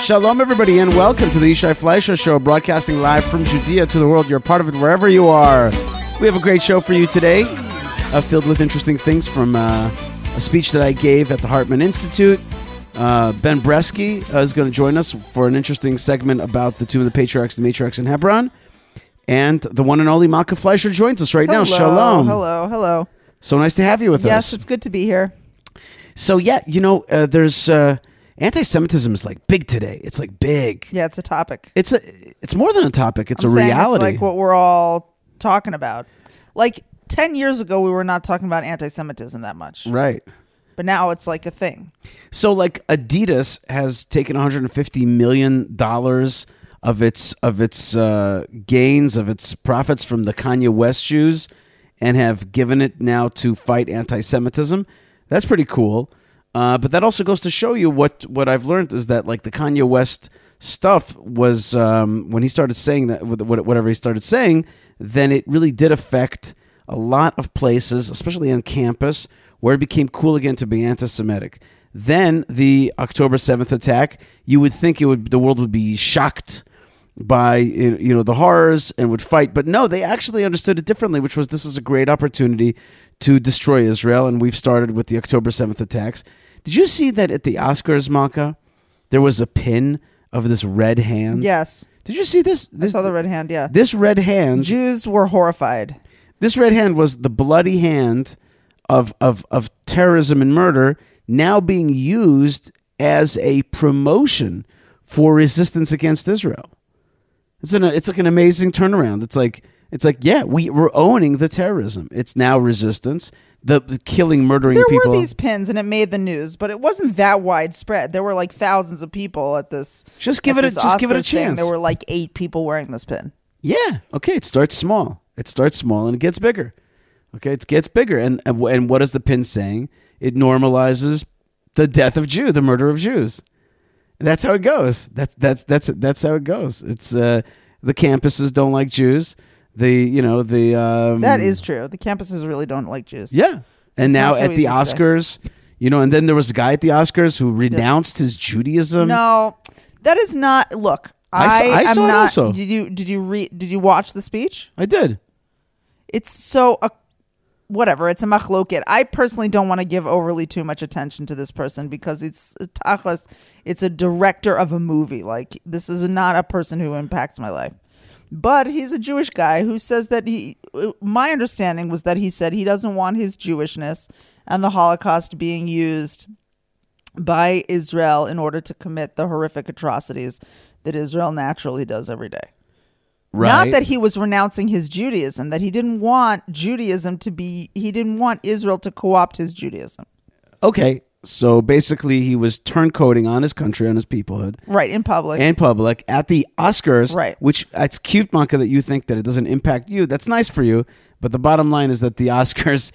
Shalom, everybody, and welcome to the Yishai Fleischer Show, broadcasting live from Judea to the world. You're a part of it wherever you are. We have a great show for you today, filled with interesting things from a speech that I gave at the Hartman Institute. Ben Bresky is going to join us for an interesting segment about the Tomb of the Patriarchs and Matriarchs in Hebron. And the one and only Malka Fleischer joins us right now. Shalom. Hello. So nice to have you with us. Yes, it's good to be here. So, yeah, there's... anti-Semitism is like big today. It's like big. Yeah, it's a topic. It's more than a topic. It's I'm a saying reality. It's like what we're all talking about. Like 10 years ago, we were not talking about anti-Semitism that much. Right. But now it's like a thing. So like Adidas has taken $150 million of its gains, of its profits from the Kanye West shoes, and have given it now to fight anti-Semitism. That's pretty cool. But that also goes to show you what I've learned is that like the Kanye West stuff was when he started saying that whatever he started saying, then it really did affect a lot of places, especially on campus, where it became cool again to be anti-Semitic. Then the October 7th attack, you would think the world would be shocked by the horrors and would fight, but no, they actually understood it differently, which was this is a great opportunity to destroy Israel, and we've started with the October 7th attacks. Did you see that at the Oscars, Malka, there was a pin of this red hand? Yes. Did you see this? I saw the red hand, yeah. This red hand... Jews were horrified. This red hand was the bloody hand of terrorism and murder now being used as a promotion for resistance against Israel. It's like an amazing turnaround. It's like yeah, we're owning the terrorism. It's now resistance. The killing, murdering people. There were these pins, and it made the news, but it wasn't that widespread. There were like thousands of people at this. Just give it a chance. Thing. There were like 8 people wearing this pin. Yeah. Okay. It starts small. And it gets bigger. Okay. It gets bigger. And what is the pin saying? It normalizes the death of Jew, the murder of Jews. That's how it goes. That's how it goes. It's the campuses don't like Jews. That is true. The campuses really don't like Jews. Yeah. And now at the Oscars, and then there was a guy at the Oscars who renounced his Judaism. No, that is not. Look, I saw it also. Did you watch the speech? I did. It's whatever. It's a machloket. I personally don't want to give overly too much attention to this person because it's a director of a movie. Like, this is not a person who impacts my life. But he's a Jewish guy who says that my understanding was that he said he doesn't want his Jewishness and the Holocaust being used by Israel in order to commit the horrific atrocities that Israel naturally does every day. Right. Not that he was renouncing his Judaism, that he didn't want he didn't want Israel to co-opt his Judaism. Okay. So basically, he was turncoating on his country, on his peoplehood. Right, in public. At the Oscars, right. Which it's cute, Malka, that you think that it doesn't impact you. That's nice for you. But the bottom line is that the Oscars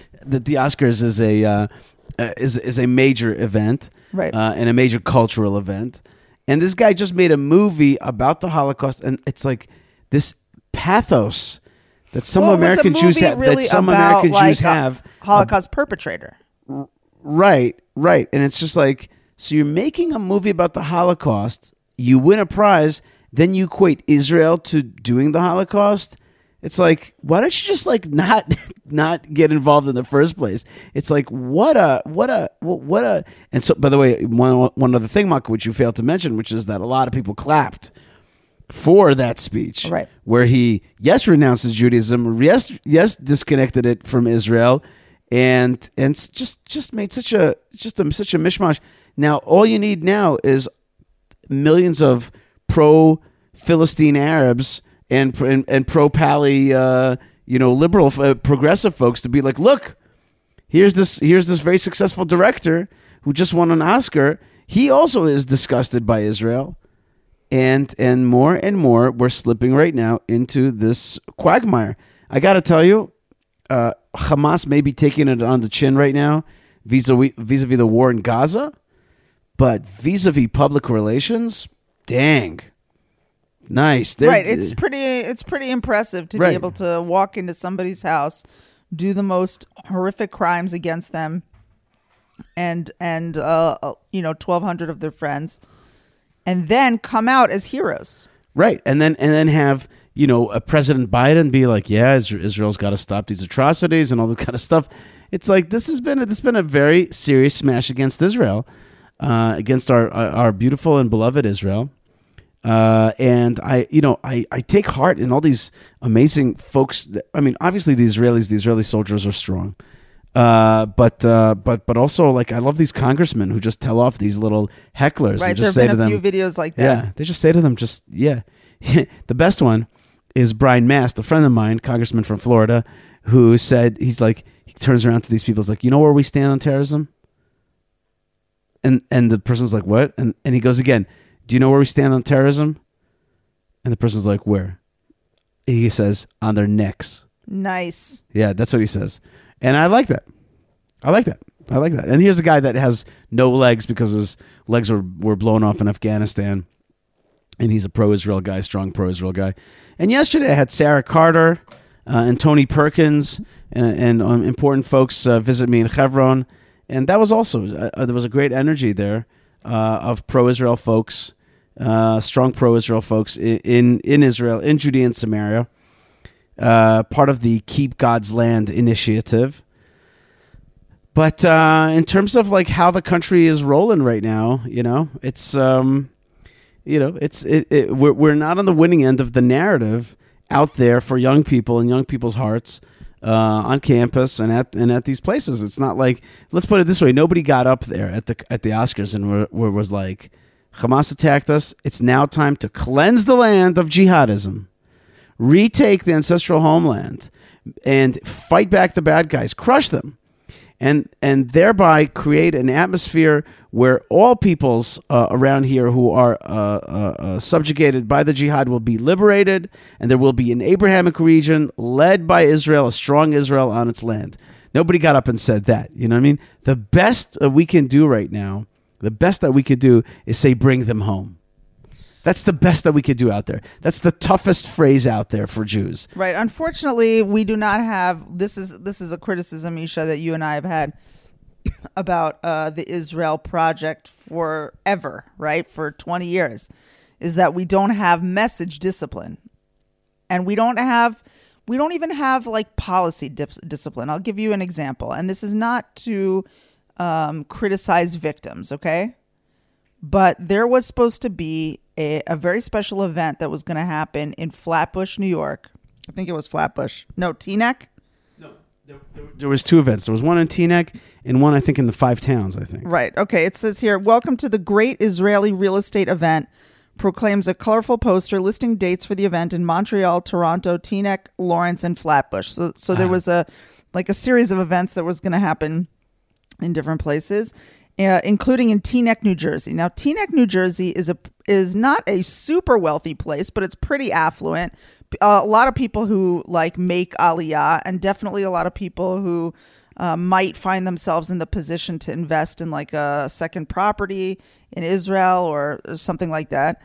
is a major event, right, and a major cultural event. And this guy just made a movie about the Holocaust, and it's like this pathos that some American Jews have. Really that some about, American Jews have. Holocaust perpetrator. Right. And it's just like, so you're making a movie about the Holocaust, you win a prize, then you equate Israel to doing the Holocaust. It's like, why don't you just like not get involved in the first place? It's like, what a. And so, by the way, one other thing, Malka, which you failed to mention, which is that a lot of people clapped for that speech, right, where he, yes, renounced his Judaism, yes, disconnected it from Israel, and just made such a mishmash. Now all you need now is millions of pro-Philistine Arabs and pro-Pali liberal progressive folks to be like, look, here's this very successful director who just won an Oscar. He also is disgusted by Israel, and more we're slipping right now into this quagmire. I got to tell you, Hamas may be taking it on the chin right now vis-a-vis the war in Gaza, but vis-a-vis public relations, dang, nice. Right, it's pretty impressive to be able to walk into somebody's house, do the most horrific crimes against them, and 1,200 of their friends, and then come out as heroes. Right, and then have President Biden be like, yeah, Israel's got to stop these atrocities and all that kind of stuff. It's like this has been a very serious smash against Israel, against our beautiful and beloved Israel. And I take heart in all these amazing folks. Obviously the Israeli soldiers are strong. But also, like, I love these congressmen who just tell off these little hecklers. Right, and just there say have been to a them, few videos like that. Yeah, they just say to them, the best one is Brian Mast, a friend of mine, congressman from Florida, who said, he turns around to these people, he's like, you know where we stand on terrorism? And the person's like, what? And he goes again, do you know where we stand on terrorism? And the person's like, where? He says, on their necks. Nice. Yeah, that's what he says. And I like that. And here's a guy that has no legs because his legs were blown off in Afghanistan. And he's a pro-Israel guy, strong pro-Israel guy. And yesterday I had Sarah Carter and Tony Perkins and important folks visit me in Hebron. And that was also, there was a great energy there of pro-Israel folks, strong pro-Israel folks in Israel, in Judea and Samaria, part of the Keep God's Land initiative. But in terms of like how the country is rolling right now, it's we're not on the winning end of the narrative out there for young people and young people's hearts on campus and at these places. It's not like, let's put it this way: nobody got up there at the Oscars and was like, Hamas attacked us. It's now time to cleanse the land of jihadism, retake the ancestral homeland, and fight back the bad guys, crush them. And thereby create an atmosphere where all peoples around here who are subjugated by the jihad will be liberated, and there will be an Abrahamic region led by Israel, a strong Israel on its land. Nobody got up and said that. You know what I mean? The best we can do right now, the best that we could do is say, bring them home. That's the best that we could do out there. That's the toughest phrase out there for Jews. Right. Unfortunately, we do not have, this is a criticism, Isha, that you and I have had about the Israel project forever, right? For 20 years, is that we don't have message discipline. And we don't even have like policy discipline. I'll give you an example. And this is not to criticize victims, okay? But there was supposed to be a very special event that was going to happen in Flatbush, New York. I think it was Flatbush. No, Teaneck? No, there was two events. There was one in Teaneck and one, I think, in the Five Towns, I think. Right. Okay. It says here, welcome to the Great Israeli Real Estate Event, proclaims a colorful poster listing dates for the event in Montreal, Toronto, Teaneck, Lawrence, and Flatbush. So there was a series of events that was going to happen in different places. Including in Teaneck, New Jersey. Now, Teaneck, New Jersey is not a super wealthy place, but it's pretty affluent. A lot of people who like make Aliyah, and definitely a lot of people who might find themselves in the position to invest in like a second property in Israel or something like that.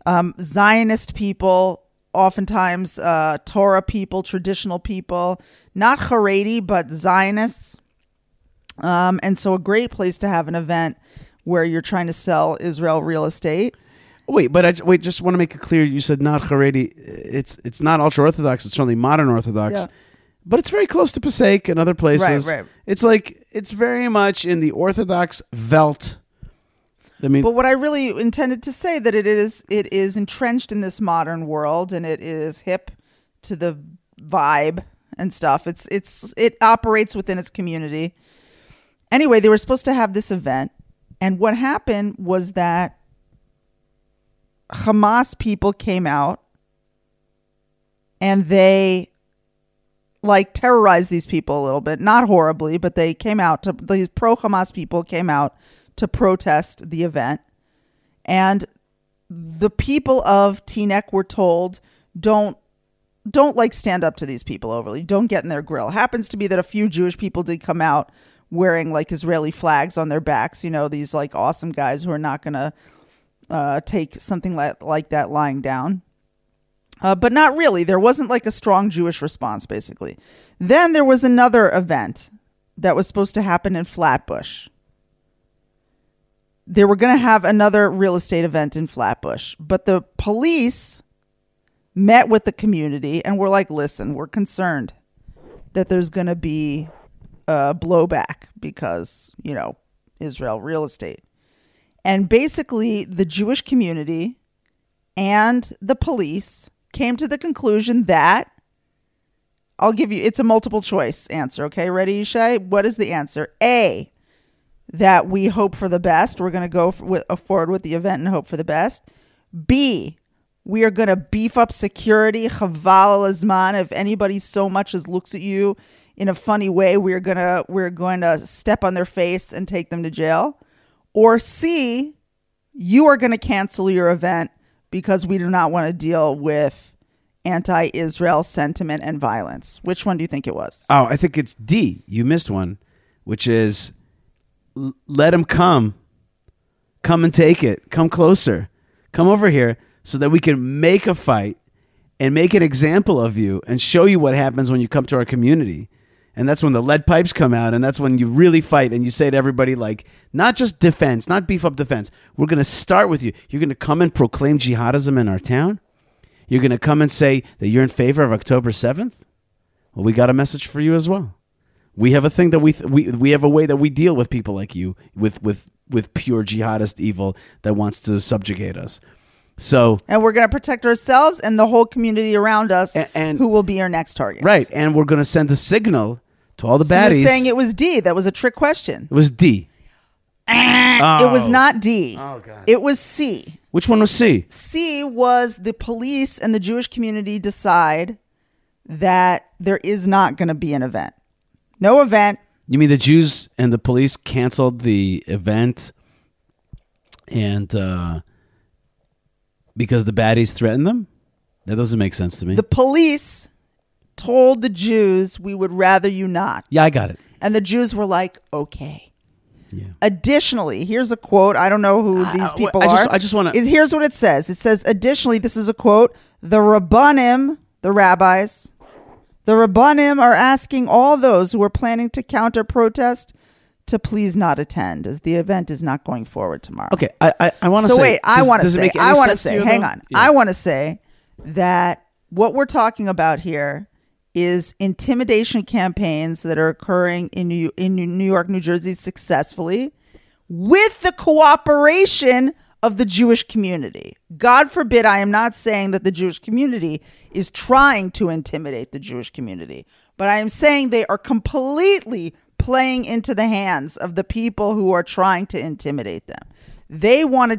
Zionist people, oftentimes Torah people, traditional people, not Haredi, but Zionists. And so a great place to have an event where you're trying to sell Israel real estate. Wait, just want to make it clear. You said not Haredi. It's not ultra-Orthodox. It's certainly modern Orthodox. Yeah. But it's very close to Passaic and other places. Right. It's very much in the Orthodox Welt. I mean, but what I really intended to say that it is entrenched in this modern world, and it is hip to the vibe and stuff. It operates within its community. Anyway, they were supposed to have this event, and what happened was that Hamas people came out and they like terrorized these people a little bit, not horribly, but they came out these pro-Hamas people came out to protest the event. And the people of Teaneck were told, don't like stand up to these people overly. Don't get in their grill. It happens to be that a few Jewish people did come out wearing like Israeli flags on their backs, these like awesome guys who are not going to take something like that lying down. But not really. There wasn't like a strong Jewish response, basically. Then there was another event that was supposed to happen in Flatbush. they were going to have another real estate event in Flatbush, but the police met with the community and were like, listen, we're concerned that there's going to be blowback because, Israel real estate. And basically the Jewish community and the police came to the conclusion that, I'll give you, it's a multiple choice answer. Okay, ready, Yishai? What is the answer? A, that we hope for the best. We're going to go forward with the event and hope for the best. B, we are going to beef up security. Chaval al-Azman. If anybody so much as looks at you in a funny way, we're going to step on their face and take them to jail. Or C, you are going to cancel your event because we do not want to deal with anti-Israel sentiment and violence. Which one do you think it was? Oh, I think it's D. You missed one, which is let them come. Come and take it. Come closer. Come over here so that we can make a fight and make an example of you and show you what happens when you come to our community. And that's when the lead pipes come out, and that's when you really fight and you say to everybody, like, not just defense, not beef up defense. We're going to start with you. You're going to come and proclaim jihadism in our town? You're going to come and say that you're in favor of October 7th? Well, we got a message for you as well. We have a thing that we have a way that we deal with people like you, with pure jihadist evil that wants to subjugate us. So, and we're going to protect ourselves and the whole community around us, and who will be our next targets. Right, and we're going to send a signal to all the so baddies. You're saying it was D. That was a trick question. It was D. It was not D. Oh, God. It was C. Which one was C? C was the police and the Jewish community decide that there is not going to be an event. No event. You mean the Jews and the police canceled the event and because the baddies threatened them? That doesn't make sense to me. The police told the Jews, we would rather you not. Yeah, I got it. And the Jews were like, okay. Yeah. Additionally, here's a quote. I don't know who these people are. I just want to... Here's what it says. It says, additionally, this is a quote, the Rabbanim, the rabbis, the Rabbanim are asking all those who are planning to counter-protest to please not attend, as the event is not going forward tomorrow. Okay, I want to say... So wait, I want to say, hang on. Yeah. I want to say that what we're talking about here is intimidation campaigns that are occurring in New York, New Jersey successfully with the cooperation of the Jewish community. God forbid, I am not saying that the Jewish community is trying to intimidate the Jewish community, but I am saying they are completely playing into the hands of the people who are trying to intimidate them. The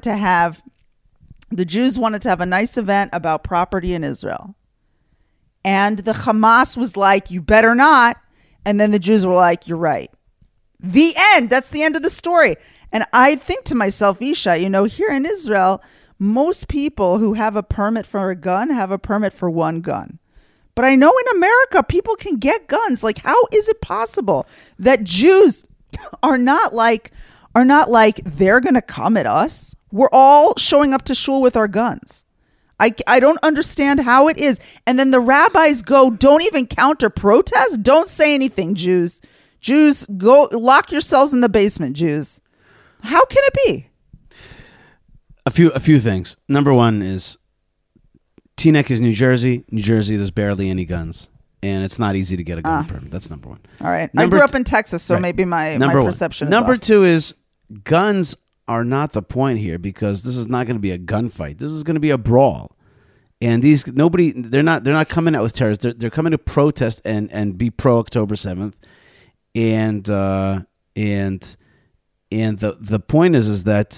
Jews wanted to have a nice event about property in Israel. And the Hamas was like, you better not. And then the Jews were like, you're right. The end. That's the end of the story. And I think to myself, Isha, here in Israel, most people who have a permit for a gun have a permit for one gun. But I know in America, people can get guns. Like, how is it possible that Jews are not like they're going to come at us? We're all showing up to shul with our guns. I don't understand how it is. And then the rabbis go, don't even counter protest. Don't say anything, Jews. Jews, go lock yourselves in the basement, Jews. How can it be? A few things. Number one is Teaneck is New Jersey. New Jersey, there's barely any guns. And it's not easy to get a gun permit. That's number one. All right. I grew up in Texas, so maybe my perception is Number off. two is guns are not the point here because this is not going to be a gunfight. This is going to be a brawl. And they're not coming out with terrorists. They're coming to protest and be pro October 7th. And the point is that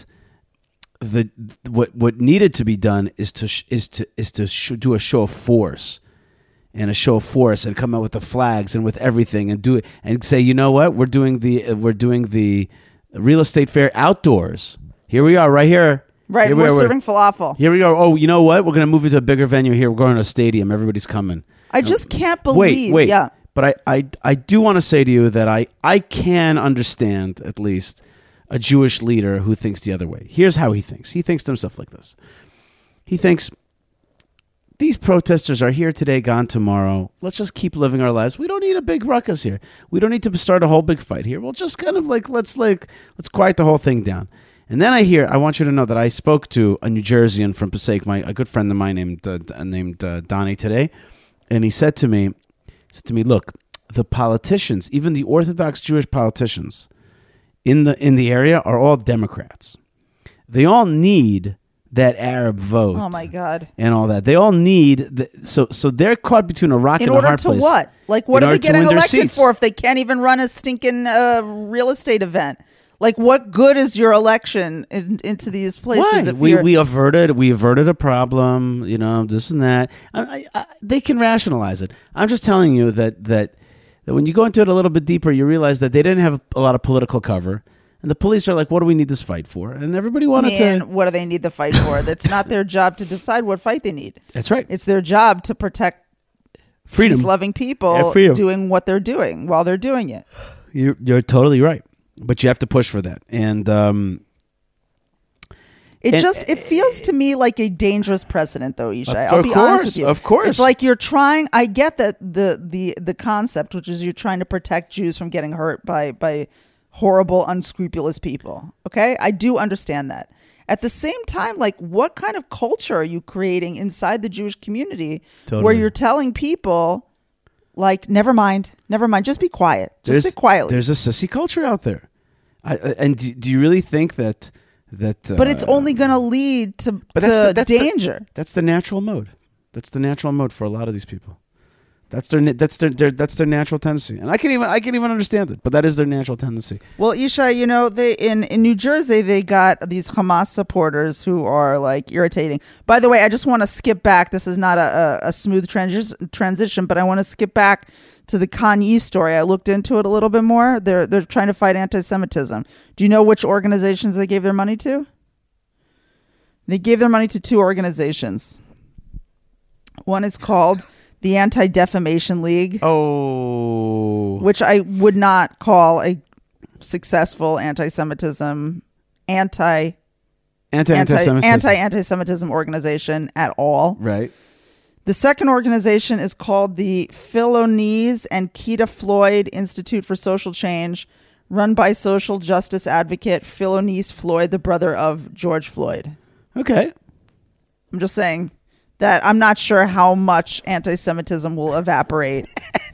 what needed to be done is to do a show of force and come out with the flags and with everything and do it and say, you know what, we're doing the real estate fair outdoors. Here we are, right here. Right, we're serving falafel. Here we are. Oh, you know what? We're going to move into a bigger venue here. We're going to a stadium. Everybody's coming. I just can't believe. Wait. Yeah. But I do want to say to you that I can understand at least a Jewish leader who thinks the other way. Here's how he thinks. He thinks to himself like this. He thinks, these protesters are here today, gone tomorrow. Let's just keep living our lives. We don't need a big ruckus here. We don't need to start a whole big fight here. We'll just kind of let's quiet the whole thing down. And then I want you to know that I spoke to a New Jerseyan from Passaic, a good friend of mine named Donnie today, and he said to me, look, the politicians, even the Orthodox Jewish politicians in the area, are all Democrats. They all need that Arab vote. Oh my God! And all that. They all need so they're caught between a rock and a hard place. In order to what? Like, what are they getting elected seats for if they can't even run a stinking real estate event? Like, what good is your election into these places? Why? We averted a problem, this and that. They can rationalize it. I'm just telling you that when you go into it a little bit deeper, you realize that they didn't have a lot of political cover. And the police are like, what do we need this fight for? And everybody wanted to... what do they need the fight for? That's not their job to decide what fight they need. That's right. It's their job to protect freedom, peace-loving people doing what they're doing while they're doing it. You're totally right. But you have to push for that. And it feels to me like a dangerous precedent, though, Yishai. I'll be honest with you. Of course. It's like you're trying... I get that the concept, which is you're trying to protect Jews from getting hurt by horrible, unscrupulous people. Okay? I do understand that. At the same time, like, what kind of culture are you creating inside the Jewish community where you're telling people... Like, never mind, just be quiet. Just sit quietly. There's a sissy culture out there. And do you really think that... But it's only going to lead to danger. That's the natural mode. That's the natural mode for a lot of these people. That's their natural tendency. And I can even understand it, but that is their natural tendency. Well, Yishai, they in New Jersey, they got these Hamas supporters who are like irritating. By the way, I just want to skip back. This is not a smooth transition, but I want to skip back to the Kanye story. I looked into it a little bit more. They're trying to fight anti-Semitism. Do you know which organizations they gave their money to? They gave their money to two organizations. One is called the Anti-Defamation League. Oh. Which I would not call a successful anti-Semitism, anti-anti-Semitism organization at all. Right. The second organization is called the Philonise and Keita Floyd Institute for Social Change, run by social justice advocate Philonise Floyd, the brother of George Floyd. Okay. I'm just saying that I'm not sure how much anti-Semitism will evaporate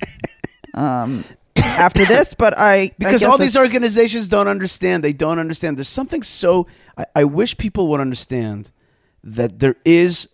after this, but because all these organizations don't understand. They don't understand. There's something so... I wish people would understand that there is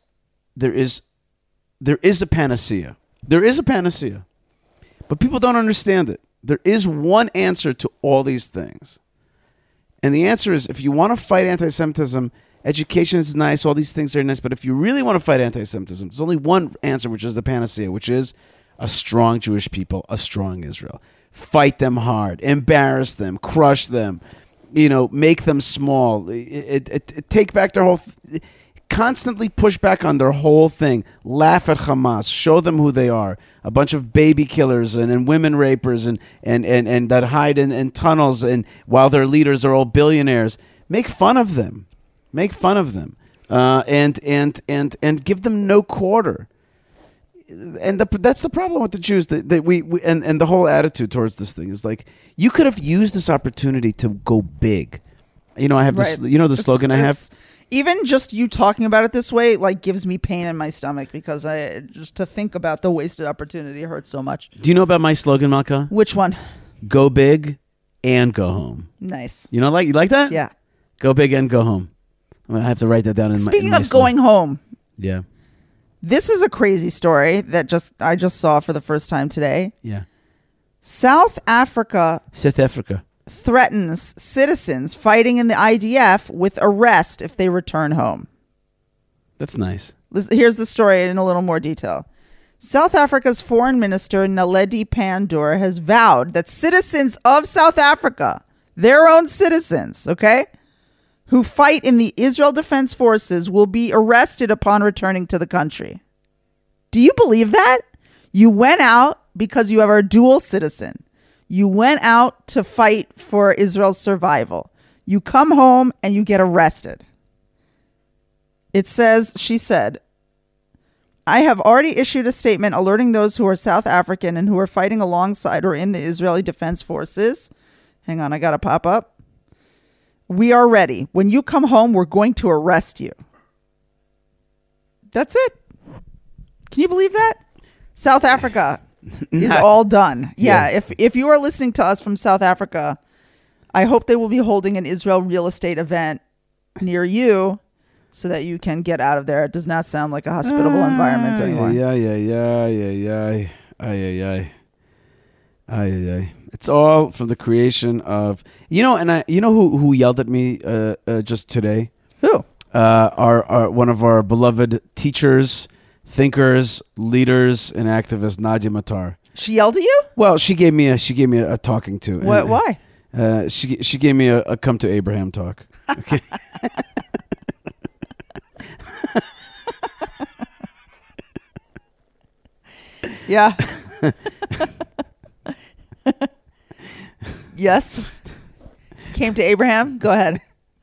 a panacea. There is a panacea. But people don't understand it. There is one answer to all these things. And the answer is, if you want to fight anti-Semitism... Education is nice, all these things are nice, but if you really want to fight anti-Semitism, there's only one answer, which is the panacea, which is a strong Jewish people, a strong Israel. Fight them hard, embarrass them, crush them, make them small, take back their whole... constantly push back on their whole thing. Laugh at Hamas, show them who they are. A bunch of baby killers and women rapers and that hide in tunnels and while their leaders are all billionaires. Make fun of them. Make fun of them, and give them no quarter. And that's the problem with the Jews. That we and the whole attitude towards this thing is like, you could have used this opportunity to go big. I have this. The slogan I have. Even just you talking about it this way, like, gives me pain in my stomach because just to think about the wasted opportunity hurts so much. Do you know about my slogan, Malka? Which one? Go big and go home. Nice. You like that? Yeah. Go big and go home. I have to write that down in my... Speaking of going home. Yeah. This is a crazy story that I just saw for the first time today. Yeah. South Africa threatens citizens fighting in the IDF with arrest if they return home. That's nice. Here's the story in a little more detail. South Africa's foreign minister, Naledi Pandor, has vowed that citizens of South Africa, their own citizens, okay, who fight in the Israel Defense Forces will be arrested upon returning to the country. Do you believe that? You went out because you are a dual citizen. You went out to fight for Israel's survival. You come home and you get arrested. She said, I have already issued a statement alerting those who are South African and who are fighting alongside or in the Israeli Defense Forces. Hang on, I got to pop up. We are ready. When you come home, we're going to arrest you. That's it. Can you believe that? South Africa is all done. Yeah. If you are listening to us from South Africa, I hope they will be holding an Israel real estate event near you so that you can get out of there. It does not sound like a hospitable environment anymore. It's all from the creation of, who yelled at me just today? Who? Our one of our beloved teachers, thinkers, leaders, and activists, Nadia Matar. She yelled at you? Well, she gave me a talking to. What? Why? She gave me a come to Abraham talk. Okay. Yeah. Yes. Came to Abraham. Go ahead.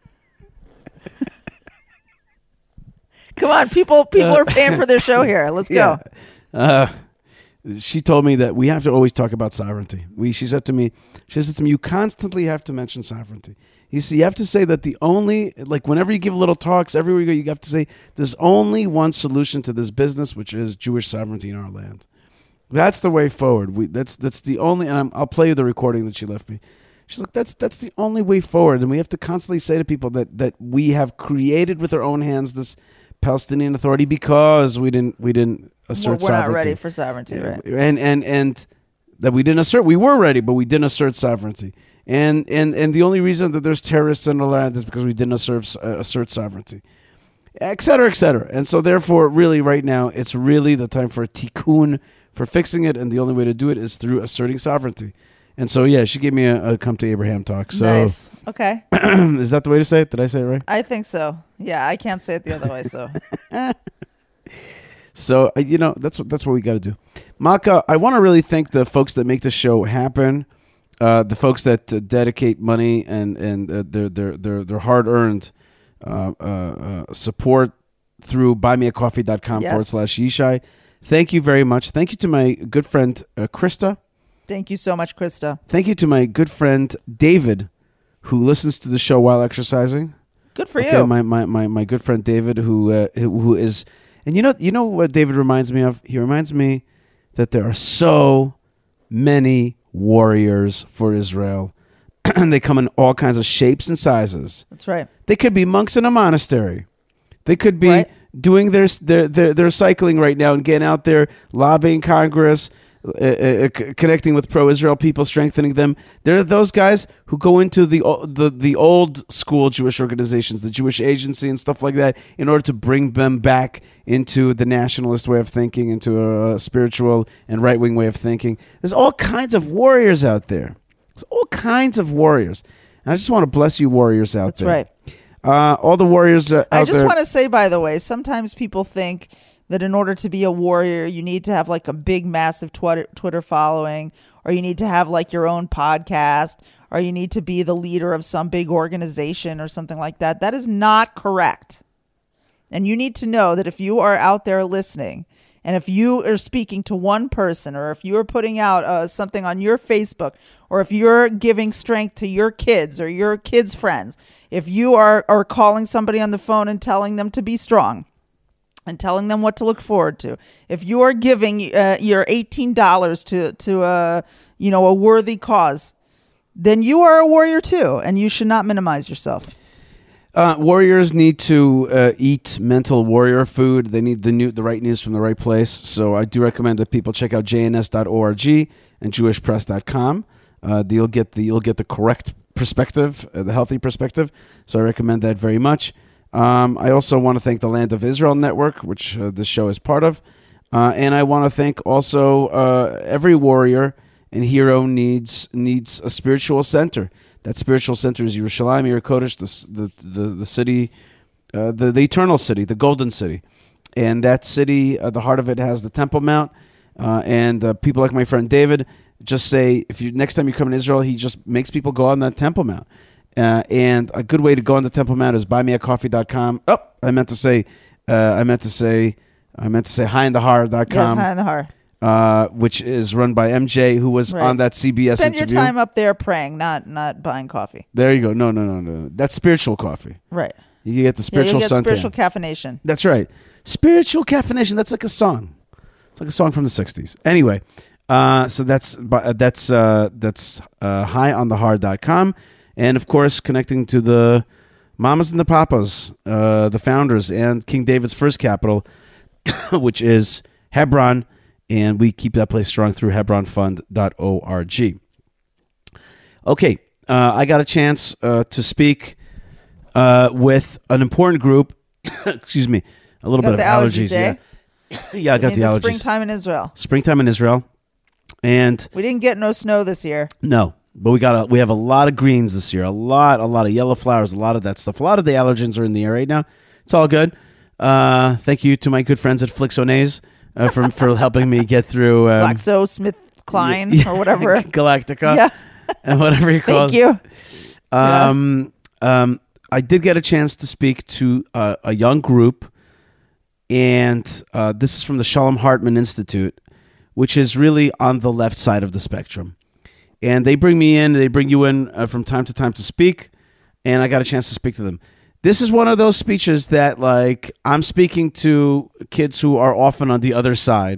Come on, people are paying for their show here. Let's go. She told me that we have to always talk about sovereignty. She said to me, you constantly have to mention sovereignty. You have to say that the only, like whenever you give little talks, everywhere you go, you have to say there's only one solution to this business, which is Jewish sovereignty in our land. That's the way forward. That's the only, and I'll play you the recording that she left me. She's like, that's the only way forward, and we have to constantly say to people that we have created with our own hands this Palestinian Authority because we didn't assert sovereignty. We're not ready for sovereignty, right? And that we didn't assert. We were ready, but we didn't assert sovereignty. And the only reason that there's terrorists in the land is because we didn't assert sovereignty, et cetera, et cetera. And so therefore, really right now, it's really the time for a tikkun, for fixing it, and the only way to do it is through asserting sovereignty. And so, yeah, she gave me a come to Abraham talk. So, nice. Okay. Is that the way to say it? Did I say it right? I think so. Yeah, I can't say it the other way. So, so that's what we got to do. Malka, I want to really thank the folks that make the show happen, the folks that dedicate money and their hard earned support through buymeacoffee.com /Yishai. Thank you very much. Thank you to my good friend Krista. Thank you so much, Krista. Thank you to my good friend David, who listens to the show while exercising. Good for you. My good friend David, who is, and you know what David reminds me of? He reminds me that there are so many warriors for Israel. They come in all kinds of shapes and sizes. That's right. They could be monks in a monastery. They could be doing their cycling right now and getting out there, lobbying Congress, connecting with pro-Israel people, strengthening them. There are those guys who go into the old school Jewish organizations, the Jewish Agency and stuff like that, in order to bring them back into the nationalist way of thinking, into a spiritual and right-wing way of thinking. There's all kinds of warriors out there. There's all kinds of warriors. And I just want to bless you warriors out there. That's right. All the warriors out there. I just want to say, by the way, sometimes people think that in order to be a warrior, you need to have like a big, massive Twitter following, or you need to have like your own podcast, or you need to be the leader of some big organization or something like that. That is not correct. And you need to know that if you are out there listening, and if you are speaking to one person, or if you are putting out something on your Facebook, or if you're giving strength to your kids or your kids' friends, if you are calling somebody on the phone and telling them to be strong and telling them what to look forward to, if you are giving your $18 to a worthy cause, then you are a warrior too, and you should not minimize yourself. Warriors need to eat mental warrior food. They need the right news from the right place. So I do recommend that people check out jns.org and jewishpress.com. You'll get the correct perspective, the healthy perspective. So I recommend that very much. I also want to thank the Land of Israel Network, which this show is part of. And I want to thank also every warrior and hero needs a spiritual center. That spiritual center is Yerushalayim, Yer Kodesh, the city, the eternal city, the golden city. And that city, the heart of it has the Temple Mount. And people like my friend David just say, next time you come to Israel, he just makes people go on that Temple Mount. And a good way to go on the Temple Mount is buymeacoffee.com. I meant to say highinthehar.com. Yes, High in the Har. which is run by MJ, who was Right. on that CBS Spend interview. your time up there praying, not buying coffee. There you go. No. That's spiritual coffee. Right. You get the Yeah, spiritual you get suntan. spiritual caffeination. That's right. Spiritual caffeination. That's like a song. It's like a song from the 60s. Anyway, so that's highonthehard.com. And, of course, connecting to the Mamas and the Papas, the founders, and King David's first capital, which is Hebron. And we keep that place strong through hebronfund.org. Okay, I got a chance to speak with an important group. Excuse me, a little bit of the allergies. eh? Yeah, I got Means the it's allergies. springtime in Israel. Springtime in Israel, and We didn't get no snow this year. no, but we have a lot of greens this year. A lot of yellow flowers. A lot of that stuff. A lot of the allergens are in the air right now. It's all good. Thank you to my good friends at Flixonaze for helping me get through GlaxoSmithKline or whatever. Galactica. Yeah. And whatever you call Thank it. you. I did get a chance to speak to a young group, and this is from the Shalom Hartman Institute, which is really on the left side of the spectrum. And they bring you in from time to time to speak, and I got a chance to speak to them. This is one of those speeches that, like, I'm speaking to kids who are often on the other side,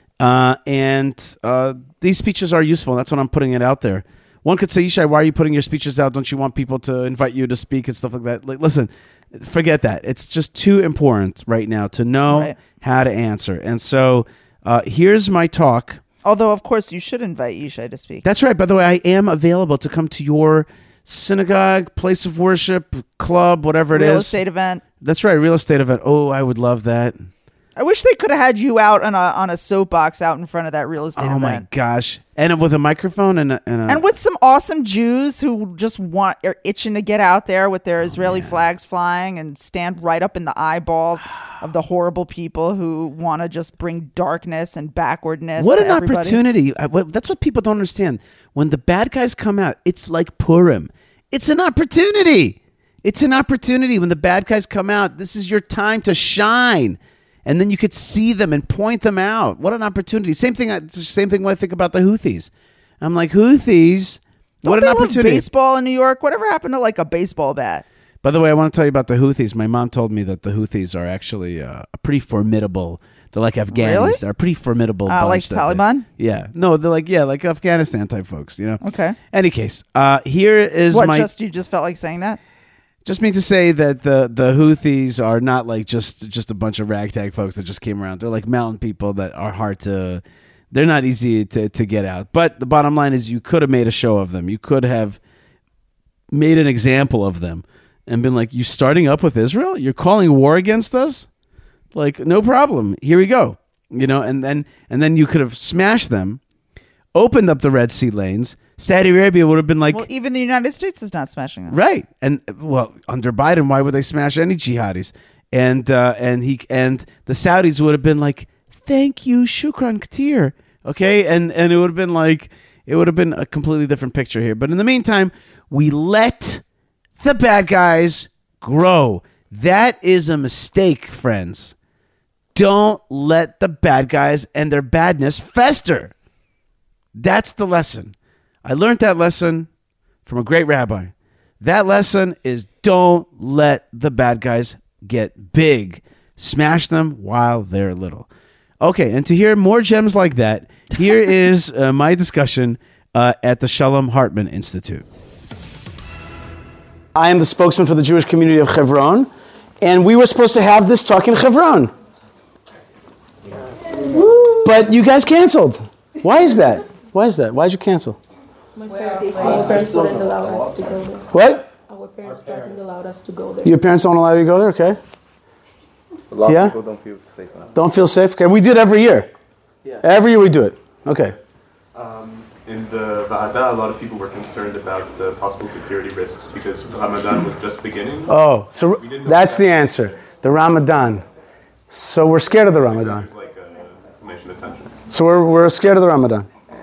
and these speeches are useful. That's when I'm putting it out there. One could say, Yishai, why are you putting your speeches out? Don't you want people to invite you to speak and stuff like that? Like, listen, forget that. It's just too important right now to know how to answer. And so here's my talk. Although, of course, you should invite Yishai to speak. That's right. By the way, I am available to come to your synagogue, place of worship, club, whatever it is. Real estate event. That's right. Real estate event. Oh, I would love that. I wish they could have had you out on a soapbox out in front of that real estate event. Oh my gosh! And with a microphone and with some awesome Jews who just are itching to get out there with their Israeli flags flying and stand right up in the eyeballs of the horrible people who want to just bring darkness and backwardness. What to an everybody. opportunity! That's what people don't understand. When the bad guys come out, it's like Purim. It's an opportunity. It's an opportunity when the bad guys come out. This is your time to shine. And then you could see them and point them out. What an opportunity. Same thing when I think about the Houthis. I'm like, Houthis, what an opportunity. Baseball in New York. Whatever happened to like a baseball bat? By the way, I want to tell you about the Houthis. My mom told me that the Houthis are actually a pretty formidable. They're like Afghanis. Really? They're a pretty formidable bunch. Like Taliban? Yeah. No, they're like Afghanistan type folks, you know? Okay. Any case, here is you just felt like saying that? Just mean to say that the Houthis are not like just a bunch of ragtag folks that just came around. They're like mountain people that are hard to... They're not easy to get out. But the bottom line is you could have made a show of them. You could have made an example of them and been like, you starting up with Israel? You're calling war against us? Like, no problem. Here we go. You know, and then you could have smashed them, opened up the Red Sea lanes. Saudi Arabia would have been like... Well, even the United States is not smashing them. Right. And, well, under Biden, why would they smash any jihadis? And the Saudis would have been like, thank you, shukran katir. Okay? And it would have been like... It would have been a completely different picture here. But in the meantime, we let the bad guys grow. That is a mistake, friends. Don't let the bad guys and their badness fester. That's the lesson. I learned that lesson from a great rabbi. That lesson is don't let the bad guys get big. Smash them while they're little. Okay, and to hear more gems like that, here is my discussion at the Shalom Hartman Institute. I am the spokesman for the Jewish community of Hebron, and we were supposed to have this talk in Hebron. But you guys canceled. Why is that? Why did you cancel? My parents wouldn't allow us to go there. What? Our parents doesn't allow us to go there. Your parents don't allow you to go there? Okay. A lot of people don't feel safe enough. Don't feel safe? Okay, we do it every year. Yeah. Every year we do it. Okay. In the Vahada, a lot of people were concerned about the possible security risks because Ramadan was just beginning. Oh, so that's the answer. The Ramadan. So we're scared of the Ramadan. There's like information and tensions. So we're scared of the Ramadan.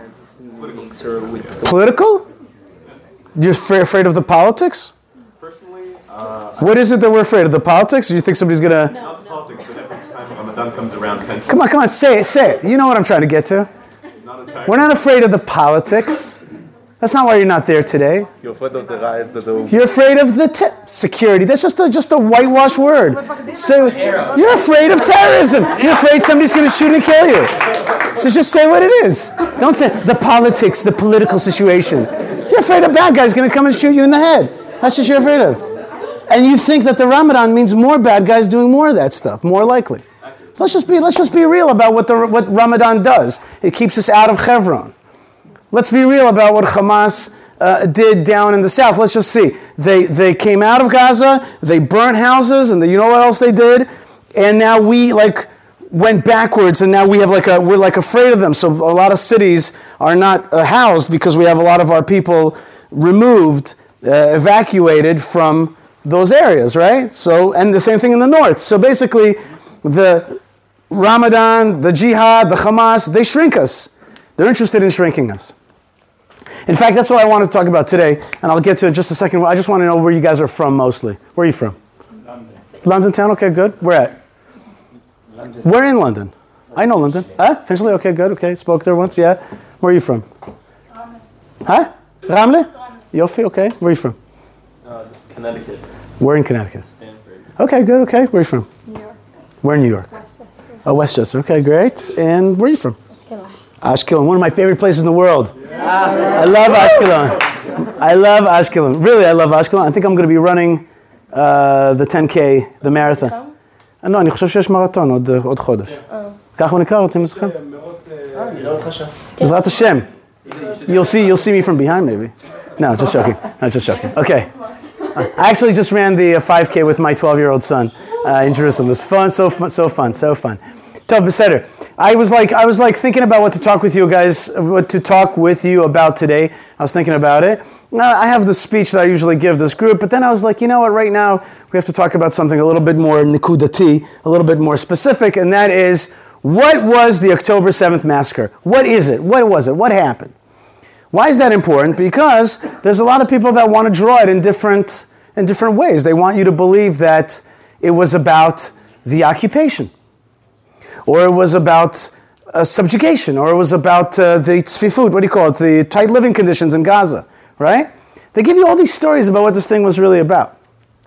Political? You're afraid of the politics? Personally, What is it that we're afraid of? The politics? Do you think somebody's going to... not politics, but every time Ramadan comes around, tension. Come on, say it. You know what I'm trying to get to. We're not afraid of the politics. That's not why you're not there today. You're afraid of the riots that are... You're afraid of the security. That's just a whitewash word. So you're afraid of terrorism. You're afraid somebody's going to shoot and kill you. So just say what it is. Don't say the politics, the political situation. You're afraid a bad guy's going to come and shoot you in the head. That's just you're afraid of. And you think that the Ramadan means more bad guys doing more of that stuff, more likely. So let's just be real about what Ramadan does. It keeps us out of Hebron. Let's be real about what Hamas did down in the south. Let's just see. They came out of Gaza, they burnt houses, and you know what else they did? And now we went backwards, and now we're afraid of them. So a lot of cities are not housed because we have a lot of our people removed, evacuated from those areas, right? So, and the same thing in the north. So basically, the Ramadan, the jihad, the Hamas, they shrink us. They're interested in shrinking us. In fact, that's what I want to talk about today, and I'll get to it in just a second. I just want to know where you guys are from mostly. Where are you from? London. London town? Okay, good. Where at? London. Where in London? I know London. Finchley? Okay, good. Okay, spoke there once, yeah. Where are you from? Ramle. Huh? Ramle? Yofi, okay. Where are you from? Connecticut. Where in Connecticut? Stanford. Okay, good, okay. Where are you from? New York. Where in New York? Westchester. Oh, Westchester. Okay, great. And where are you from? Ashkelon. Ashkelon, one of my favorite places in the world. I love Ashkelon. I love Ashkelon. Really, I love Ashkelon. I think I'm going to be running the 10K, the marathon. לא, אני חושב שיש מרתון עוד חודש. ככה הוא נקרא, רוצים לזכם? בעזרת השם. You'll see me from behind, maybe. No, just joking. Okay. I actually just ran the 5K with my 12-year-old son in Jerusalem. It was fun, so fun. Tov Beseder. I was like thinking about what to talk with you guys, what to talk with you about today. I was thinking about it. I have the speech that I usually give this group, but then I was like, you know what, right now we have to talk about something a little bit more nikudati, a little bit more specific, and that is, what was the October 7th massacre? What is it? What was it? What happened? Why is that important? Because there's a lot of people that want to draw it in different ways. They want you to believe that it was about the occupation, or it was about subjugation, or it was about the tzfifut, what do you call it, the tight living conditions in Gaza, right? They give you all these stories about what this thing was really about.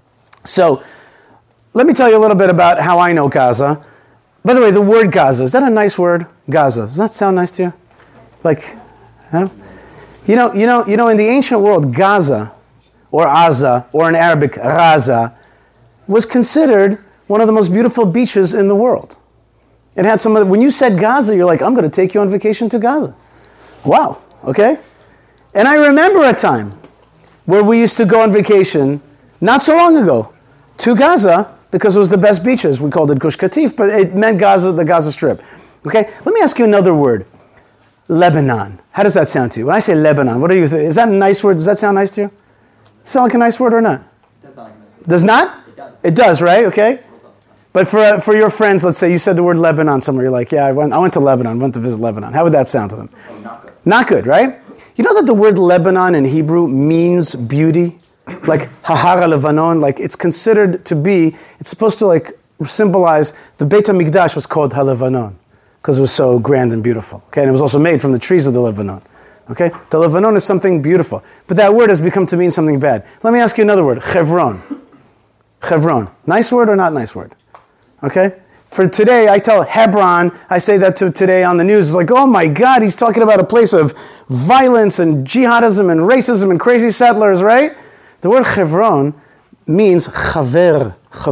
So, let me tell you a little bit about how I know Gaza. By the way, the word Gaza, is that a nice word? Gaza, does that sound nice to you? Like, huh? You know, in the ancient world, Gaza, or Aza, or in Arabic, Raza, was considered one of the most beautiful beaches in the world. It had when you said Gaza, you're like, I'm going to take you on vacation to Gaza. Wow, okay? And I remember a time where we used to go on vacation, not so long ago, to Gaza, because it was the best beaches. We called it Gush Katif, but it meant Gaza, the Gaza Strip. Okay, let me ask you another word. Lebanon. How does that sound to you? When I say Lebanon, what do you think? Is that a nice word? Does that sound nice to you? Sound like a nice word or not? It does not like a nice word. Does not? It does. It does, right? Okay. But for your friends, let's say you said the word Lebanon somewhere. You're like, yeah, I went to Lebanon, went to visit Lebanon. How would that sound to them? Oh, not good. Not good, right? You know that the word Lebanon in Hebrew means beauty? Like Hahara Lebanon, like it's considered to be, it's supposed to like symbolize, the Beit HaMikdash was called HaLevanon because it was so grand and beautiful. Okay, and it was also made from the trees of the Lebanon. Okay, the Lebanon is something beautiful. But that word has become to mean something bad. Let me ask you another word, Chevron. Chevron. Nice word or not nice word? Okay? For today, I tell Hebron, I say that today on the news, it's like, oh my God, he's talking about a place of violence and jihadism and racism and crazy settlers, right? The word Hebron means chaver.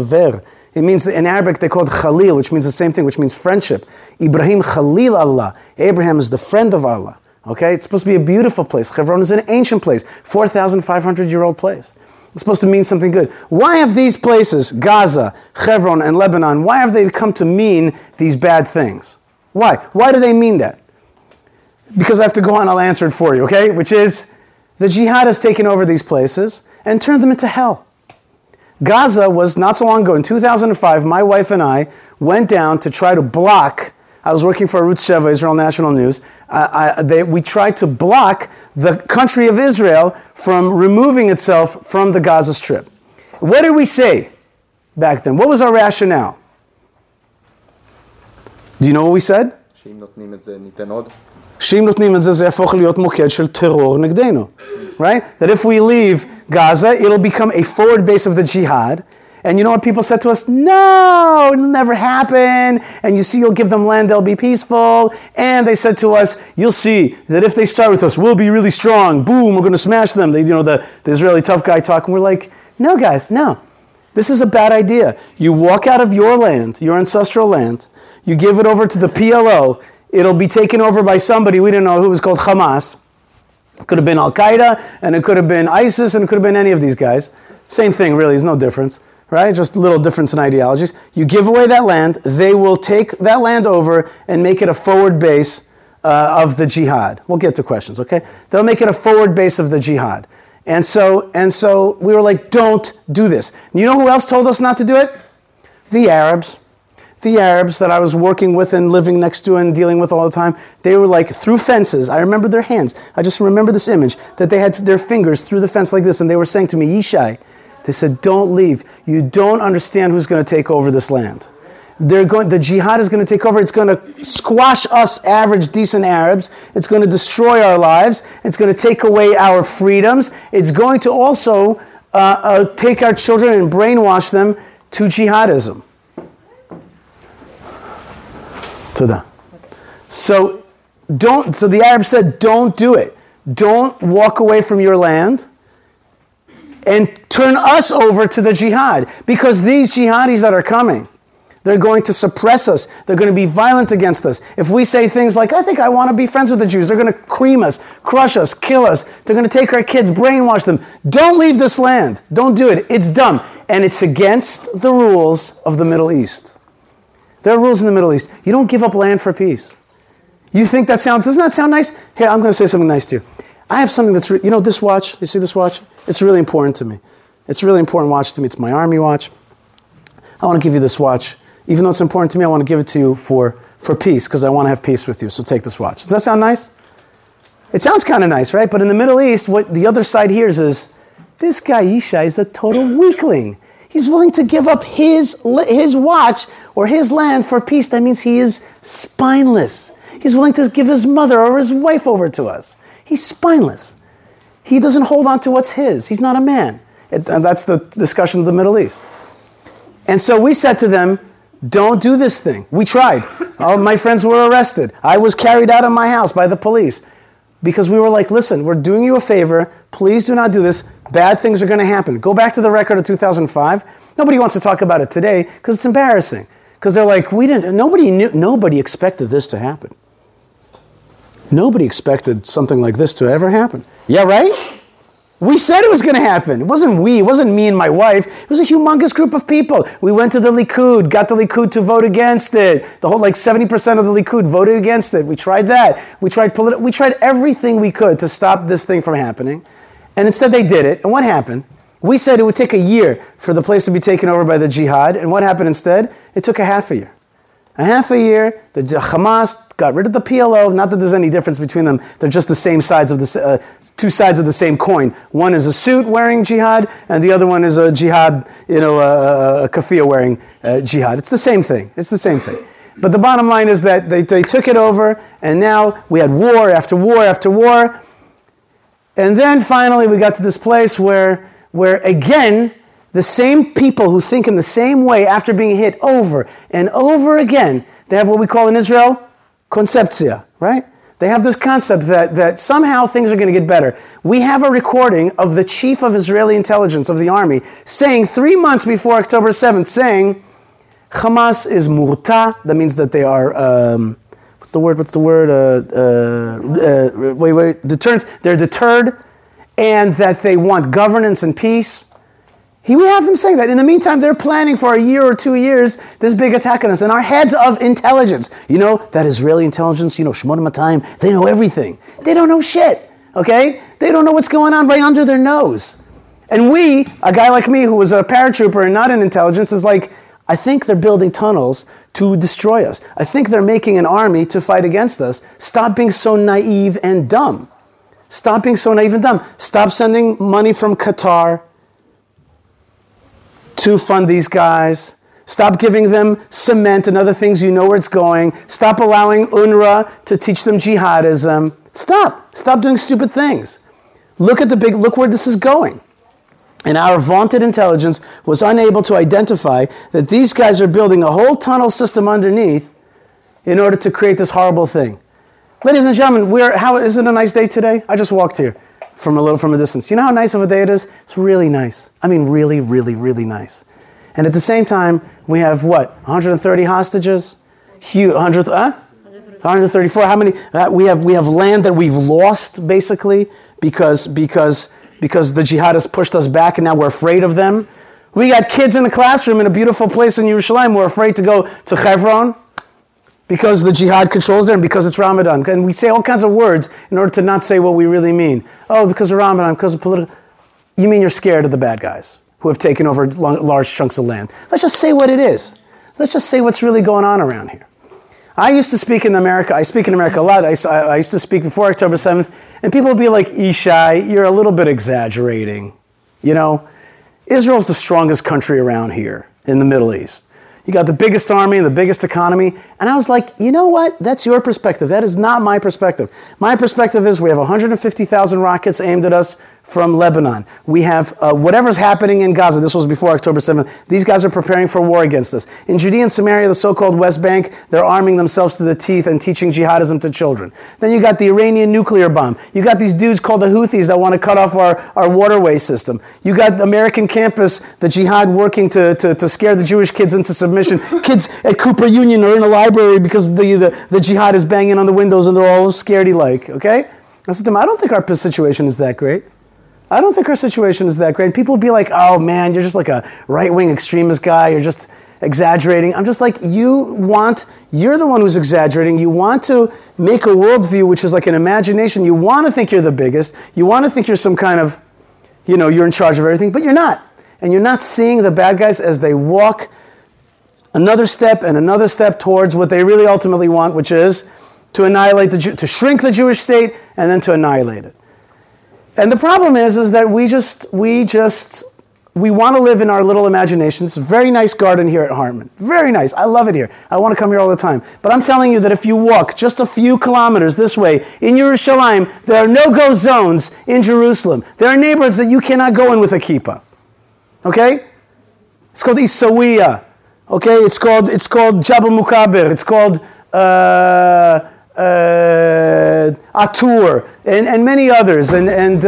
It means, in Arabic, they call it Khalil, which means the same thing, which means friendship. Ibrahim Khalil Allah. Abraham is the friend of Allah. Okay? It's supposed to be a beautiful place. Hebron is an ancient place, 4,500-year-old place. It's supposed to mean something good. Why have these places, Gaza, Hebron, and Lebanon, why have they come to mean these bad things? Why? Why do they mean that? Because I have to go on, I'll answer it for you, okay? Which is, the jihad has taken over these places and turned them into hell. Gaza was, not so long ago, in 2005, my wife and I went down to try to block, I was working for Arutz Sheva, Israel National News. We tried to block the country of Israel from removing itself from the Gaza Strip. What did we say back then? What was our rationale? Do you know what we said? שאם נותנים את זה, ניתן עוד. שאם נותנים את זה, זה יהפוך להיות מוקד של טרור נגדנו. Right? That if we leave Gaza, it'll become a forward base of the jihad. And you know what people said to us? No, it'll never happen. And you see, you'll give them land, they'll be peaceful. And they said to us, you'll see that if they start with us, we'll be really strong. Boom, we're going to smash them. They, the Israeli tough guy talking. We're like, no, guys, no. This is a bad idea. You walk out of your land, your ancestral land. You give it over to the PLO. It'll be taken over by somebody we didn't know who was called Hamas. It could have been Al-Qaeda, and it could have been ISIS, and it could have been any of these guys. Same thing, really. There's no difference. Right? Just a little difference in ideologies. You give away that land, they will take that land over and make it a forward base of the jihad. We'll get to questions, okay? They'll make it a forward base of the jihad. And so we were like, don't do this. You know who else told us not to do it? The Arabs. The Arabs that I was working with and living next to and dealing with all the time, they were like through fences. I remember their hands. I just remember this image that they had their fingers through the fence like this, and they were saying to me, Yishai, they said, don't leave. You don't understand who's going to take over this land. The jihad is going to take over. It's going to squash us average, decent Arabs. It's going to destroy our lives. It's going to take away our freedoms. It's going to also take our children and brainwash them to jihadism. Tada. So the Arabs said, don't do it. Don't walk away from your land and turn us over to the jihad. Because these jihadis that are coming, they're going to suppress us. They're going to be violent against us. If we say things like, I think I want to be friends with the Jews, they're going to cream us, crush us, kill us. They're going to take our kids, brainwash them. Don't leave this land. Don't do it. It's dumb. And it's against the rules of the Middle East. There are rules in the Middle East. You don't give up land for peace. You think doesn't that sound nice? Here, I'm going to say something nice to you. I have something that's, this watch, you see this watch? It's really important to me. It's a really important watch to me. It's my army watch. I want to give you this watch. Even though it's important to me, I want to give it to you for peace, because I want to have peace with you. So take this watch. Does that sound nice? It sounds kind of nice, right? But in the Middle East, what the other side hears is, this guy Yishai is a total weakling. He's willing to give up his watch or his land for peace. That means he is spineless. He's willing to give his mother or his wife over to us. He's spineless. He doesn't hold on to what's his. He's not a man. And that's the discussion of the Middle East. And so we said to them, don't do this thing. We tried. All my friends were arrested. I was carried out of my house by the police because we were like, listen, we're doing you a favor. Please do not do this. Bad things are going to happen. Go back to the record of 2005. Nobody wants to talk about it today because it's embarrassing. Because they're like, nobody expected this to happen. Nobody expected something like this to ever happen. Yeah, right? We said it was going to happen. It wasn't me and my wife. It was a humongous group of people. We went to the Likud, got the Likud to vote against it. The whole 70% of the Likud voted against it. We tried that. We tried everything we could to stop this thing from happening. And instead they did it. And what happened? We said it would take a year for the place to be taken over by the jihad. And what happened instead? It took a half a year. A half a year, the Hamas got rid of the PLO. Not that there's any difference between them. They're just the same sides of the two sides of the same coin. One is a suit wearing jihad, and the other one is a jihad, a keffiyeh wearing jihad. It's the same thing. It's the same thing. But the bottom line is that they took it over, and now we had war after war after war. And then finally we got to this place where again, the same people who think in the same way after being hit over and over again, they have what we call in Israel, conceptia, right? They have this concept that somehow things are going to get better. We have a recording of the chief of Israeli intelligence of the army saying 3 months before October 7th, saying, Hamas is murta, that means that they are, deterrence, they're deterred, and that they want governance and peace. We have him saying that. In the meantime, they're planning for a year or 2 years this big attack on us. And our heads of intelligence, that Israeli intelligence, Shmona Matayim, they know everything. They don't know shit, okay? They don't know what's going on right under their nose. And a guy like me who was a paratrooper and not in intelligence, is like, I think they're building tunnels to destroy us. I think they're making an army to fight against us. Stop being so naive and dumb. Stop being so naive and dumb. Stop sending money from Qatar to fund these guys. Stop giving them cement and other things you know where it's going. Stop allowing UNRWA to teach them jihadism. Stop doing stupid things. Look where this is going. And our vaunted intelligence was unable to identify that these guys are building a whole tunnel system underneath in order to create this horrible thing. Ladies and gentlemen, is it a nice day today? I just walked here from a distance. You know how nice of a day it is? It's really nice. I mean, really, really, really nice. And at the same time, we have what? 130 hostages? 134. How many? We have land that we've lost basically because the jihadists pushed us back, and now we're afraid of them. We got kids in the classroom in a beautiful place in Yerushalayim. We're afraid to go to Hebron because the jihad controls there and because it's Ramadan. And we say all kinds of words in order to not say what we really mean. Oh, because of Ramadan, because of political. You mean you're scared of the bad guys who have taken over large chunks of land. Let's just say what it is. Let's just say what's really going on around here. I used to speak in America. I speak in America a lot. I used to speak before October 7th, and people would be like, Ishai, you're a little bit exaggerating. You know, Israel's the strongest country around here in the Middle East. You got the biggest army and the biggest economy. And I was like, you know what? That's your perspective. That is not my perspective. My perspective is we have 150,000 rockets aimed at us from Lebanon. We have whatever's happening in Gaza. This was before October 7th. These guys are preparing for war against us. In Judea and Samaria, the so-called West Bank, they're arming themselves to the teeth and teaching jihadism to children. Then you got the Iranian nuclear bomb. You got these dudes called the Houthis that want to cut off our waterway system. You got the American campus, the jihad working to scare the Jewish kids into submission. Kids at Cooper Union are in a library because the jihad is banging on the windows and they're all scaredy-like, okay? I said to them, I don't think our situation is that great. I don't think our situation is that great. And people would be like, oh man, you're just like a right-wing extremist guy. You're just exaggerating. I'm just like, you're the one who's exaggerating. You want to make a worldview which is like an imagination. You want to think you're the biggest. You want to think you're some kind of, you're in charge of everything, but you're not. And you're not seeing the bad guys as they walk another step and another step towards what they really ultimately want, which is to annihilate to shrink the Jewish state and then to annihilate it. And the problem is that we want to live in our little imaginations. It's a very nice garden here at Hartman. Very nice. I love it here. I want to come here all the time. But I'm telling you that if you walk just a few kilometers this way in Yerushalayim, there are no-go zones in Jerusalem. There are neighborhoods that you cannot go in with a kippah. Okay? It's called Isawiya. Okay? It's called Jabal Mukaber. It's called Atur and many others and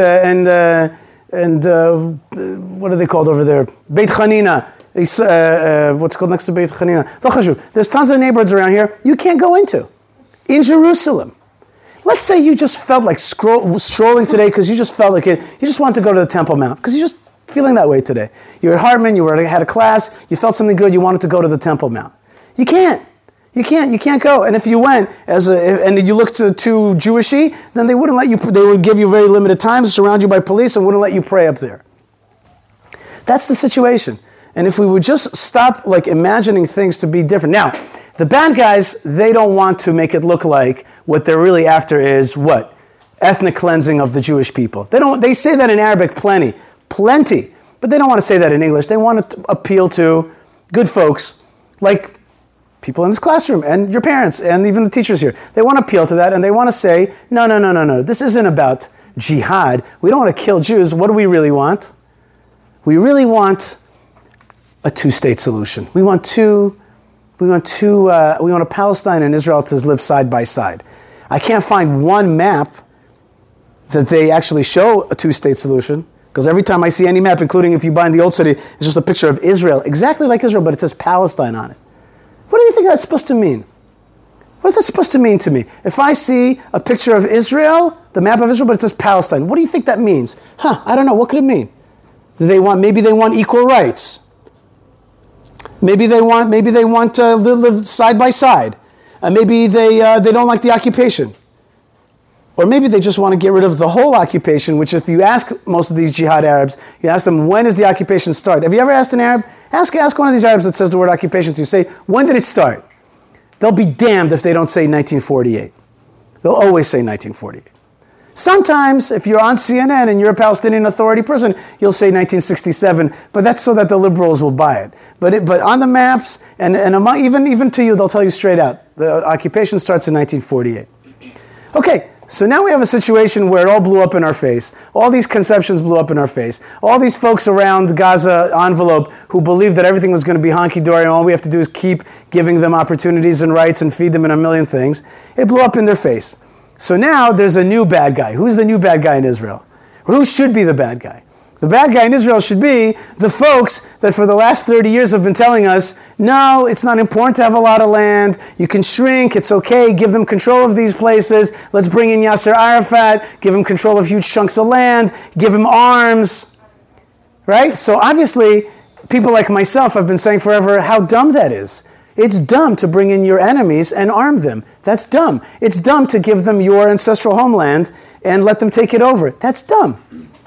what are they called over there? Beit Hanina. What's called next to Beit Hanina? There's tons of neighborhoods around here you can't go into in Jerusalem. Let's say you just felt like strolling today because you just felt like it. You just wanted to go to the Temple Mount because you just feeling that way today. You're at Hartman. Had a class. You felt something good. You wanted to go to the Temple Mount. You can't. You can't go. And if you went and you looked too Jewishy, then they wouldn't let you. They would give you very limited times, surround you by police, and wouldn't let you pray up there. That's the situation. And if we would just stop imagining things to be different. Now, the bad guys, they don't want to make it look like what they're really after is what? Ethnic cleansing of the Jewish people. They say that in Arabic plenty, but they don't want to say that in English. They want to appeal to good folks like people in this classroom and your parents and even the teachers here. They want to appeal to that and they want to say, no. This isn't about jihad. We don't want to kill Jews. What do we really want? We really want a two-state solution. We want a Palestine and Israel to live side by side. I can't find one map that they actually show a two-state solution, because every time I see any map, including if you buy in the Old City, it's just a picture of Israel, exactly like Israel, but it says Palestine on it. What do you think that's supposed to mean? What is that supposed to mean to me? If I see a picture of Israel, the map of Israel, but it says Palestine, what do you think that means? I don't know. What could it mean? Maybe they want equal rights. Maybe they want to live side by side. Maybe they don't like the occupation. Or maybe they just want to get rid of the whole occupation, which if you ask most of these jihad Arabs, you ask them, when does the occupation start? Have you ever asked an Arab? Ask one of these Arabs that says the word occupation to you. Say, when did it start? They'll be damned if they don't say 1948. They'll always say 1948. Sometimes, if you're on CNN and you're a Palestinian Authority person, you'll say 1967, but that's so that the liberals will buy it. But on the maps, and even to you, they'll tell you straight out, the occupation starts in 1948. Okay, so now we have a situation where it all blew up in our face. All these conceptions blew up in our face. All these folks around Gaza envelope who believed that everything was going to be honky-dory and all we have to do is keep giving them opportunities and rights and feed them in a million things. It blew up in their face. So now there's a new bad guy. Who's the new bad guy in Israel? Or who should be the bad guy? The bad guy in Israel should be the folks that for the last 30 years have been telling us, no, it's not important to have a lot of land. You can shrink. It's okay. Give them control of these places. Let's bring in Yasser Arafat. Give him control of huge chunks of land. Give him arms. Right? So obviously, people like myself have been saying forever how dumb that is. It's dumb to bring in your enemies and arm them. That's dumb. It's dumb to give them your ancestral homeland and let them take it over. That's dumb.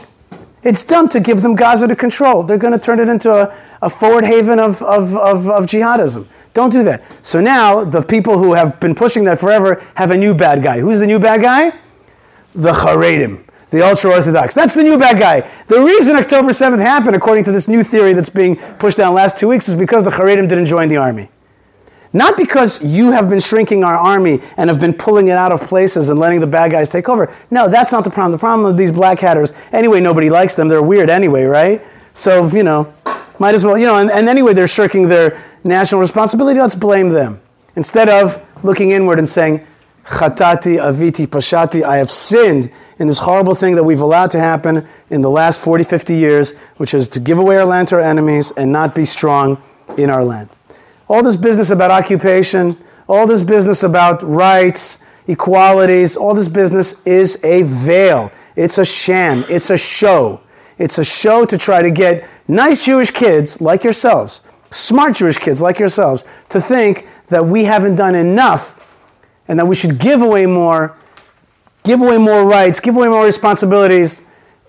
It's dumb to give them Gaza to control. They're going to turn it into a forward haven of jihadism. Don't do that. So now the people who have been pushing that forever have a new bad guy. Who's the new bad guy? The Haredim, the ultra-Orthodox. That's the new bad guy. The reason October 7th happened, according to this new theory that's being pushed down the last 2 weeks, is because the Haredim didn't join the army. Not because you have been shrinking our army and have been pulling it out of places and letting the bad guys take over. No, that's not the problem. The problem with these black hatters, anyway, nobody likes them. They're weird anyway, right? So, might as well, and anyway, they're shirking their national responsibility. Let's blame them. Instead of looking inward and saying, Chatati, Aviti, Pashati, I have sinned in this horrible thing that we've allowed to happen in the last 40, 50 years, which is to give away our land to our enemies and not be strong in our land. All this business about occupation, all this business about rights, equalities, all this business is a veil. It's a sham. It's a show. It's a show to try to get nice Jewish kids like yourselves, smart Jewish kids like yourselves, to think that we haven't done enough and that we should give away more rights, give away more responsibilities,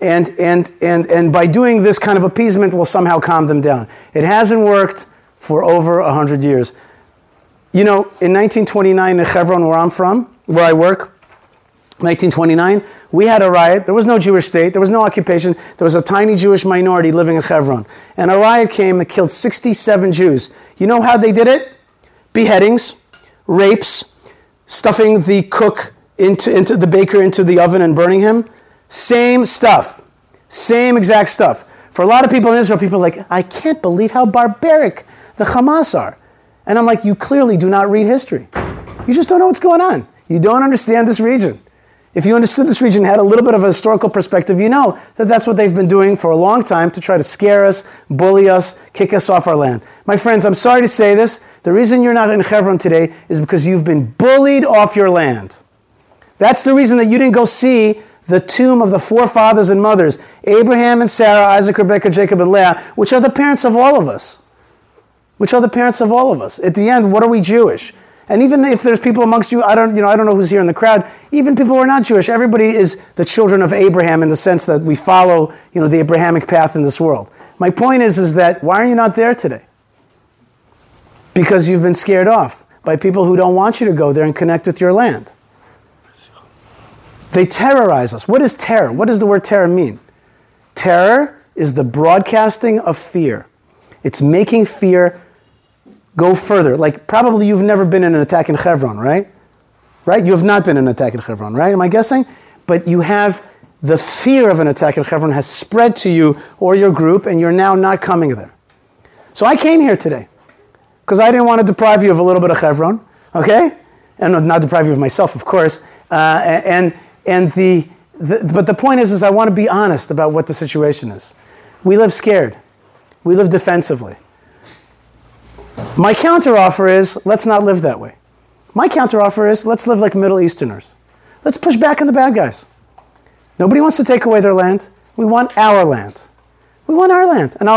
and by doing this kind of appeasement will somehow calm them down. It hasn't worked for over 100 years. In 1929 in Hebron, where I'm from, where I work, 1929, we had a riot. There was no Jewish state. There was no occupation. There was a tiny Jewish minority living in Hebron. And a riot came and killed 67 Jews. You know how they did it? Beheadings, rapes, stuffing the cook into the baker into the oven and burning him. Same stuff. Same exact stuff. For a lot of people in Israel, people are like, I can't believe how barbaric the Hamas are. And I'm like, you clearly do not read history. You just don't know what's going on. You don't understand this region. If you understood this region, had a little bit of a historical perspective, you know that that's what they've been doing for a long time to try to scare us, bully us, kick us off our land. My friends, I'm sorry to say this. The reason you're not in Hebron today is because you've been bullied off your land. That's the reason that you didn't go see the tomb of the forefathers and mothers, Abraham and Sarah, Isaac, Rebekah, Jacob, and Leah, which are the parents of all of us. At the end, what are we Jewish? And even if there's people amongst you, I don't know who's here in the crowd, even people who are not Jewish, everybody is the children of Abraham in the sense that we follow, the Abrahamic path in this world. My point is that why are you not there today? Because you've been scared off by people who don't want you to go there and connect with your land. They terrorize us. What is terror? What does the word terror mean? Terror is the broadcasting of fear. It's making fear go further. Like, probably you've never been in an attack in Hebron, right? Right? You have not been in an attack in Hebron, right? Am I guessing? But you have the fear of an attack in Hebron has spread to you or your group, and you're now not coming there. So I came here today because I didn't want to deprive you of a little bit of Hebron, okay? And not deprive you of myself, of course. But the point is I want to be honest about what the situation is. We live scared. We live defensively. My counteroffer is, let's not live that way. My counteroffer is, let's live like Middle Easterners. Let's push back on the bad guys. Nobody wants to take away their land. We want our land. We want our land. And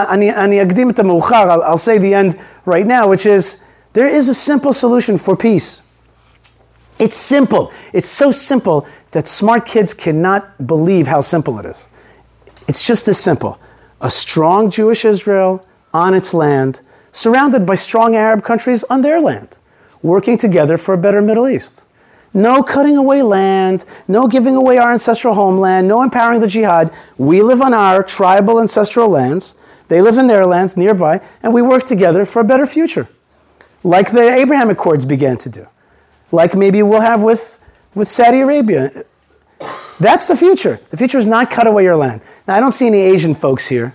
I'll say the end right now, which is, there is a simple solution for peace. It's simple. It's so simple that smart kids cannot believe how simple it is. It's just this simple. A strong Jewish Israel on its land, surrounded by strong Arab countries on their land, working together for a better Middle East. No cutting away land, no giving away our ancestral homeland, no empowering the jihad. We live on our tribal ancestral lands. They live in their lands nearby, and we work together for a better future. Like the Abraham Accords began to do. Like maybe we'll have with Saudi Arabia. That's the future. The future is not cut away your land. Now, I don't see any Asian folks here,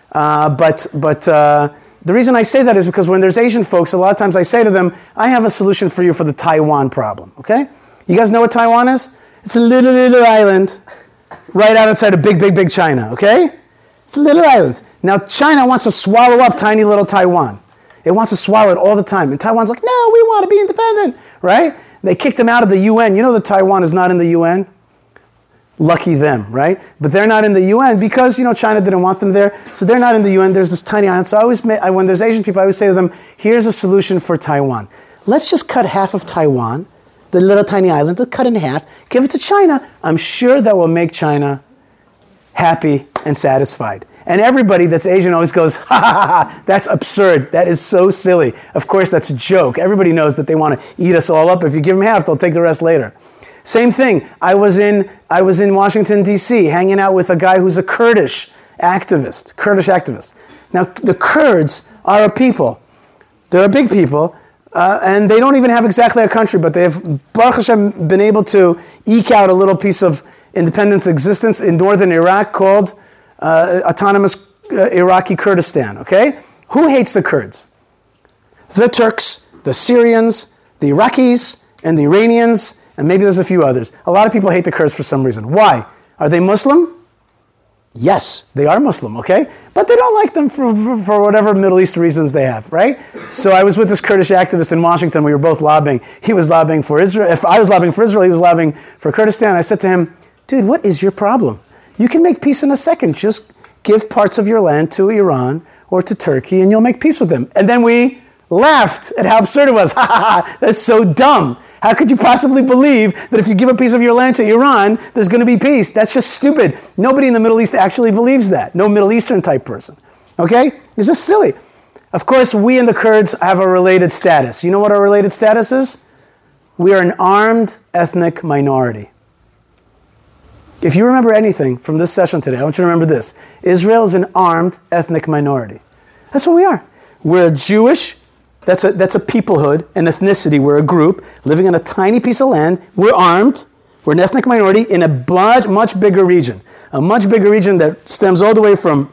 but the reason I say that is because when there's Asian folks, a lot of times I say to them, I have a solution for you for the Taiwan problem, okay? You guys know what Taiwan is? It's a little island right outside of big China, okay? It's a little island. Now, China wants to swallow up tiny little Taiwan. It wants to swallow it all the time. And Taiwan's like, no, we want to be independent, right? They kicked them out of the UN. You know that Taiwan is not in the UN? Lucky them, right? But they're not in the UN because, China didn't want them there. So they're not in the UN. There's this tiny island. So when there's Asian people, I always say to them, here's a solution for Taiwan. Let's just cut half of Taiwan, the little tiny island, let's cut it in half, give it to China. I'm sure that will make China happy and satisfied. And everybody that's Asian always goes, ha, ha, ha, that's absurd. That is so silly. Of course, that's a joke. Everybody knows that they want to eat us all up. If you give them half, they'll take the rest later. Same thing. I was in Washington, D.C., hanging out with a guy who's a Kurdish activist. Now, the Kurds are a people. They're a big people, and they don't even have exactly a country, but they've, Baruch Hashem, been able to eke out a little piece of independence existence in northern Iraq called autonomous Iraqi Kurdistan, okay? Who hates the Kurds? The Turks, the Syrians, the Iraqis, and the Iranians, and maybe there's a few others. A lot of people hate the Kurds for some reason. Why? Are they Muslim? Yes, they are Muslim, okay? But they don't like them for whatever Middle East reasons they have, right? So I was with this Kurdish activist in Washington. We were both lobbying. He was lobbying for Israel. If I was lobbying for Israel, he was lobbying for Kurdistan. I said to him, dude, what is your problem? You can make peace in a second. Just give parts of your land to Iran or to Turkey, and you'll make peace with them. And then we laughed at how absurd it was. Ha ha ha, that's so dumb. How could you possibly believe that if you give a piece of your land to Iran, there's going to be peace? That's just stupid. Nobody in the Middle East actually believes that. No Middle Eastern type person. Okay? It's just silly. Of course, we and the Kurds have a related status. You know what our related status is? We are an armed ethnic minority. If you remember anything from this session today, I want you to remember this. Israel is an armed ethnic minority. That's what we are. We're Jewish. That's a peoplehood, an ethnicity. We're a group living on a tiny piece of land. We're armed. We're an ethnic minority in a much bigger region. A much bigger region that stems all the way from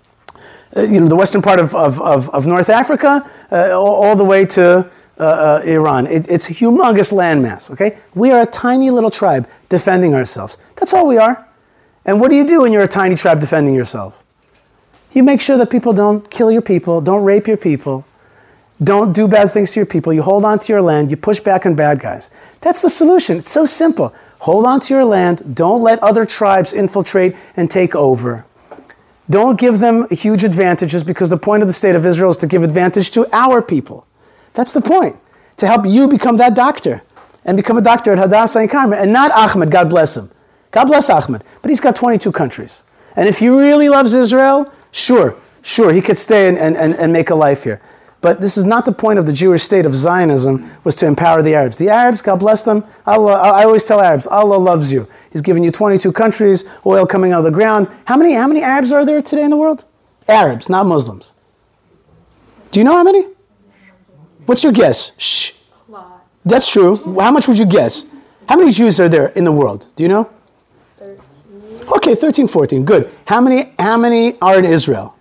the western part of North Africa all the way to Iran. It's a humongous landmass, okay? We are a tiny little tribe defending ourselves. That's all we are. And what do you do when you're a tiny tribe defending yourself? You make sure that people don't kill your people, don't rape your people, don't do bad things to your people. You hold on to your land. You push back on bad guys. That's the solution. It's so simple. Hold on to your land. Don't let other tribes infiltrate and take over. Don't give them huge advantages because the point of the state of Israel is to give advantage to our people. That's the point. To help you become that doctor and become a doctor at Hadassah and Carmel. And not Ahmed, God bless him. God bless Ahmed. But he's got 22 countries. And if he really loves Israel, sure, he could stay and make a life here. But this is not the point of the Jewish state of Zionism, was to empower the Arabs. The Arabs, God bless them, Allah, I always tell Arabs, Allah loves you. He's given you 22 countries, oil coming out of the ground. How many Arabs are there today in the world? Arabs, not Muslims. Do you know how many? What's your guess? Shh. A lot. That's true. How much would you guess? How many Jews are there in the world? Do you know? 13. Okay, 13, 14. Good. How many are in Israel?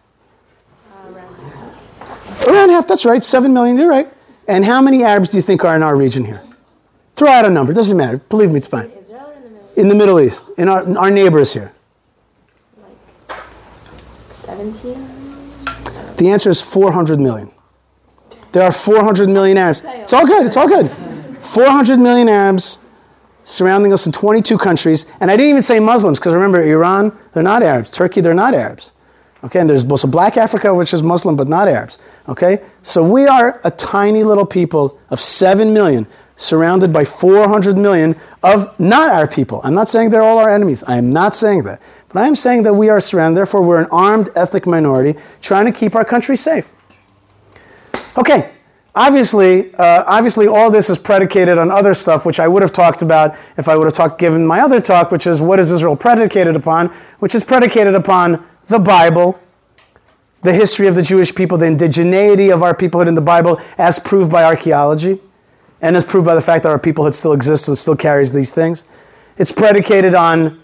Around half, that's right. 7 million, you're right. And how many Arabs do you think are in our region here? Throw out a number. It doesn't matter. Believe me, it's fine. In Israel or in the Middle East? In the Middle East. In our neighbors here. Like 17? The answer is 400 million. There are 400 million Arabs. It's all good. It's all good. 400 million Arabs surrounding us in 22 countries. And I didn't even say Muslims, because remember, Iran, they're not Arabs. Turkey, they're not Arabs. Okay, and there's also Black Africa, which is Muslim, but not Arabs. Okay, so we are a tiny little people of 7 million, surrounded by 400 million of not our people. I'm not saying they're all our enemies. I am not saying that. But I am saying that we are surrounded, therefore we're an armed ethnic minority trying to keep our country safe. Okay, obviously, all this is predicated on other stuff, which I would have talked about if I would have given my other talk, which is what is Israel predicated upon, which is predicated upon the Bible, the history of the Jewish people, the indigeneity of our peoplehood in the Bible, as proved by archaeology, and as proved by the fact that our peoplehood still exists and still carries these things. It's predicated on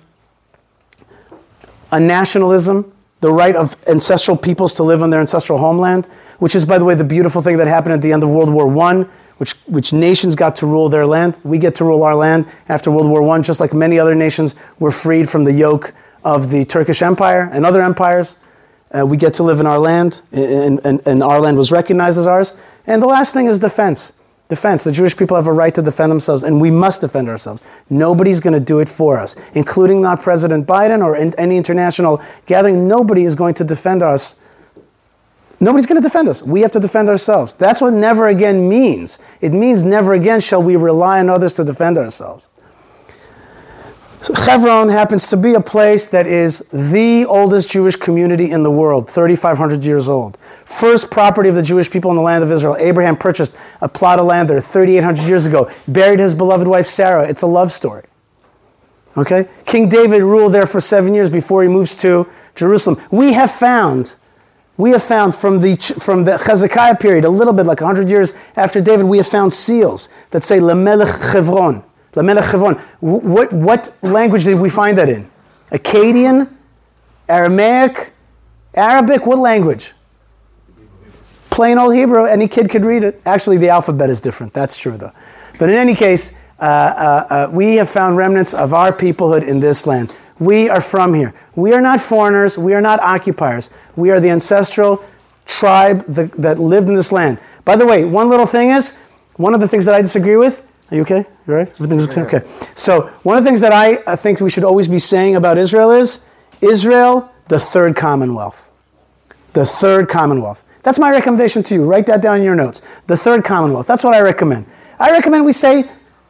a nationalism, the right of ancestral peoples to live on their ancestral homeland, which is, by the way, the beautiful thing that happened at the end of World War I, which nations got to rule their land. We get to rule our land after World War I, just like many other nations were freed from the yoke of the Turkish Empire and other empires. We get to live in our land, and our land was recognized as ours. And the last thing is defense. Defense. The Jewish people have a right to defend themselves, and we must defend ourselves. Nobody's going to do it for us, including not President Biden or any international gathering. Nobody is going to defend us. Nobody's going to defend us. We have to defend ourselves. That's what never again means. It means never again shall we rely on others to defend ourselves. So Hebron happens to be a place that is the oldest Jewish community in the world, 3,500 years old. First property of the Jewish people in the land of Israel. Abraham purchased a plot of land there 3,800 years ago, buried his beloved wife Sarah. It's a love story. Okay? King David ruled there for 7 years before he moves to Jerusalem. We have found from the Hezekiah period, a little bit like 100 years after David, we have found seals that say Lamelech Hebron. Lamelech Hebron. What language did we find that in? Akkadian? Aramaic? Arabic? What language? Plain old Hebrew. Any kid could read it. Actually, the alphabet is different. That's true, though. But in any case, we have found remnants of our peoplehood in this land. We are from here. We are not foreigners. We are not occupiers. We are the ancestral tribe that lived in this land. By the way, one little thing is, one of the things that I disagree with, are you okay? You all right? Everything's okay? Okay. So one of the things that I think we should always be saying about Israel is, Israel, the third commonwealth. The third commonwealth. That's my recommendation to you. Write that down in your notes. The third commonwealth. That's what I recommend. I recommend we say,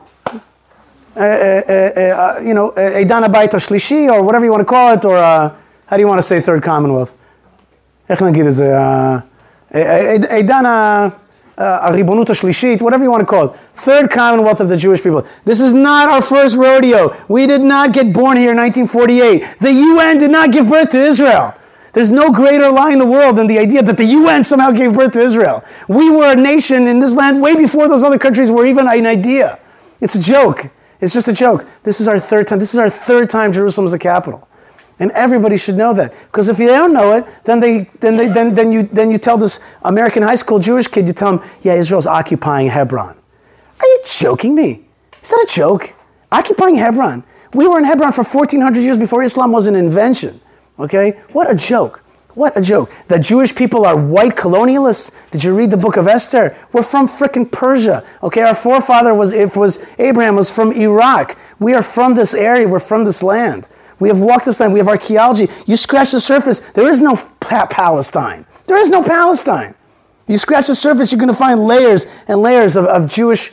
Eidan Habayit HaShlishi, or whatever you want to call it, or how do you want to say third commonwealth? Eidan Haribonut HaShlishit, whatever you want to call it. Third commonwealth of the Jewish people. This is not our first rodeo. We did not get born here in 1948. The UN did not give birth to Israel. There's no greater lie in the world than the idea that the UN somehow gave birth to Israel. We were a nation in this land way before those other countries were even an idea. It's a joke. It's just a joke. This is our third time. This is our third time Jerusalem is the capital. And everybody should know that. Because if you don't know it, then you tell this American high school Jewish kid, you tell him, yeah, Israel's occupying Hebron. Are you joking me? Is that a joke? Occupying Hebron. We were in Hebron for 1,400 years before Islam was an invention. Okay? What a joke. What a joke. The Jewish people are white colonialists. Did you read the book of Esther? We're from frickin' Persia. Okay, our forefather Abraham was from Iraq. We are from this area. We're from this land. We have walked this land. We have archaeology. You scratch the surface, there is no Palestine. There is no Palestine. You scratch the surface, you're going to find layers and layers of Jewish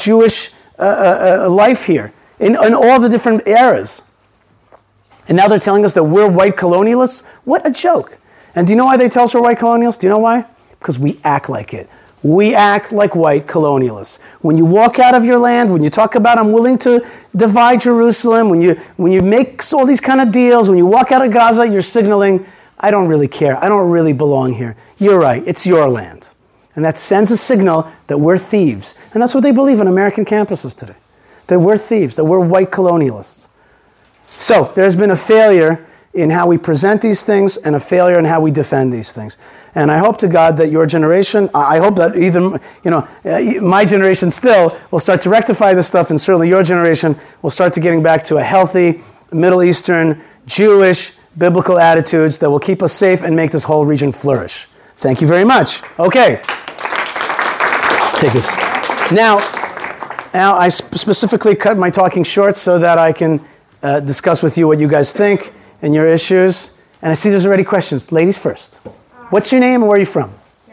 life here in all the different eras. And now they're telling us that we're white colonialists? What a joke. And do you know why they tell us we're white colonialists? Do you know why? Because we act like it. We act like white colonialists. When you walk out of your land, when you talk about I'm willing to divide Jerusalem, when you make all these kind of deals, when you walk out of Gaza, you're signaling, I don't really care. I don't really belong here. You're right. It's your land. And that sends a signal that we're thieves. And that's what they believe on American campuses today. That we're thieves, that we're white colonialists. So there's been a failure in how we present these things and a failure in how we defend these things. And I hope to God that your generation, I hope that either, my generation still will start to rectify this stuff, and certainly your generation will start to getting back to a healthy, Middle Eastern, Jewish, biblical attitudes that will keep us safe and make this whole region flourish. Thank you very much. Okay. Take this. Now I specifically cut my talking short so that I can discuss with you what you guys think and your issues. And I see there's already questions. Ladies first. What's your name and where are you from?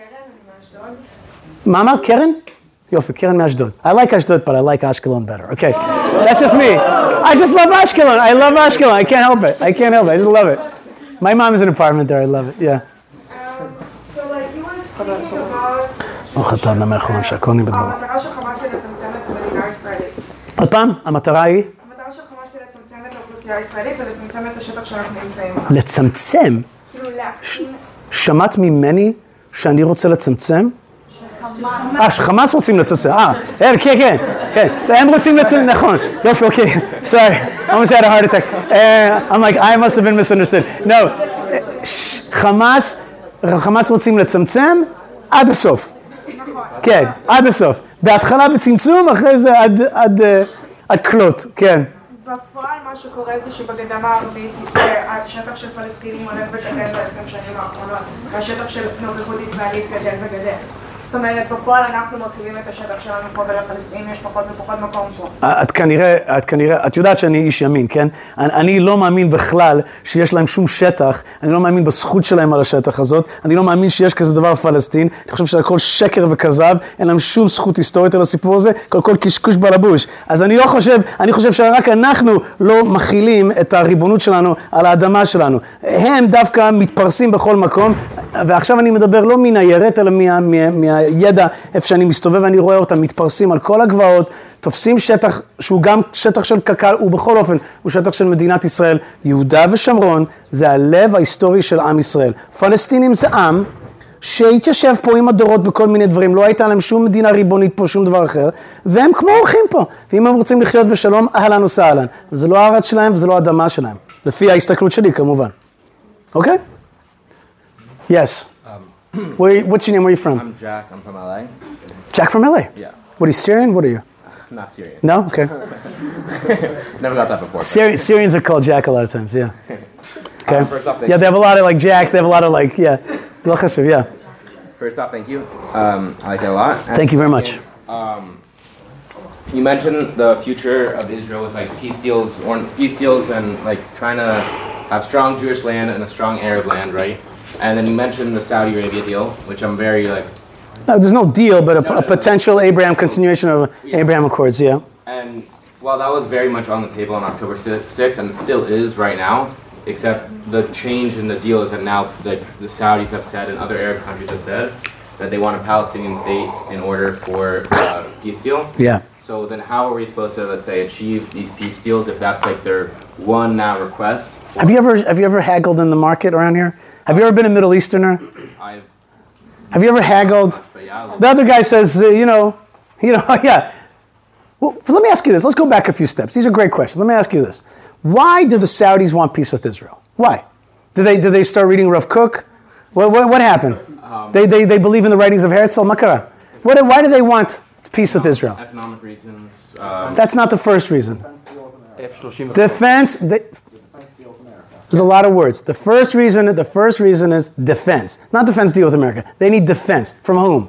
Mama, Keren? Yofi, Keren Ashdod. I like Ashdod, but I like Ashkelon better. Okay, that's just me. I just love Ashkelon. I love Ashkelon. I can't help it. I just love it. My mom has an apartment there. I love it. Yeah. So, you were speaking about ברוך אתה ה' מלך העולם שהכל נהיה בדברו. המטרה של חמאס היא לצמצם את המדינה הישראלית. עוד פעם, המטרה היא? המטרה של חמאס היא לצמצם את האוכלוסייה הישראלית ולצמצם את השטח שאנחנו נמצאים עליו. לצמצם? כאילו להקטין... שמעת ממני שאני רוצה לצמצם? שחמאס רוצים לצמצם. כן. הם רוצים לצמצם, נכון. יופי, אוקיי. Sorry, I almost had a heart attack. I'm like, I must have been misunderstood. No, חמאס רוצים לצמצם עד הסוף. כן, עד הסוף. בהתחלה בצמצום, אחרי זה עד כלות, כן. בפועל מה שקורה זה שבגדה המערבית השטח של פלסטינים הולך וגדל ב-20 שנים האחרונות, והשטח של נוכחות ישראלית גדל וגדל. זאת אומרת, בפועל אנחנו מרחיבים את השטח שלנו פה ולפלסטינים יש פחות ופחות מקום פה. את יודעת שאני איש ימין, כן? אני לא מאמין בכלל שיש להם שום שטח, אני לא מאמין בזכות שלהם על השטח הזאת, אני לא מאמין שיש כזה דבר פלסטין, אני חושב שהכל שקר וכזב, אין להם שום זכות היסטורית על הסיפור הזה, כל קשקוש בלבוש. אז אני חושב שרק אנחנו לא מכילים את הריבונות שלנו על האדמה שלנו. הם דווקא מתפרסים בכל מקום, ועכשיו אני מדבר לא מהניירת, אלא מהידע, איפה שאני מסתובב ואני רואה אותם מתפרסים על כל הגבעות, תופסים שטח שהוא גם שטח של קק"ל, ובכל אופן הוא שטח של מדינת ישראל. יהודה ושומרון זה הלב ההיסטורי של עם ישראל. פלסטינים זה עם שהתיישב פה עם הדורות בכל מיני דברים, לא הייתה להם שום מדינה ריבונית פה, שום דבר אחר, והם כמו אורחים פה, ואם הם רוצים לחיות בשלום, אהלן וסהלן. זה לא הארץ שלהם וזה לא האדמה שלהם, לפי ההסתכלות שלי כמובן. אוקיי? Yes. What's your name? Where are you from? I'm Jack. I'm from LA. Jack from LA? Yeah. What are you, Syrian? What are you? Not Syrian. No? Okay. Never got that before. Syrians are called Jack a lot of times, yeah. Okay. First off, Yeah, they have a lot of like Jacks, they have a lot of like, yeah. Yeah. First off, thank you. I like it a lot. And Thank you very much. You mentioned the future of Israel with like peace deals and like trying to have strong Jewish land and a strong Arab land, right? And then you mentioned the Saudi Arabia deal, which I'm very like... There's no deal, but a potential Abraham continuation of Abraham Accords, yeah. And while that was very much on the table on October 6th, and it still is right now, except the change in the deal is that now the Saudis have said and other Arab countries have said that they want a Palestinian state in order for a peace deal. Yeah. So then how are we supposed to, let's say, achieve these peace deals if that's like their one now request? Have you ever haggled in the market around here? Have you ever been a Middle Easterner? Have you ever haggled? The other guy says, yeah. Well, let me ask you this. Let's go back a few steps. These are great questions. Let me ask you this. Why do the Saudis want peace with Israel? Why? Did they start reading Rav Kook? What happened? They believe in the writings of Herzl Makara. Why do they want peace with Israel? Economic reasons. That's not the first reason. Defense. There's a lot of words. The first reason is defense. Not defense deal with America. They need defense. From whom?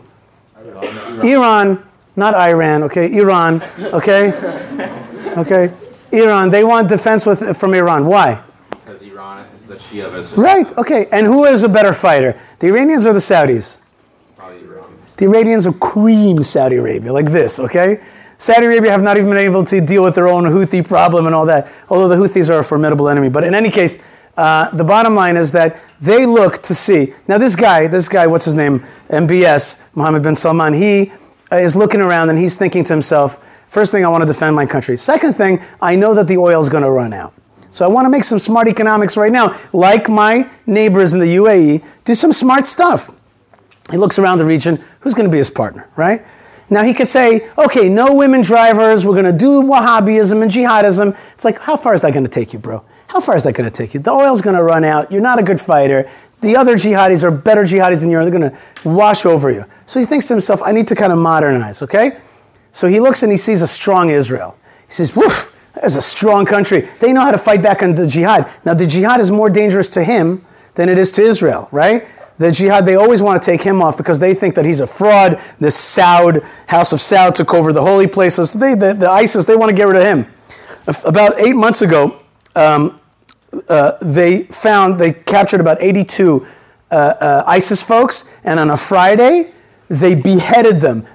Iran, not Iran, okay? Iran, okay? Okay? Iran, they want defense from Iran. Why? Because Iran is the Shia versus... Right, okay. And who is a better fighter? The Iranians or the Saudis? Probably Iran. The Iranians are cream Saudi Arabia, like this, okay? Saudi Arabia have not even been able to deal with their own Houthi problem and all that, although the Houthis are a formidable enemy. But in any case, the bottom line is that they look to see... Now this guy, what's his name? MBS, Mohammed bin Salman, he is looking around and he's thinking to himself, first thing, I want to defend my country. Second thing, I know that the oil is going to run out. So I want to make some smart economics right now. Like my neighbors in the UAE, do some smart stuff. He looks around the region, who's going to be his partner, right? Now he could say, okay, no women drivers, we're going to do Wahhabism and jihadism. It's like, how far is that going to take you, bro? How far is that going to take you? The oil's going to run out. You're not a good fighter. The other jihadis are better jihadis than you are. They're going to wash over you. So he thinks to himself, I need to kind of modernize, okay? So he looks and he sees a strong Israel. He says, woof, there's a strong country. They know how to fight back on the jihad. Now the jihad is more dangerous to him than it is to Israel, right? The jihad, they always want to take him off because they think that he's a fraud. This Saud, House of Saud took over the holy places. The ISIS, they want to get rid of him. About 8 months ago, they captured about 82 ISIS folks, and on a Friday, they beheaded them,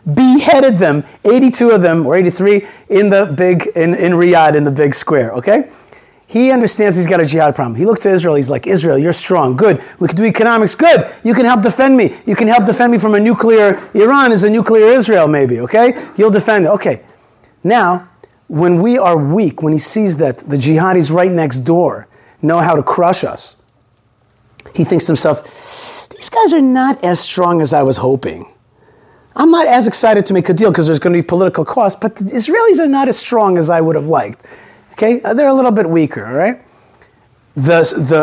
82 of them, or 83, in Riyadh, in the big square, okay? He understands he's got a jihad problem. He looked to Israel. He's like, Israel, you're strong. Good. We can do economics. Good. You can help defend me. You can help defend me from a nuclear Iran is a nuclear Israel maybe, okay? You'll defend it. Okay. Now, when we are weak, when he sees that the jihadis right next door know how to crush us, he thinks to himself, these guys are not as strong as I was hoping. I'm not as excited to make a deal because there's going to be political costs, but the Israelis are not as strong as I would have liked. Okay, they're a little bit weaker, all right? The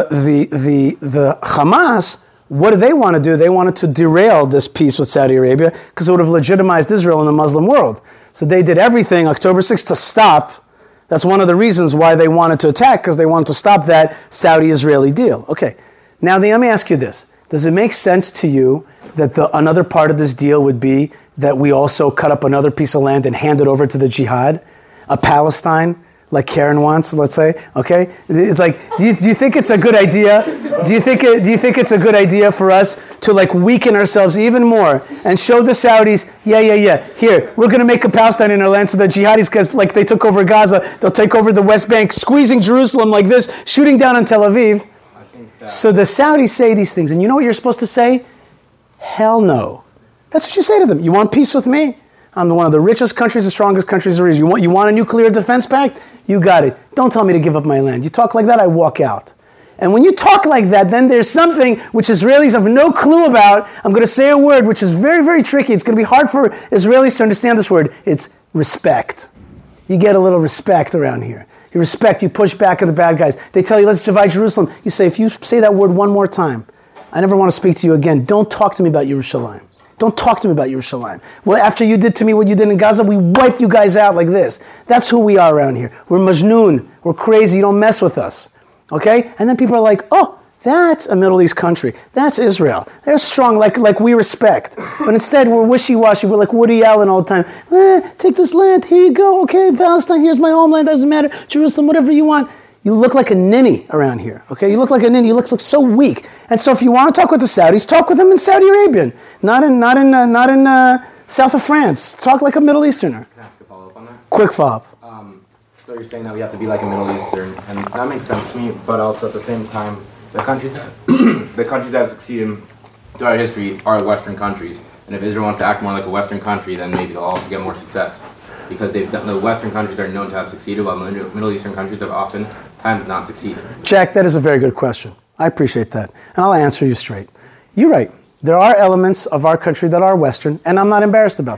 Hamas, what do they want to do? They wanted to derail this peace with Saudi Arabia because it would have legitimized Israel in the Muslim world. So they did everything October 6th to stop. That's one of the reasons why they wanted to attack, because they wanted to stop that Saudi-Israeli deal. Okay, now let me ask you this. Does it make sense to you that another part of this deal would be that we also cut up another piece of land and hand it over to the jihad, a Palestine, like Karen wants, let's say? Okay, it's like, do you think it's a good idea? Do you think it's a good idea for us to like weaken ourselves even more and show the Saudis, yeah, here we're going to make a Palestine in our land so that jihadis, because like they took over Gaza, they'll take over the West Bank, squeezing Jerusalem like this, shooting down on Tel Aviv. So the Saudis say these things, and you know what you're supposed to say? Hell no. That's what you say to them. You want peace with me? I'm one of the richest countries, the strongest countries there is. You want a nuclear defense pact? You got it. Don't tell me to give up my land. You talk like that, I walk out. And when you talk like that, then there's something which Israelis have no clue about. I'm going to say a word which is very, very tricky. It's going to be hard for Israelis to understand this word. It's respect. You get a little respect around here. You respect, you push back at the bad guys. They tell you, let's divide Jerusalem. You say, if you say that word one more time, I never want to speak to you again. Don't talk to me about Yerushalayim. Don't talk to me about Yerushalayim. Well, after you did to me what you did in Gaza, we wiped you guys out like this. That's who we are around here. We're Majnoon. We're crazy. You don't mess with us. Okay? And then people are like, oh, that's a Middle East country. That's Israel. They're strong, like we respect. But instead, we're wishy-washy. We're like Woody Allen all the time. Take this land. Here you go. Okay, Palestine. Here's my homeland. Doesn't matter. Jerusalem, whatever you want. You look like a ninny around here, okay? You look like a ninny. You look like so weak. And so if you want to talk with the Saudis, talk with them in Saudi Arabian, not in south of France. Talk like a Middle Easterner. Can I ask a follow-up on that? Quick follow-up. So you're saying that we have to be like a Middle Eastern, and that makes sense to me, but also at the same time, the countries that have succeeded throughout history are Western countries. And if Israel wants to act more like a Western country, then maybe they'll also get more success. Because the Western countries are known to have succeeded, while Middle Eastern countries have oftentimes not succeeded. Jack, that is a very good question. I appreciate that. And I'll answer you straight. You're right. There are elements of our country that are Western, and I'm not embarrassed about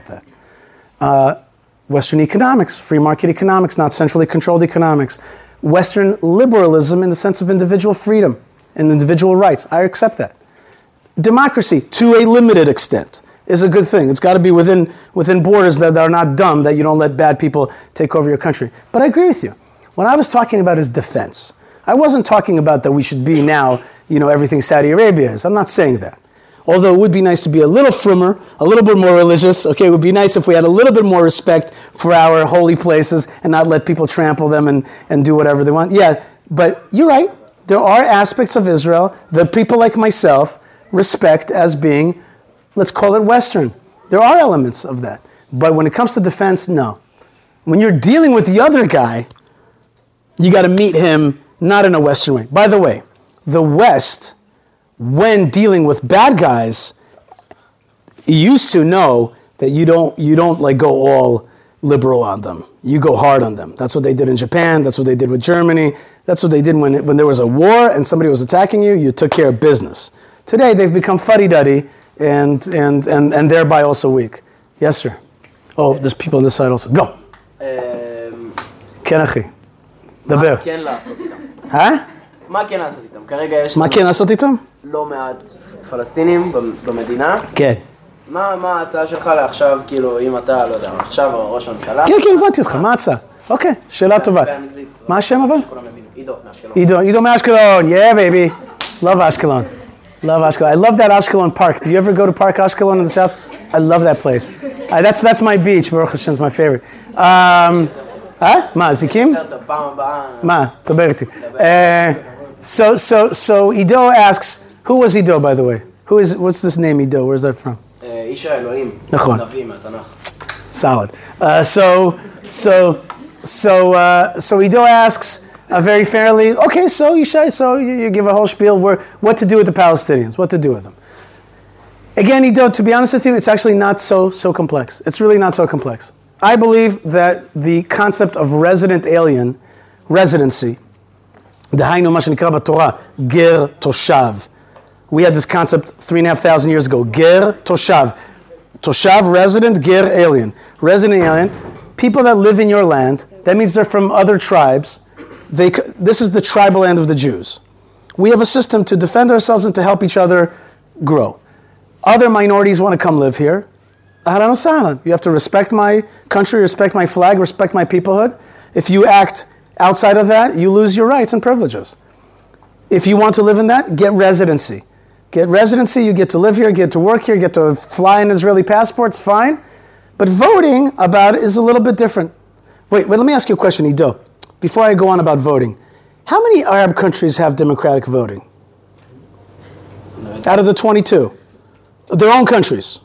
that. Western economics, free market economics, not centrally controlled economics. Western liberalism in the sense of individual freedom and individual rights. I accept that. Democracy, to a limited extent, is a good thing. It's got to be within borders that are not dumb, that you don't let bad people take over your country. But I agree with you. What I was talking about is defense. I wasn't talking about that we should be now, everything Saudi Arabia is. I'm not saying that. Although it would be nice to be a little frummer, a little bit more religious. Okay, it would be nice if we had a little bit more respect for our holy places and not let people trample them and do whatever they want. Yeah, but you're right. There are aspects of Israel that people like myself respect as being, let's call it Western. There are elements of that. But when it comes to defense, no. When you're dealing with the other guy, you got to meet him not in a Western way. By the way, the West, when dealing with bad guys, used to know that you don't like go all liberal on them. You go hard on them. That's what they did in Japan. That's what they did with Germany. That's what they did when there was a war and somebody was attacking you. You took care of business. Today they've become fuddy-duddy and thereby also weak. Yes, sir. Oh, there's people on this side also. Go. כן אחי. דבר. מה כן לעשות איתם? מה כן לעשות איתם? כרגע יש... מה כן לעשות איתם? לא מעט פלסטינים במדינה. כן. מה ההצעה שלך לעכשיו, כאילו, אם אתה, לא יודע, עכשיו ראש הממשלה? כן, הבנתי אותך, מה ההצעה? אוקיי, שאלה טובה. מה השם אבל? עידו מאשקלון. עידו מאשקלון, yeah baby. Love Ashkelon. Love Ashkelon. I love that Ashkelon park. Do you ever go to Park Ashkelon in the south? I love that place. That's my beach. Baruch Hashem is my favorite. מה, זיקים? מה? דבר איתי. So Ido asks, who was Ido, by the way? What's this name Ido? Where's that from? איש האלוהים. נכון. נביא מהתנ"ך. Solid. So Ido asks, very fairly. Okay, so you give a whole spiel what to do with the Palestinians, what to do with them. Again, Ido, to be honest with you, it's actually not so complex. It's really not so complex. I believe that the concept of resident alien, residency, דהיינו מה שנקרא בתורה, גר תושב. We had this concept 3,500 years ago. Ger toshav. Toshav, resident, ger, alien. Resident, alien. People that live in your land, that means they're from other tribes. This is the tribal land of the Jews. We have a system to defend ourselves and to help each other grow. Other minorities want to come live here. Ahlan wa sahlan. You have to respect my country, respect my flag, respect my peoplehood. If you act outside of that, you lose your rights and privileges. If you want to live in that, get residency. Get residency, you get to live here, get to work here, get to fly in Israeli passports, fine. But voting about it is a little bit different. Wait, let me ask you a question, Ido. Before I go on about voting. How many Arab countries have democratic voting? Out of the 22. Their own countries.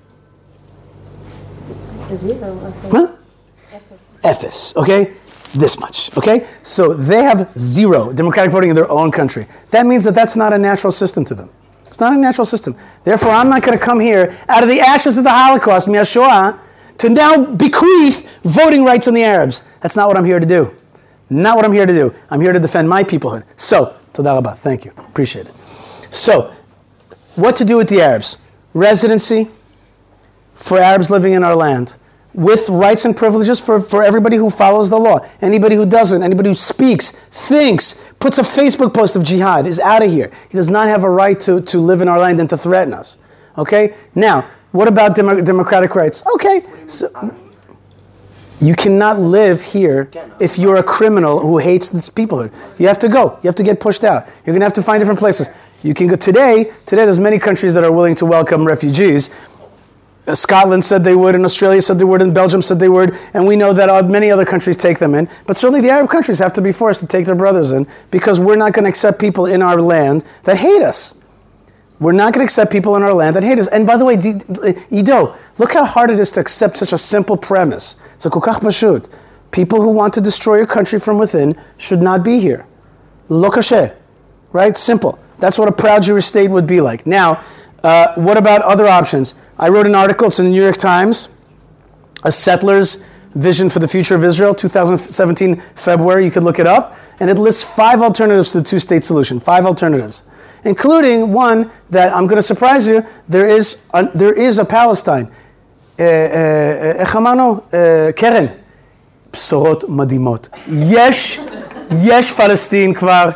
Zero. Huh? Ephes, okay? This much, okay? So they have zero democratic voting in their own country. That means that that's not a natural system to them. It's not a natural system. Therefore, I'm not going to come here out of the ashes of the Holocaust, Shoah, to now bequeath voting rights on the Arabs. That's not what I'm here to do. Not what I'm here to do. I'm here to defend my peoplehood. So, toda rabah, thank you. Appreciate it. So, what to do with the Arabs? Residency for Arabs living in our land, with rights and privileges for everybody who follows the law. Anybody who doesn't, anybody who speaks, thinks, puts a Facebook post of jihad is out of here. He does not have a right to live in our land and to threaten us. Okay? Now, what about democratic rights? Okay. So, you cannot live here if you're a criminal who hates this peoplehood. You have to go. You have to get pushed out. You're going to have to find different places. You can go today there's many countries that are willing to welcome refugees. Scotland said they would, and Australia said they would, and Belgium said they would, and we know that many other countries take them in. But certainly the Arab countries have to be forced to take their brothers in, because we're not going to accept people in our land that hate us. We're not going to accept people in our land that hate us. And by the way, Ido, look how hard it is to accept such a simple premise. It's a kukach pashut. People who want to destroy your country from within should not be here. Lo kashe. Right? Simple. That's what a proud Jewish state would be like. Now, what about other options? I wrote an article, it's in the New York Times, A Settler's Vision for the Future of Israel, 2017, February, you could look it up, and it lists 5 alternatives to the two-state solution, 5 alternatives, including one that, I'm going to surprise you, there is a Palestine. איך אמרנו? קרן. בשורות מדהימות. יש פלסטין כבר,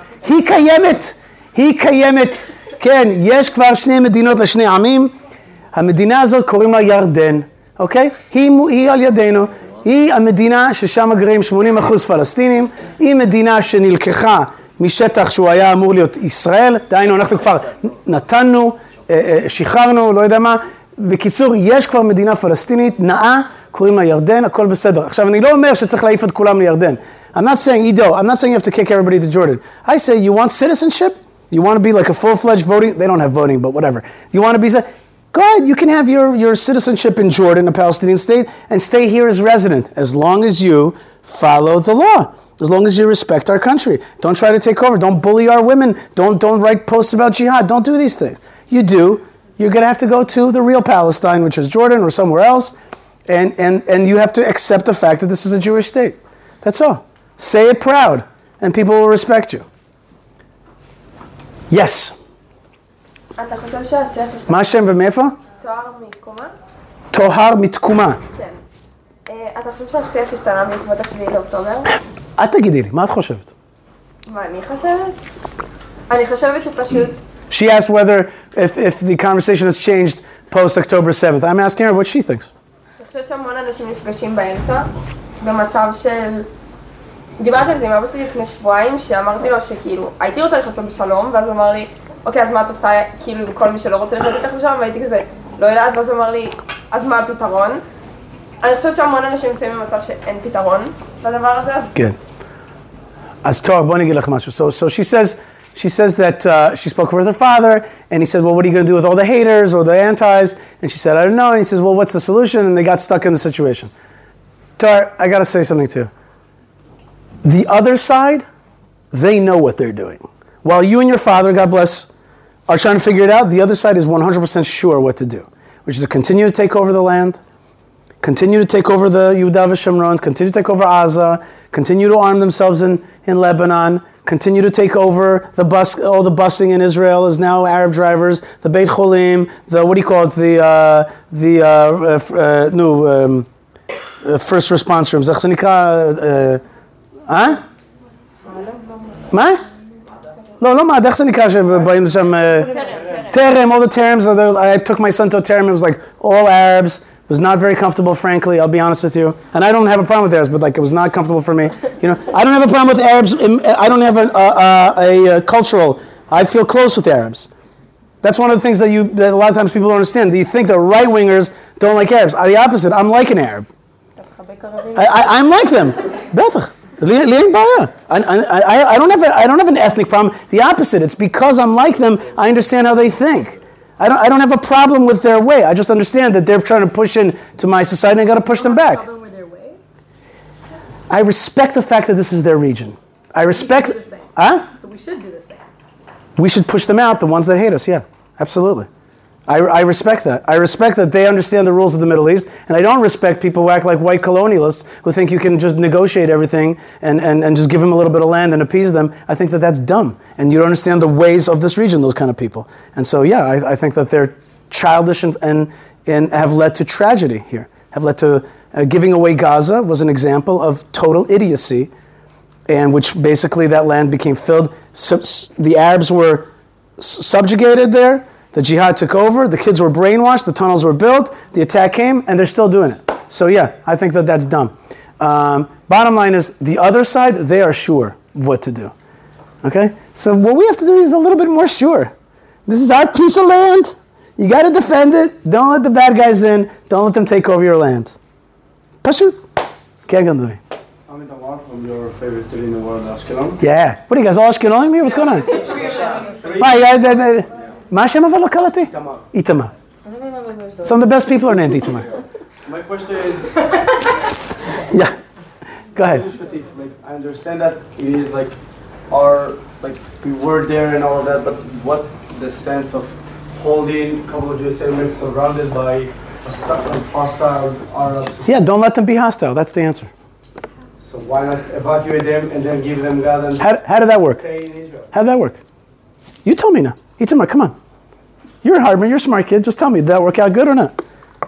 היא קיימת, כן, יש כבר 2 מדינות לשני עמים, המדינה הזאת קוראים לה ירדן, אוקיי? היא על ידינו, היא המדינה ששם גרים 80% פלסטינים, היא מדינה שנלקחה משטח שהוא היה אמור להיות ישראל, דהיינו אנחנו כבר נתנו, שחררנו, לא יודע מה, בקיצור יש כבר מדינה פלסטינית, נאה, קוראים לה ירדן, הכל בסדר. עכשיו אני לא אומר שצריך להעיף את כולם לירדן. I'm not saying, Ido, I'm not saying you have to kick everybody to Jordan. I say you want citizenship? You want to be like a full-fledged voting? They don't have voting, but whatever. You want to be... Go ahead, you can have your citizenship in Jordan, a Palestinian state, and stay here as resident, as long as you follow the law, as long as you respect our country. Don't try to take over. Don't bully our women. Don't write posts about jihad. Don't do these things. You do, you're going to have to go to the real Palestine, which is Jordan or somewhere else, and you have to accept the fact that this is a Jewish state. That's all. Say it proud, and people will respect you. Yes. אתה חושב שהשיח השתנה? מה השם ומאיפה? תואר מתקומה? תואר מתקומה. כן. אתה חושב שהשיח השתנה בעקבות ה7 לאוקטובר? את תגידי לי, מה את חושבת? מה אני חושבת? אני חושבת שפשוט... She asked whether, if the conversation has changed post-October 7th. I'm asking her what she thinks. אני חושבת שהמון אנשים נפגשים באמצע, במצב של... דיברתי על זה עם אבא שלי לפני שבועיים, שאמרתי לו שכאילו, הייתי רוצה לחיות פה בשלום, ואז הוא אמר לי, אוקיי, אז מה את עושה כאילו עם כל מי שלא רוצה לחיות איתך בשלום, והייתי כזה, לא יודעת, ואז הוא אמר לי, אז מה הפתרון? אני חושבת שהמון אנשים נמצאים במצב שאין פתרון לדבר הזה, אז... כן. אז טוב, בוא נגיד לך משהו. So she says that she spoke with her father, and he said, well, what are you going to do with all the haters or the antis? And she said, I don't know. And he says, well, what's the solution? And they got stuck in the situation. Tar, I got to say something too. The other side they know what they're doing. While you and your father, God bless, are trying to figure it out, the other side is 100% sure what to do, which is to continue to take over the land, continue to take over the Yehuda v'Shomron, continue to take over Gaza, continue to arm themselves in Lebanon, continue to take over all the busing in Israel is now Arab drivers, the Beit Cholim, first response rooms. מה? לא מה, איך זה נקרא שבאים לשם... Terem, all the Terems. I took my son to a Terem, it was like all Arabs. It was not very comfortable, frankly, I'll be honest with you. And I don't have a problem with Arabs, but like it was not comfortable for me. I don't have a problem with Arabs. I don't have a cultural... I feel close with Arabs. That's one of the things that a lot of times people don't understand. Do you think the right-wingers don't like Arabs? The opposite, I'm like an Arab. I'm like them. בטח. לי אין בעיה. I don't have an ethnic problem. The opposite. It's because I'm like them, I understand how they think. I don't have a problem with their way. I just understand that they're trying to push into my society and I got to push them back. Problem with their way? I respect the fact that this is their region. I respect... We should do the same. Huh? So we should do the same. We should push them out, the ones that hate us, yeah. Absolutely. I respect that. I respect that they understand the rules of the Middle East, and I don't respect people who act like white colonialists who think you can just negotiate everything and just give them a little bit of land and appease them. I think that that's dumb, and you don't understand the ways of this region, those kind of people. And so, yeah, I think that they're childish and have led to tragedy here, have led to giving away Gaza was an example of total idiocy, and which basically that land became filled. The Arabs were subjugated there. The jihad took over, the kids were brainwashed, the tunnels were built, the attack came, and they're still doing it. So yeah, I think that that's dumb. Bottom line is, the other side, they are sure what to do. Okay? So what we have to do is a little bit more sure. This is our piece of land. You got to defend it. Don't let the bad guys in. Don't let them take over your land. Pashut. Can't go do it. I'm Itamar from your favorite city in the world, Ashkelon. Yeah. What are you guys, all Ashkelonim here? What's going on? מה השם אבל לא קלטתי? איתמר. Some of the best people are named Itamar. My question is... Yeah, go ahead. I understand that it is we were there and all of that, but what's the sense of holding a couple of Jewish settlements surrounded by hostile Arabs? Yeah, don't let them be hostile. That's the answer. So why not evacuate them and then give them Gaza and how did that work? stay in Israel? How did that work? You tell me now. Itamar, come on. You're a Hardman, you're a smart kid. Just tell me, did that work out good or not?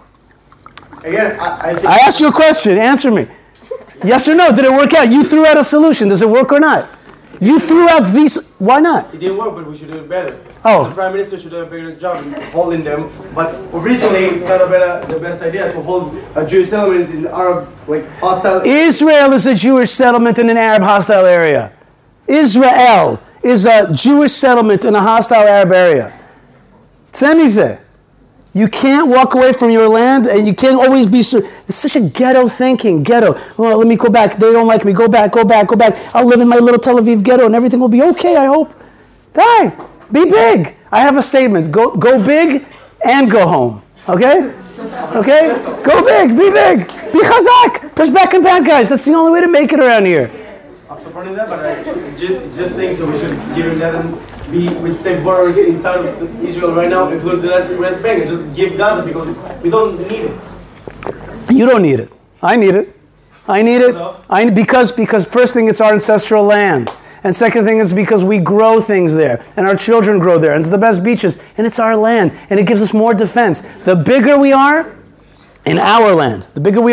Again, I think... I asked you a question. Answer me. Yes or no? Did it work out? You threw out a solution. Does it work or not? You threw out these... Why not? It didn't work, but we should do it better. Oh. The Prime Minister should do a better job in holding them. But originally, it's not the best idea to hold a Jewish settlement in Arab, hostile... Israel is a Jewish settlement in an Arab hostile area. Israel is a Jewish settlement in a hostile Arab area. Tzemize. You can't walk away from your land, and you can't always be... It's such a ghetto thinking. Ghetto. Oh, let me go back. They don't like me. Go back. I'll live in my little Tel Aviv ghetto, and everything will be okay, I hope. Die. Be big. I have a statement. Go big and go home. Okay? Okay? Go big. Be big. Be chazak. Push back and bad guys. That's the only way to make it around here. I'm supporting that, but I just think that we should give them that and be with safe borders inside of Israel right now, including the West Bank, and just give Gaza because we don't need it. You don't need it. I need it. Because first thing, it's our ancestral land. And second thing is because we grow things there. And our children grow there. And it's the best beaches. And it's our land. And it gives us more defense. The bigger we are in our land.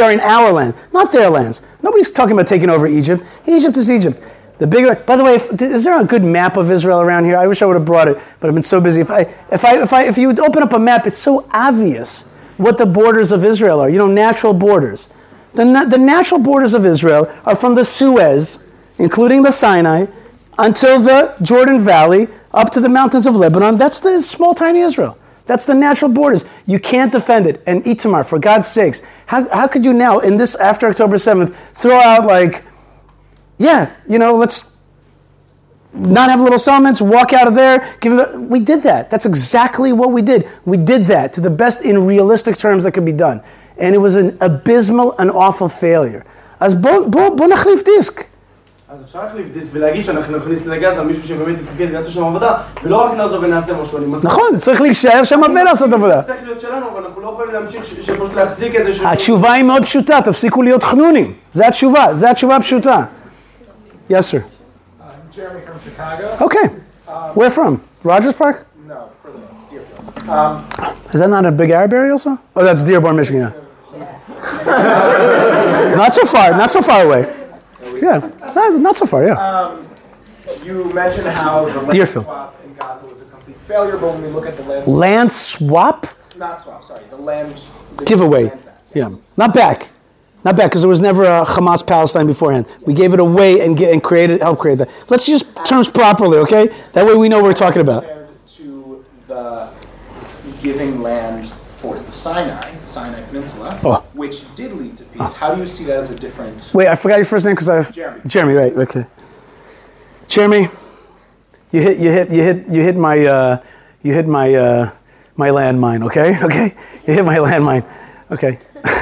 Not their lands. Nobody's talking about taking over Egypt. Egypt is Egypt. The bigger, by the way, is there a good map of Israel around here? I wish I would have brought it, but I've been so busy. If you would open up a map, it's so obvious what the borders of Israel are. Natural borders. The natural borders of Israel are from the Suez, including the Sinai, until the Jordan Valley, up to the mountains of Lebanon. That's the small, tiny Israel. That's the natural borders. You can't defend it. And Itamar, for God's sakes, how could you now, in this after October 7th, throw out let's not have little settlements, walk out of there. We did that. That's exactly what we did. We did that to the best in realistic terms that could be done. And it was an abysmal and awful failure. As bo nachlif disk. אז אפשר להחליף דיסק ולהגיד שאנחנו נכניס לגז על מישהו שבאמת יתפקד ויעשה שם עבודה, ולא רק נעזוב ונעשה משהו. נכון, צריך להישאר שם ולעשות עבודה. צריך להיות שלנו, אבל אנחנו לא יכולים להמשיך שפשוט להחזיק את זה. התשובה היא מאוד פשוטה, תפסיקו להיות חנונים. זה התשובה הפשוטה. Yes, sir. I'm Jeremy from Chicago. Okay. Where from? Rogers Park? No, further north, Deerfield. Is that not a big Arab area also? Oh, that's Dearborn, Michigan, yeah. Not so far away. Yeah, not so far, yeah. You mentioned how the land Deerfield. swap in Gaza was a complete failure, but when we look at the land... Land swap? Not swap, sorry. The land... Giveaway. Yeah, not back. Not back, because there was never a Hamas Palestine beforehand. We gave it away and help create that. Let's use terms properly, okay? That way we know what we're talking about. To the giving land for the Sinai Peninsula, which did lead to peace. How do you see that as a different... Wait, I forgot your first name because Jeremy. Jeremy, right? Okay. Jeremy, you hit my landmine. Okay. You hit my landmine. Okay.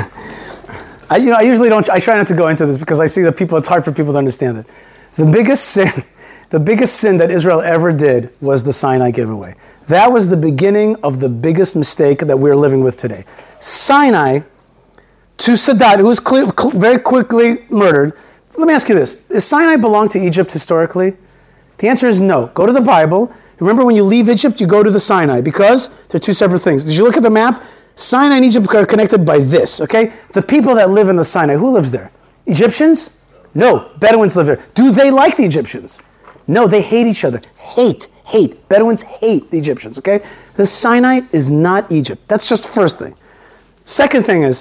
I usually don't. I try not to go into this because I see that it's hard for people to understand it. The biggest sin that Israel ever did was the Sinai giveaway. That was the beginning of the biggest mistake that we're living with today. Sinai, to Sadat, who was very quickly murdered. Let me ask you this. Does Sinai belong to Egypt historically? The answer is no. Go to the Bible. Remember, when you leave Egypt, you go to the Sinai because they're two separate things. Did you look at the map? Sinai and Egypt are connected by this, okay? The people that live in the Sinai, who lives there? Egyptians? No, Bedouins live there. Do they like the Egyptians? No, they hate each other. Hate. Bedouins hate the Egyptians, okay? The Sinai is not Egypt. That's just the first thing. Second thing is,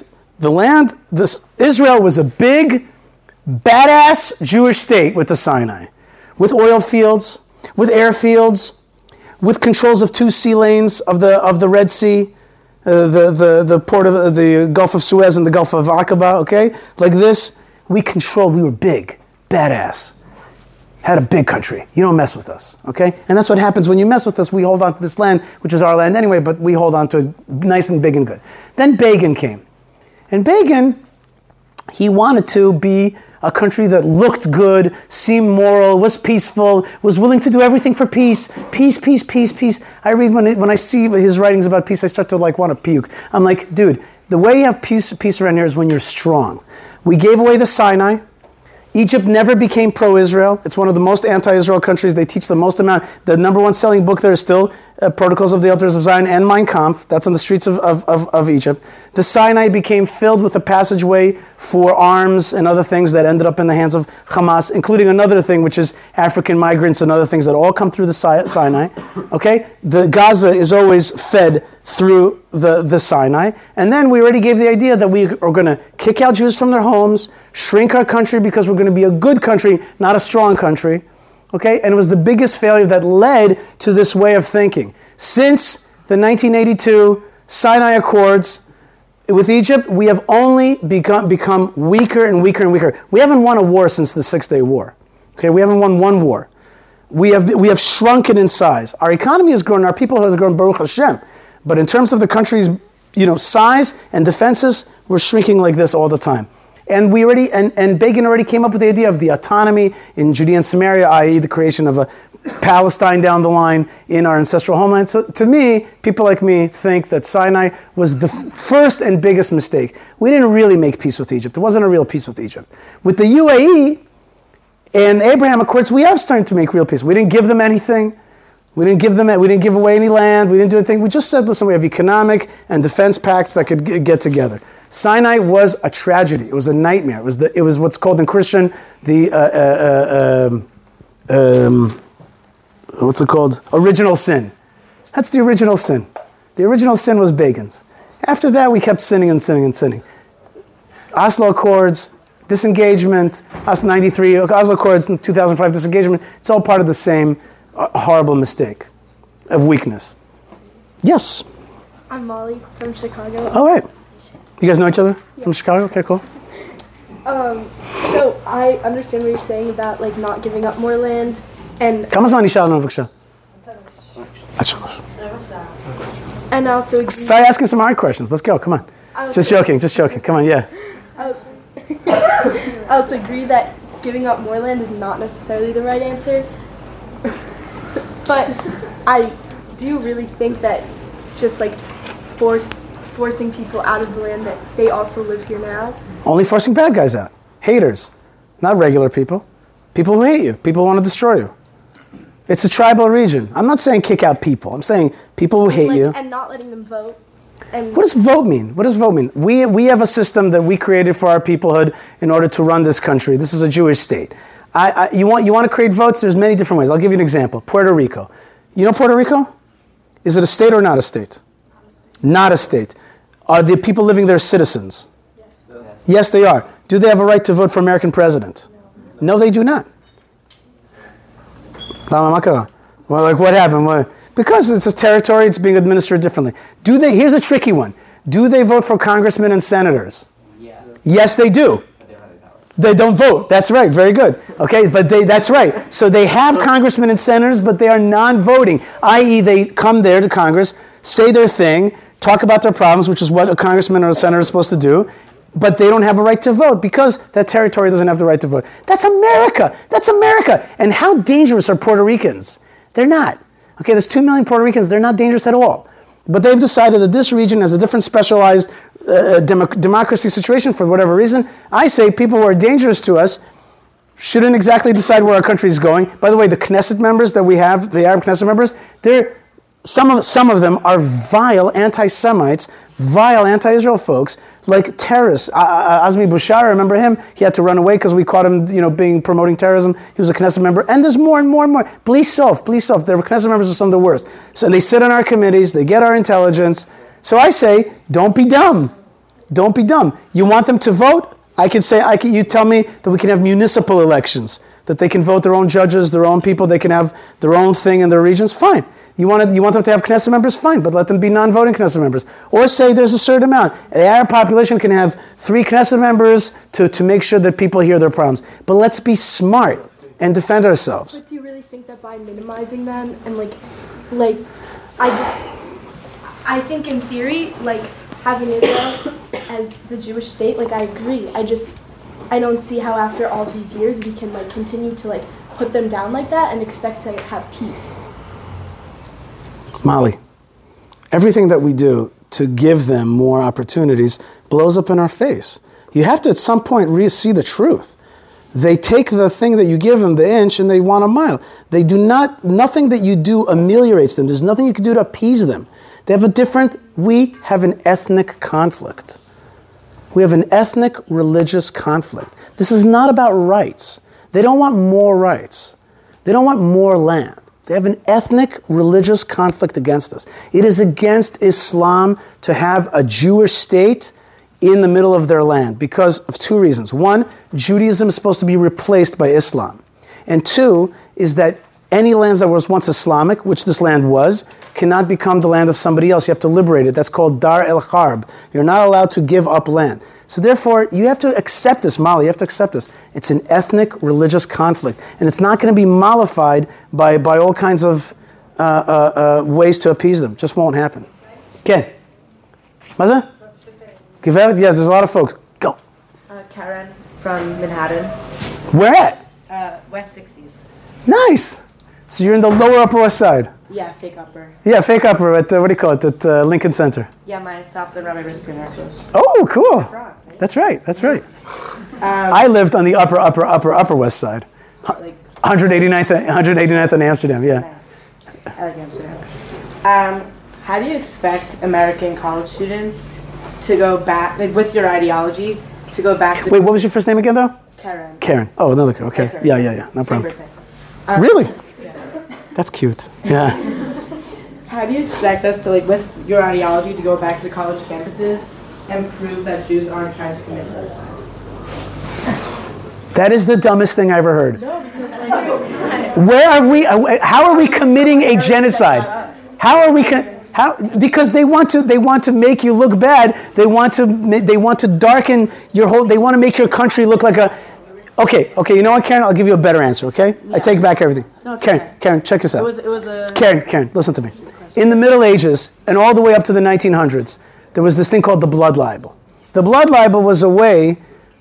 Israel was a big, badass Jewish state with the Sinai, with oil fields, with airfields, with controls of 2 sea lanes of the Red Sea, the port of the Gulf of Suez and the Gulf of Aqaba, okay? Like this, we were big, badass. Had a big country. You don't mess with us, okay? And that's what happens when you mess with us. We hold on to this land, which is our land anyway, but we hold on to it nice and big and good. Then Begin came. And Begin, he wanted to be a country that looked good, seemed moral, was peaceful, was willing to do everything for peace. Peace. I read when I see his writings about peace, I start to want to puke. I'm like, dude, the way you have peace around here is when you're strong. We gave away the Sinai. Egypt never became pro-Israel. It's one of the most anti-Israel countries. They teach the most amount. The number one selling book there is still Protocols of the Elders of Zion and Mein Kampf. That's on the streets of Egypt. The Sinai became filled with a passageway for arms and other things that ended up in the hands of Hamas, including another thing, which is African migrants and other things that all come through the Sinai. Okay? The Gaza is always fed through the Sinai. And then we already gave the idea that we are going to kick out Jews from their homes, shrink our country because we're going to be a good country, not a strong country. Okay? And it was the biggest failure that led to this way of thinking. Since the 1982 Sinai Accords with Egypt, we have only become weaker and weaker and weaker. We haven't won a war since the 6-Day War. Okay? We haven't won one war. We have shrunken in size. Our economy has grown, our people has grown, Baruch Hashem. But in terms of the country's, size and defenses, we're shrinking like this all the time. And Begin already came up with the idea of the autonomy in Judea and Samaria, i.e. the creation of a Palestine down the line in our ancestral homeland. So to me, people like me think that Sinai was the first and biggest mistake. We didn't really make peace with Egypt. It wasn't a real peace with Egypt. With the UAE and the Abraham Accords, we are starting to make real peace. We didn't give them anything. We didn't give away any land. We didn't do anything. We just said, listen, we have economic and defense pacts that could get together. Sinai was a tragedy. It was a nightmare. It was what's called in Christian what's it called? Original sin. That's the original sin. The original sin was Begin's. After that, we kept sinning and sinning and sinning. Oslo Accords, disengagement, Oslo 93, Oslo Accords, 2005 disengagement. It's all part of the same horrible mistake of weakness. Yes? I'm Molly from Chicago. All right. You guys know each other from Chicago? Okay, cool. So I understand what you're saying about not giving up more land and... כמה זמן נשאר לנו בבקשה? And also... Start asking some hard questions. Let's go. Come on. Just joking. Come on, yeah. I also agree that giving up more land is not necessarily the right answer. But I do really think that just like forcing people out of the land that they also live here now. Only forcing bad guys out. Haters. Not regular people. People who hate you. People who want to destroy you. It's a tribal region. I'm not saying kick out people. I'm saying people who hate you. And not letting them vote. And What does vote mean? What does vote mean? We have a system that we created for our peoplehood in order to run this country. This is a Jewish state. You want to create votes? There's many different ways. I'll give you an example. Puerto Rico. You know Puerto Rico? Is it a state or not a state? Not a state. Are the people living there citizens? Yes, they are. Do they have a right to vote for American president? No, they do not. Well, like what happened? Because it's a territory, it's being administered differently. Here's a tricky one. Do they vote for congressmen and senators? Yes, they do. They don't vote. That's right. Very good. Okay, but that's right. So they have congressmen and senators, but they are non-voting, i.e. they come there to Congress, say their thing, talk about their problems, which is what a congressman or a senator is supposed to do, but they don't have a right to vote because that territory doesn't have the right to vote. That's America. That's America. And how dangerous are Puerto Ricans? They're not. Okay, there's 2 million Puerto Ricans. They're not dangerous at all. But they've decided that this region has a different specialized democracy situation for whatever reason. I say people who are dangerous to us shouldn't exactly decide where our country is going. By the way, the Knesset members that we have, the Arab Knesset members, some of them are vile anti-Semites, vile anti-Israel folks, like terrorists. Azmi Bushara, remember him? He had to run away because we caught him, promoting terrorism. He was a Knesset member. And there's more and more and more. Bli Sof. The Knesset members are some of the worst. So they sit on our committees, they get our intelligence. So I say, don't be dumb. Don't be dumb. You want them to vote? You tell me that we can have municipal elections, that they can vote their own judges, their own people, they can have their own thing in their regions, fine. You want them to have Knesset members, fine, but let them be non-voting Knesset members. Or say there's a certain amount. The Arab population can have 3 Knesset members to make sure that people hear their problems. But let's be smart and defend ourselves. But do you really think that by minimizing them and I think in theory, having Israel as the Jewish state, I agree. I don't see how after all these years we can continue to put them down like that and expect to have peace. Molly, everything that we do to give them more opportunities blows up in our face. You have to at some point see the truth. They take the thing that you give them, the inch, and they want a mile. Nothing that you do ameliorates them. There's nothing you can do to appease them. We have an ethnic conflict. We have an ethnic religious conflict. This is not about rights. They don't want more rights. They don't want more land. They have an ethnic religious conflict against us. It is against Islam to have a Jewish state in the middle of their land because of 2 reasons. 1, Judaism is supposed to be replaced by Islam. And 2 is that any lands that was once Islamic, which this land was, cannot become the land of somebody else. You have to liberate it. That's called Dar el-Harb. You're not allowed to give up land. So therefore, you have to accept this, Molly. You have to accept this. It's an ethnic, religious conflict. And it's not going to be mollified by all kinds of ways to appease them. Just won't happen. Ken? Maza? Giveret? Yes, there's a lot of folks. Go. Karen from Manhattan. Where at? West 60s. Nice. So you're in the lower Upper West Side? Yeah, fake upper. Yeah, fake upper at, what do you call it, at Lincoln Center. Yeah, my Southland Rabbi Riskin Archos. Oh, cool. That's right. I lived on the upper West Side. 189th and Amsterdam, yeah. Nice. I like Amsterdam. How do you expect American college students to go back, with your ideology, to go back to... Wait, what was your first name again, though? Karen. Karen. Oh, another Karen. Okay. Karen. Yeah. No problem. Really? Yeah. That's cute. Yeah. How do you expect us to, with your ideology, to go back to college campuses and prove that Jews aren't trying to commit genocide? That is the dumbest thing I ever heard. No, because where are we? How are we committing a genocide? How are we? Because they want to make you look bad. They want to darken your whole. They want to make your country look like a. Okay. You know what, Karen? I'll give you a better answer. Okay? Yeah. I take back everything. No, Karen, check this out. It was a. Karen, listen to me. In the Middle Ages and all the way up to the 1900s, there was this thing called the blood libel. The blood libel was a way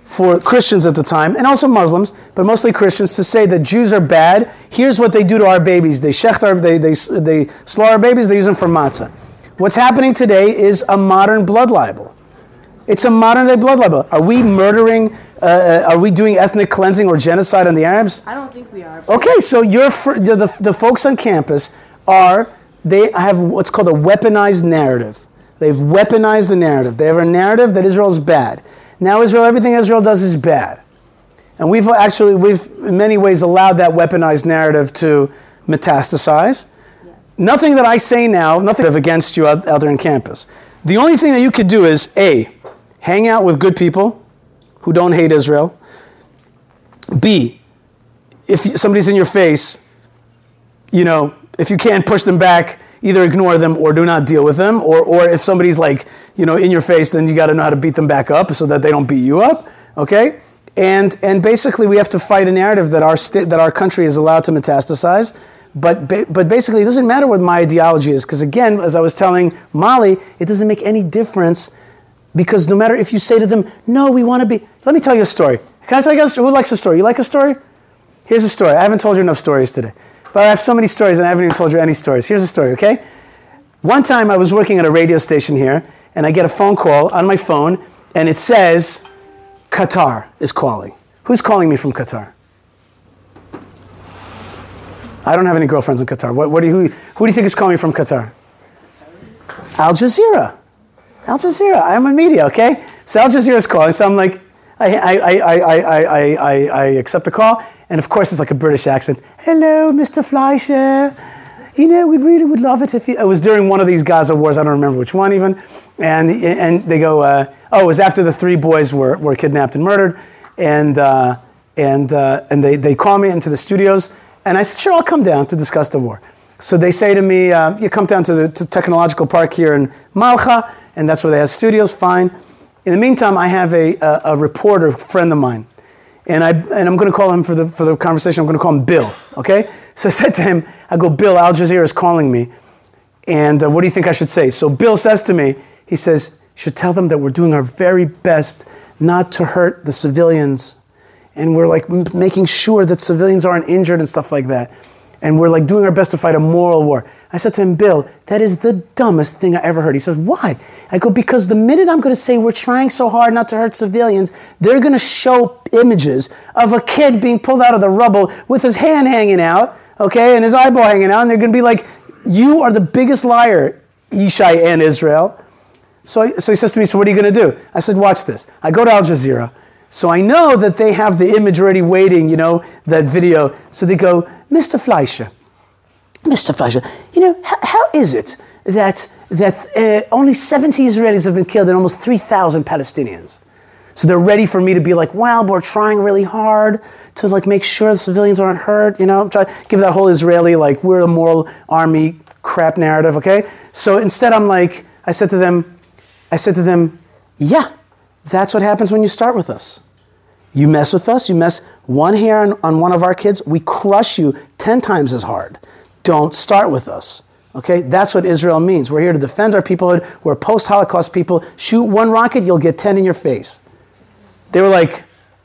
for Christians at the time, and also Muslims, but mostly Christians, to say that Jews are bad. Here's what they do to our babies. They they slaughter our babies, they use them for matzah. What's happening today is a modern blood libel. It's a modern day blood libel. Are we murdering, are we doing ethnic cleansing or genocide on the Arabs? I don't think we are. Okay, so the folks on campus they have what's called a weaponized narrative. They've weaponized the narrative. They have a narrative that Israel is bad. Now everything Israel does is bad. And we've in many ways allowed that weaponized narrative to metastasize. Yeah. Nothing that I say now, nothing against you out there on campus. The only thing that you could do is, A, hang out with good people who don't hate Israel. B, if somebody's in your face, if you can't push them back, either ignore them or do not deal with them. Or if somebody's in your face, then you got to know how to beat them back up so that they don't beat you up. Okay? And basically we have to fight a narrative that our country is allowed to metastasize. But basically it doesn't matter what my ideology is, because again, as I was telling Molly, it doesn't make any difference, because no matter if you say to them, no, we want to be... Let me tell you a story. Can I tell you a story? Who likes a story? You like a story? Here's a story. I haven't told you enough stories today. But I have so many stories and I haven't even told you any stories. Here's a story, okay? One time I was working at a radio station here, and I get a phone call on my phone, and it says, Qatar is calling. Who's calling me from Qatar? I don't have any girlfriends in Qatar. Who do you think is calling me from Qatar? Al Jazeera. Al Jazeera. I'm in media, okay? So Al Jazeera is calling. So I'm like, I accept the call, and of course it's like a British accent. Hello, Mr. Fleischer. We really would love it if you... It was during one of these Gaza wars. I don't remember which one even. And they go, it was after the 3 boys were kidnapped and murdered, and they call me into the studios. And I said, sure, I'll come down to discuss the war. So they say to me, you come down to the Technological Park here in Malcha, and that's where they have studios, fine. In the meantime, I have a reporter friend of mine, and I'm going to call him for the conversation, I'm going to call him Bill, okay? So I said to him, I go, Bill, Al Jazeera is calling me, and what do you think I should say? So Bill says to me, he says, you should tell them that we're doing our very best not to hurt the civilians, and we're making sure that civilians aren't injured and stuff like that. And we're doing our best to fight a moral war. I said to him, Bill, that is the dumbest thing I ever heard. He says, why? I go, because the minute I'm going to say we're trying so hard not to hurt civilians, they're going to show images of a kid being pulled out of the rubble with his hand hanging out, okay, and his eyeball hanging out, and they're going to be like, you are the biggest liar, Yishai and Israel. So he says to me, so what are you going to do? I said, watch this. I go to Al Jazeera. So I know that they have the image already waiting, that video. So they go, Mr. Fleischer, how is it that only 70 Israelis have been killed and almost 3,000 Palestinians? So they're ready for me to be like, well, we're trying really hard to make sure the civilians aren't hurt, I'm trying to give that whole Israeli, we're a moral army crap narrative, okay? So instead I said to them, yeah, that's what happens when you start with us. You mess with us, you mess one hair on one of our kids, we crush you 10 times as hard. Don't start with us. Okay? That's what Israel means. We're here to defend our peoplehood. We're post-Holocaust people. Shoot one rocket, you'll get 10 in your face. They were like,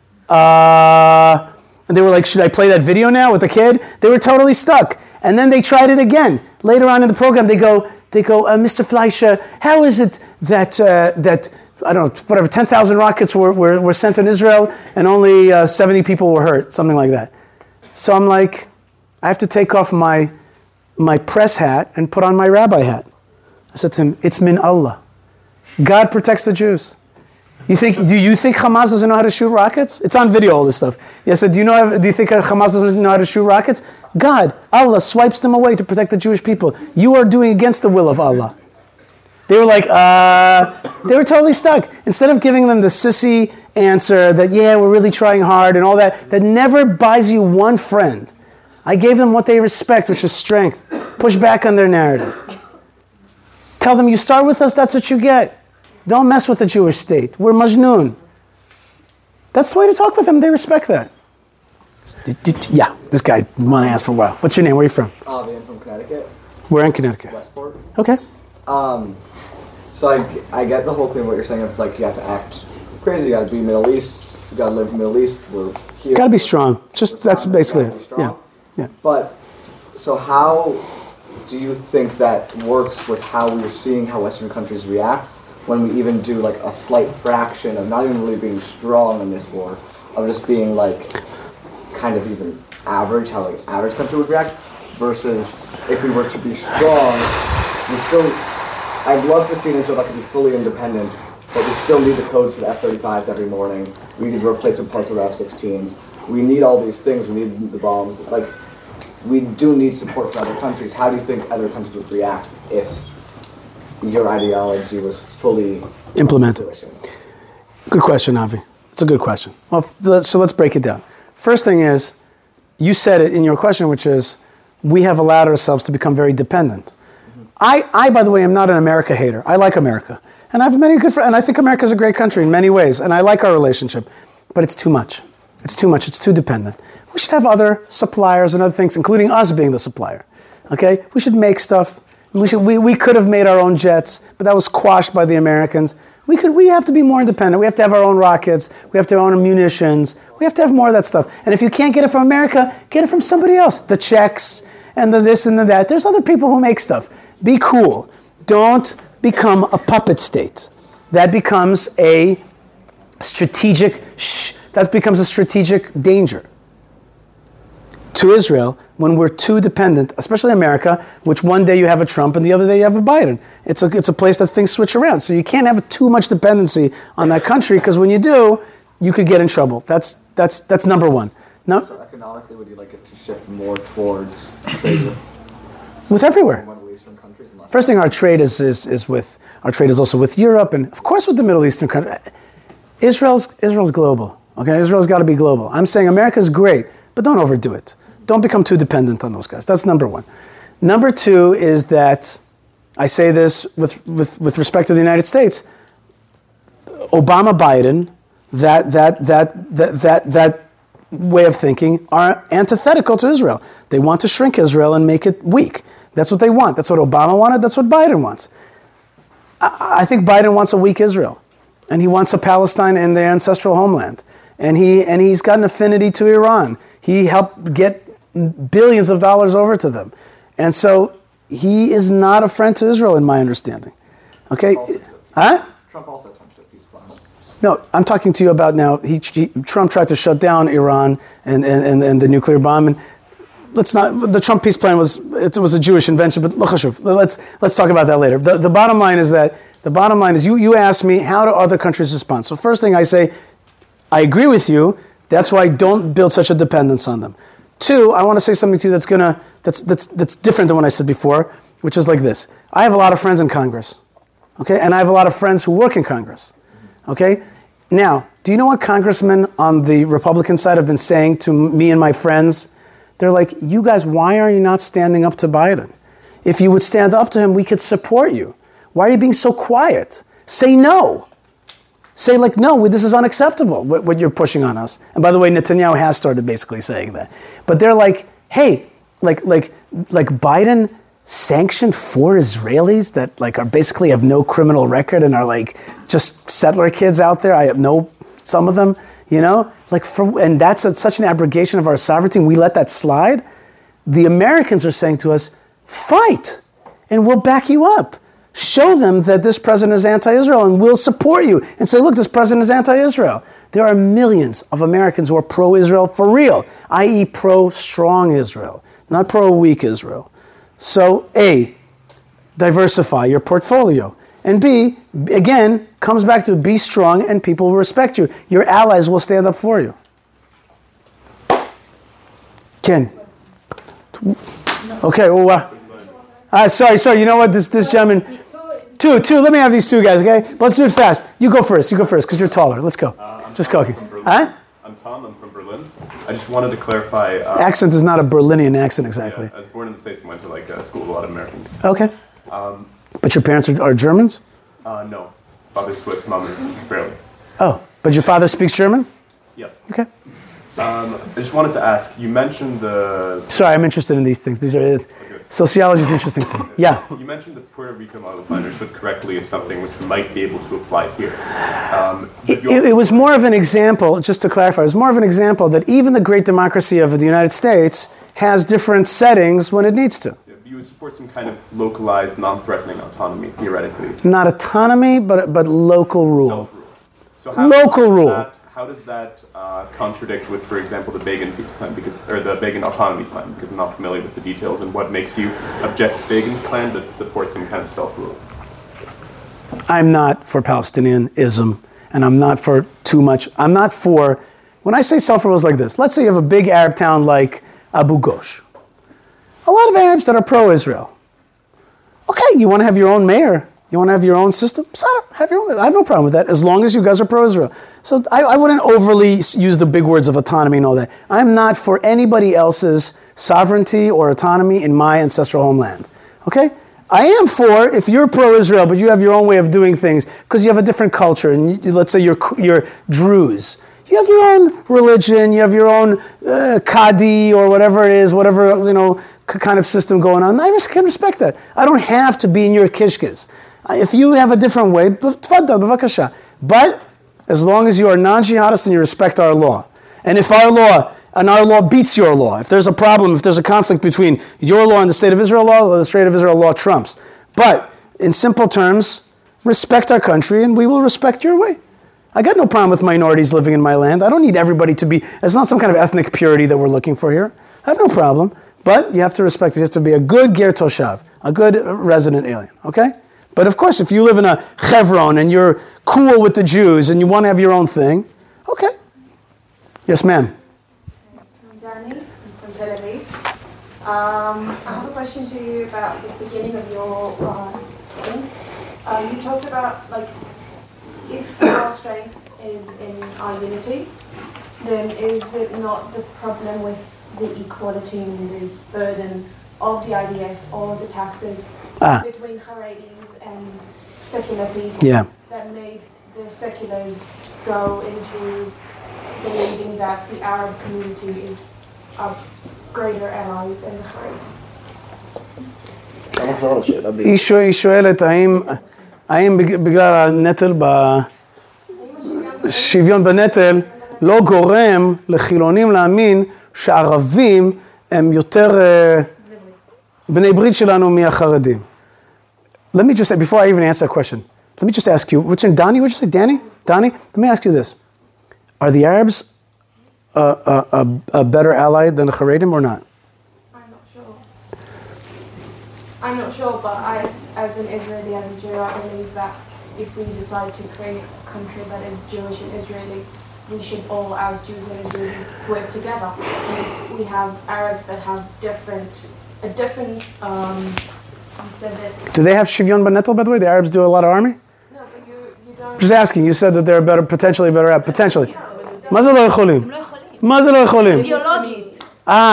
and they were like, should I play that video now with the kid? They were totally stuck. And then they tried it again. Later on in the program, they go, Mr. Fleischer, how is it that I don't know, whatever, 10,000 rockets were sent on Israel and only 70 people were hurt, something like that. So I'm like, I have to take off my press hat and put on my rabbi hat. I said to him, it's min Allah. God protects the Jews. Do you think Hamas doesn't know how to shoot rockets? It's on video, all this stuff. I said, do you think Hamas doesn't know how to shoot rockets? God, Allah swipes them away to protect the Jewish people. You are doing against the will of Allah. They were like, they were totally stuck. Instead of giving them the sissy answer that, yeah, we're really trying hard and all that never buys you one friend, I gave them what they respect, which is strength. Push back on their narrative. Tell them, you start with us, that's what you get. Don't mess with the Jewish state. We're Majnun. That's the way to talk with them. They respect that. Yeah, this guy want to ask for a while. What's your name? Where are you from? Avi, I'm from Connecticut. We're in Connecticut. Westport. Okay. So I get the whole thing, what you're saying of you have to act crazy. You got to be Middle East. You got to live in the Middle East. We're here. Got to be strong. Just that's basically it. Yeah. Yeah. But so how do you think that works with how we're seeing how Western countries react when we even do like a slight fraction of not even really being strong in this war, of just being like kind of even average, how like average country would react, versus if we were to be strong, we still, I'd love to see an Israel that could be fully independent, but we still need the codes for the F-35s every morning. We need replacement parts of the F-16s. We need all these things. We need the bombs. Like, we do need support from other countries. How do you think other countries would react if your ideology was fully implemented? Good question, Avi. It's a good question. Well, so let's break it down. First thing is, you said it in your question, which is, we have allowed ourselves to become very dependent. I, by the way, am not an America hater. I like America. And I have many good friends, and I think America is a great country in many ways, and I like our relationship. But it's too much. It's too much. It's too dependent. We should have other suppliers and other things, including us being the supplier. Okay? We should make stuff. We could have made our own jets, but that was quashed by the Americans. We have to be more independent. We have to have our own rockets. We have to have our own munitions. We have to have more of that stuff. And if you can't get it from America, get it from somebody else. The Czechs and the this and the that. There's other people who make stuff. Be cool. Don't become a puppet state. That becomes a strategic danger to Israel when we're too dependent, especially America, which one day you have a Trump and the other day you have a Biden. It's a place that things switch around. So you can't have too much dependency on that country, because when you do, you could get in trouble. That's number one. No? So economically, would you like it to shift more towards trade with everywhere? First thing, our trade is also with Europe, and of course with the Middle Eastern countries. Israel's global. Okay, Israel's got to be global. I'm saying America's great, but don't overdo it. Don't become too dependent on those guys. That's number one. Number two is that I say this with respect to the United States. Obama, Biden, that way of thinking are antithetical to Israel. They want to shrink Israel and make it weak. That's what they want. That's what Obama wanted. That's what Biden wants. I think Biden wants a weak Israel, and he wants a Palestine in their ancestral homeland, and he's got an affinity to Iran. He helped get billions of dollars over to them, and so he is not a friend to Israel, in my understanding. Okay, Trump also attempted a peace plan. No, I'm talking to you about now. Trump tried to shut down Iran and the nuclear bomb, and the Trump peace plan was a Jewish invention, but let's talk about that later. The bottom line is you asked me, how do other countries respond? So first thing I say, I agree with you. That's why don't build such a dependence on them. Two, I want to say something to you that's different than what I said before, which is like this. I have a lot of friends in Congress, okay, and I have a lot of friends who work in Congress, okay. Now, do you know what congressmen on the Republican side have been saying to me and my friends? They're like, you guys, why are you not standing up to Biden? If you would stand up to him, we could support you. Why are you being so quiet? Say no. Say like, no, this is unacceptable, what you're pushing on us. And by the way, Netanyahu has started basically saying that. But they're like, hey, like Biden sanctioned 4 Israelis that like are basically have no criminal record and are like just settler kids out there. I know some of them, you know? And that's such an abrogation of our sovereignty, and we let that slide. The Americans are saying to us, fight, and we'll back you up. Show them that this president is anti-Israel, and we'll support you. And say, look, this president is anti-Israel. There are millions of Americans who are pro-Israel for real, i.e. pro-strong Israel, not pro-weak Israel. So A, diversify your portfolio. And B, again, comes back to be strong and people will respect you. Your allies will stand up for you. Ken. Okay. Sorry. You know what? This gentleman. Two. Let me have these two guys, okay? Let's do it fast. You go first, because you're taller. Let's go. Just go. Huh? I'm Tom. I'm from Berlin. I just wanted to clarify. Accent is not a Berlinian accent exactly. Yeah, I was born in the States and went to school with a lot of Americans. Okay. But your parents are Germans? No. Father's Swiss, mom is Israeli. Oh, but your father speaks German? Yep. Okay. I just wanted to ask, you mentioned the... Sorry, I'm interested in these things. Sociology is interesting to me. Yeah. You mentioned the Puerto Rico model, if I understood correctly, is something which might be able to apply here. It was more of an example, just to clarify, it was more of an example that even the great democracy of the United States has different settings when it needs to. You would support some kind of localized, non-threatening autonomy, theoretically. Not autonomy, but local rule. So local rule. How does that contradict with, for example, the Begin peace plan, or the Begin autonomy plan? Because I'm not familiar with the details, and what makes you object to Begin's plan that supports some kind of self-rule? I'm not for Palestinianism, and I'm not for too much. I'm not for, when I say self-rule is like this. Let's say you have a big Arab town like Abu Ghosh. A lot of Arabs that are pro-Israel. Okay, you want to have your own mayor? You want to have your own system? Have your own. I have no problem with that, as long as you guys are pro-Israel. So I wouldn't overly use the big words of autonomy and all that. I'm not for anybody else's sovereignty or autonomy in my ancestral homeland. Okay? I am for, if you're pro-Israel, but you have your own way of doing things, because you have a different culture, and let's say you're Druze. You have your own religion, you have your own Qadi or whatever it is, whatever, kind of system going on. I can respect that. I don't have to be in your kishkes. If you have a different way, tfaddal, b'vakasha. But as long as you are non-jihadist and you respect our law. And if our law beats your law, if there's a problem, if there's a conflict between your law and the State of Israel law, or the State of Israel law trumps. But in simple terms, respect our country and we will respect your way. I got no problem with minorities living in my land. I don't need everybody to be, it's not some kind of ethnic purity that we're looking for here. I have no problem. But you have to respect it. You have to be a good ger toshav, a good resident alien, okay? But of course, if you live in a Chevron and you're cool with the Jews and you want to have your own thing, okay. Yes, ma'am. I'm Danny. I'm from Tel Aviv. I have a question to you about the beginning of your thing. You talked about, if our strength is in our unity, then is it not the problem with the equality and the burden of the IDF or the taxes between Haredis and secular people that made the seculars go into believing that the Arab community is a greater ally than the Haredis? היא שואלת האם בגלל הנטל בשוויון בנטל לא גורם לחילונים להאמין שערבים הם יותר בני ברית שלנו מהחרדים. Let me just say, before I even answer that question, let me just ask you, what's in Donnie? What'd you say, Danny? Donnie? Let me ask you this. Are the Arabs a better ally than the Haredim or not? I'm not sure, but as an Israeli, as a Jew, I believe that if we decide to create a country that is Jewish and Israeli, we should all, as Jews and Israelis, work together. We have Arabs that have a different, you said that... Do they have shivyon b'netel, by the way? The Arabs do a lot of army? No, but you don't... Just asking, you said that they're better, potentially better at, potentially. מה זה לא יכולים? מה זה לא יכולים? אידיאולוגית.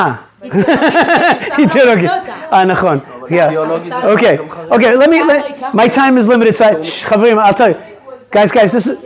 He did, okay. נכון. Yeah. Okay, my time is limited. חברים, I'll tell you. Guys, this is...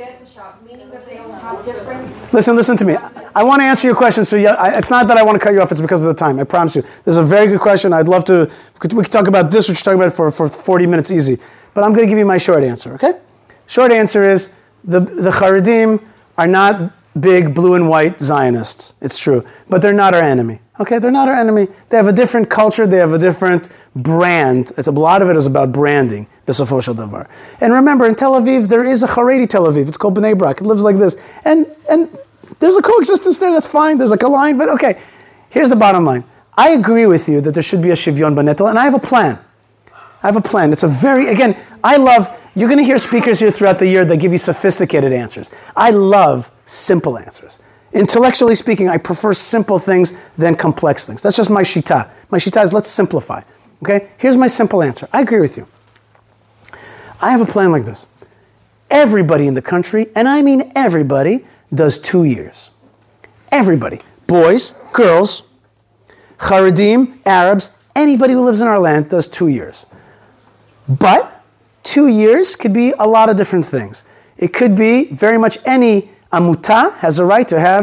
Listen to me. I want to answer your question, so it's not that I want to cut you off, it's because of the time, I promise you. This is a very good question. I'd love to, we could talk about this, we should talk about it for 40 minutes easy. But I'm going to give you my short answer, okay? Short answer is, the Haredim are not big blue and white Zionists, it's true. But they're not our enemy, okay? They're not our enemy. They have a different culture, they have a different brand. A lot of it is about branding, besofo shel davar. And remember, in Tel Aviv, there is a Haredi Tel Aviv. It's called Bnei Brak. It lives like this. And there's a coexistence there, that's fine. There's like a line, but okay. Here's the bottom line. I agree with you that there should be a shivyon b'netel, and I have a plan. It's a very, again, you're going to hear speakers here throughout the year that give you sophisticated answers. I love simple answers. Intellectually speaking, I prefer simple things than complex things. That's just my shita. My shita is let's simplify. Okay? Here's my simple answer. I agree with you. I have a plan like this. Everybody in the country, and I mean everybody, does 2 years. Everybody. Boys, girls, Haredim, Arabs, anybody who lives in our land does 2 years. But 2 years could be a lot of different things. It could be very much any amuta has a right to have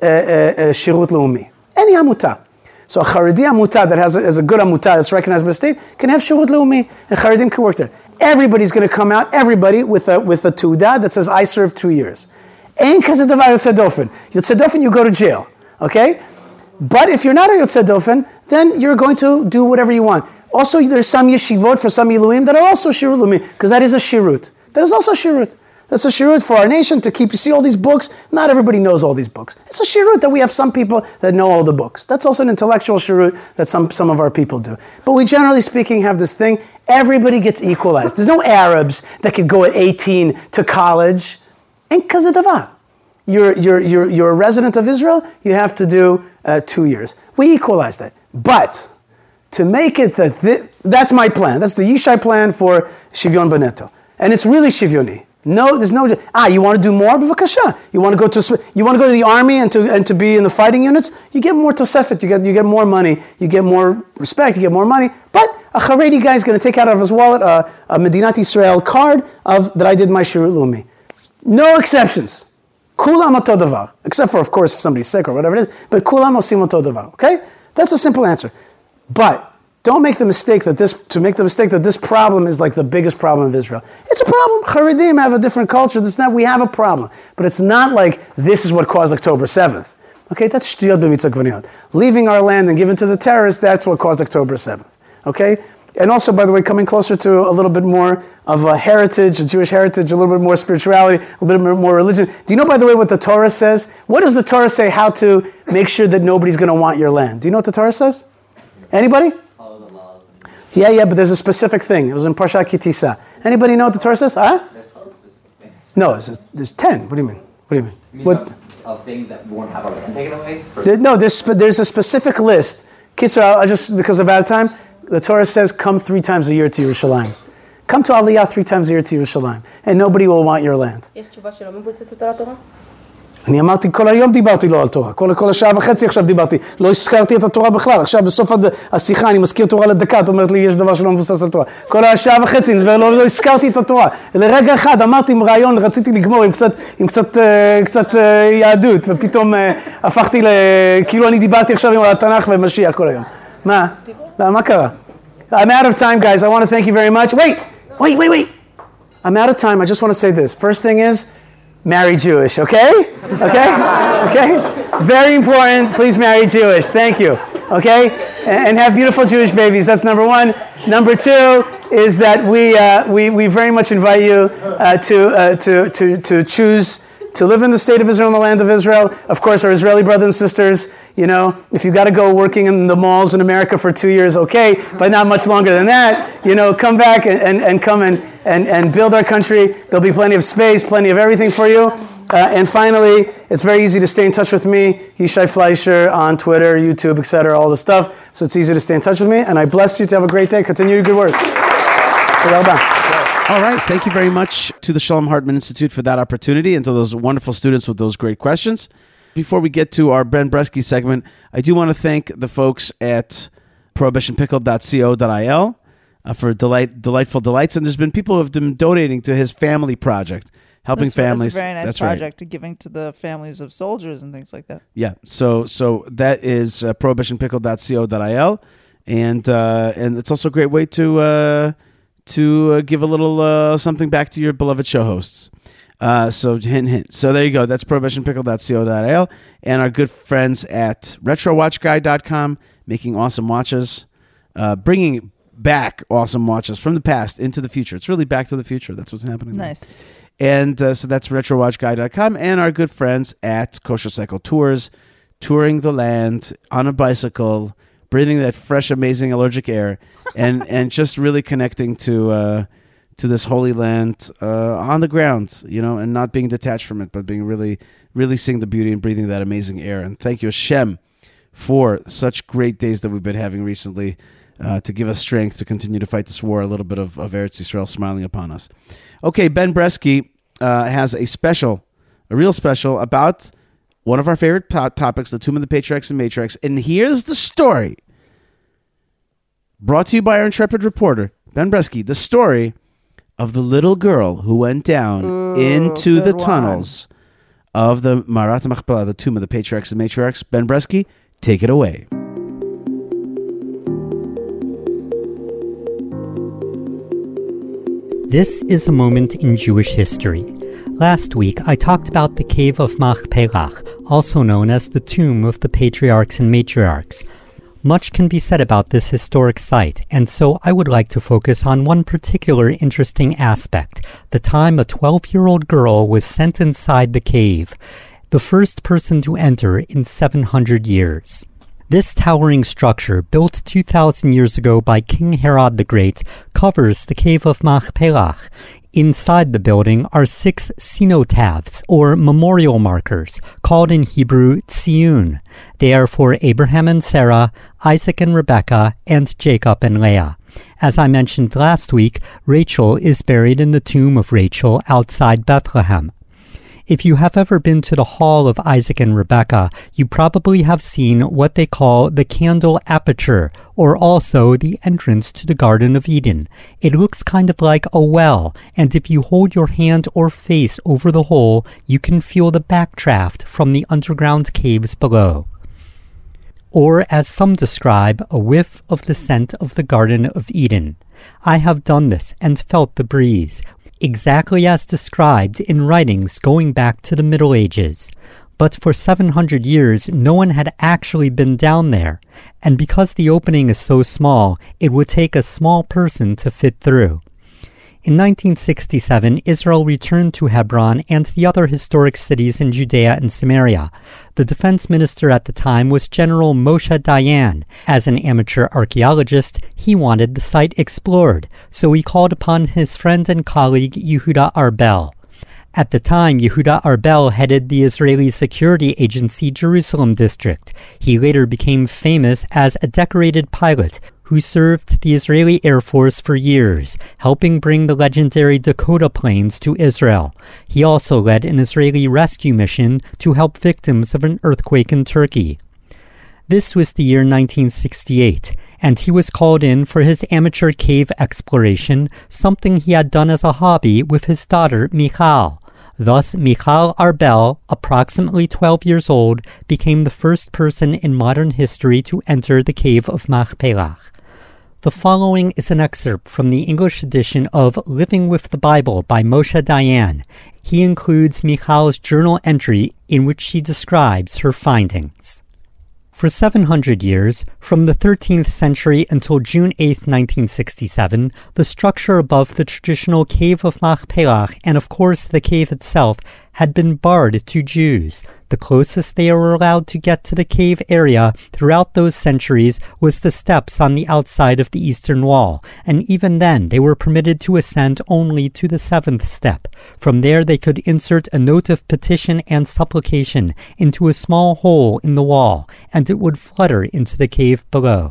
shirut leumi. Any amuta. So a Haredi amuta that has a good amuta that's recognized by the state can have shirut leumi, and Haredim can work there. Everybody's going to come out, everybody with a tuda that says, I served 2 years. Ein kazeh davar yotzei dofen. Yotzei dofen, you go to jail. Okay? But if you're not a yotzei dofen, then you're going to do whatever you want. Also, there's some yeshivot for some iluim that are also shirut leumi, because that is a shirut. That is also shirut. That's a shirut for our nation to keep. You see all these books? Not everybody knows all these books. It's a shirut that we have some people that know all the books. That's also an intellectual shirut that some of our people do. But we generally speaking have this thing, everybody gets equalized. There's no Arabs that could go at 18 to college. And kazeh davar. You're a resident of Israel, you have to do 2 years. We equalize that. But to make it that's my plan. That's the Yishai plan for Shivyon Beneto. And it's really Shivyoni. No, there's no. You want to do more? B'vakasha. You want to go to the army and to be in the fighting units? You get more tosefet. You get more money. You get more respect. You get more money. But a Haredi guy is going to take out of his wallet a Medinat Israel card that I did my shirut leumi. No exceptions. Kulam oto davar, except for of course if somebody's sick or whatever it is. But kulam osim oto davar. Okay, that's a simple answer. But don't make the mistake that this problem is like the biggest problem of Israel. It's a problem. Haredim have a different culture. We have a problem. But it's not like this is what caused October 7th. Okay, that's shtiyot b'mitzvah gvaniot. Leaving our land and giving to the terrorists, that's what caused October 7th. Okay? And also, by the way, coming closer to a little bit more of a heritage, a Jewish heritage, a little bit more spirituality, a little bit more religion. Do you know, by the way, what the Torah says? What does the Torah say how to make sure that nobody's going to want your land? Do you know what the Torah says? Anybody? Yeah, but there's a specific thing. It was in Parshat Ki Tisa. Anybody know what the Torah says? Huh? No, there's 10. What do you mean? What? Of things that won't have our land taken away? There's a specific list. Kitzur, I just, because of out of time, the Torah says, come 3 times a year to Yerushalayim. Come to Aliyah 3 times a year to Yerushalayim. And nobody will want your land. יש תשובה שלא מבוססת על התורה? אני אמרתי, כל היום דיברתי לא על תורה. כל השעה וחצי עכשיו דיברתי. לא הזכרתי את התורה בכלל. עכשיו בסוף השיחה אני מזכיר תורה לדקה. את אומרת לי, יש דבר שלא מבוסס על תורה. כל השעה וחצי, לא הזכרתי את התורה. לרגע אחד אמרתי עם רעיון, רציתי לגמור עם קצת יהדות. ופתאום הפכתי כאילו אני דיברתי עכשיו עם התנ"ך ומשיח כל היום. מה קרה? I'm out of time, guys. I want to thank you very much. Wait. I'm out of time. I just want to say this. First thing is, marry Jewish, okay? Very important. Please marry Jewish. Thank you. Okay? And have beautiful Jewish babies. That's number 1. Number 2 is that we very much invite you to choose to live in the state of Israel and the land of Israel. Of course, our Israeli brothers and sisters, if you got to go working in the malls in America for 2 years, okay, but not much longer than that, come back and come and build our country. There'll be plenty of space, plenty of everything for you. And finally, it's very easy to stay in touch with me, Yishai Fleischer, on Twitter, YouTube, etc., all the stuff. So it's easy to stay in touch with me. And I bless you to have a great day. Continue your good work. All right. Thank you very much to the Shalom Hartman Institute for that opportunity and to those wonderful students with those great questions. Before we get to our Ben Bresky segment, I do want to thank the folks at prohibitionpickle.co.il for delightful delights. And there's been people who have been donating to his family project, helping families. That's a very nice That's project, right. Giving to the families of soldiers and things like that. Yeah. So that is prohibitionpickle.co.il. And it's also a great way to give a little something back to your beloved show hosts. So hint. So there you go. That's prohibitionpickle.co.il. And our good friends at retrowatchguy.com, making awesome watches, bringing back awesome watches from the past into the future. It's really back to the future. That's what's happening. Nice. And so that's retrowatchguy.com. And our good friends at Kosher Cycle Tours, touring the land on a bicycle, breathing that fresh, amazing allergic air, and just really connecting to this holy land on the ground, and not being detached from it, but being really, really seeing the beauty and breathing that amazing air. And thank you, Hashem, for such great days that we've been having recently to give us strength to continue to fight this war, a little bit of Eretz Yisrael smiling upon us. Okay, Ben Bresky has a real special about one of our favorite topics, the Tomb of the Patriarchs and Matriarchs. And here's the story. Brought to you by our intrepid reporter, Ben Bresky, the story of the little girl who went down into the tunnels of the Marat Machpelah, the tomb of the patriarchs and matriarchs. Ben Bresky, take it away. This is a moment in Jewish history. Last week, I talked about the Cave of Machpelah, also known as the Tomb of the Patriarchs and Matriarchs. Much can be said about this historic site, and so I would like to focus on one particular interesting aspect, the time a 12-year-old girl was sent inside the cave, the first person to enter in 700 years. This towering structure, built 2,000 years ago by King Herod the Great, covers the Cave of Machpelah. Inside the building are 6 cenotaphs, or memorial markers, called in Hebrew Tziyun. They are for Abraham and Sarah, Isaac and Rebekah, and Jacob and Leah. As I mentioned last week, Rachel is buried in the tomb of Rachel outside Bethlehem. If you have ever been to the Hall of Isaac and Rebekah, you probably have seen what they call the candle aperture, or also the entrance to the Garden of Eden. It looks kind of like a well, and if you hold your hand or face over the hole, you can feel the backdraft from the underground caves below. Or, as some describe, a whiff of the scent of the Garden of Eden. I have done this and felt the breeze, exactly as described in writings going back to the Middle Ages. But for 700 years, no one had actually been down there, and because the opening is so small, it would take a small person to fit through. In 1967, Israel returned to Hebron and the other historic cities in Judea and Samaria. The defense minister at the time was General Moshe Dayan. As an amateur archaeologist, he wanted the site explored, so he called upon his friend and colleague Yehuda Arbel. At the time, Yehuda Arbel headed the Israeli security agency Jerusalem district. He later became famous as a decorated pilot who served the Israeli Air Force for years, helping bring the legendary Dakota planes to Israel. He also led an Israeli rescue mission to help victims of an earthquake in Turkey. This was the year 1968, and he was called in for his amateur cave exploration, something he had done as a hobby with his daughter Michal. Thus, Michal Arbel, approximately 12 years old, became the first person in modern history to enter the Cave of Machpelah. The following is an excerpt from the English edition of Living with the Bible by Moshe Dayan. He includes Michal's journal entry in which she describes her findings. For 700 years, from the 13th century until June 8, 1967, the structure above the traditional Cave of Machpelah, and of course the cave itself, had been barred to Jews. The closest they were allowed to get to the cave area throughout those centuries was the steps on the outside of the eastern wall, and even then they were permitted to ascend only to the 7th step. From there they could insert a note of petition and supplication into a small hole in the wall, and it would flutter into the cave below.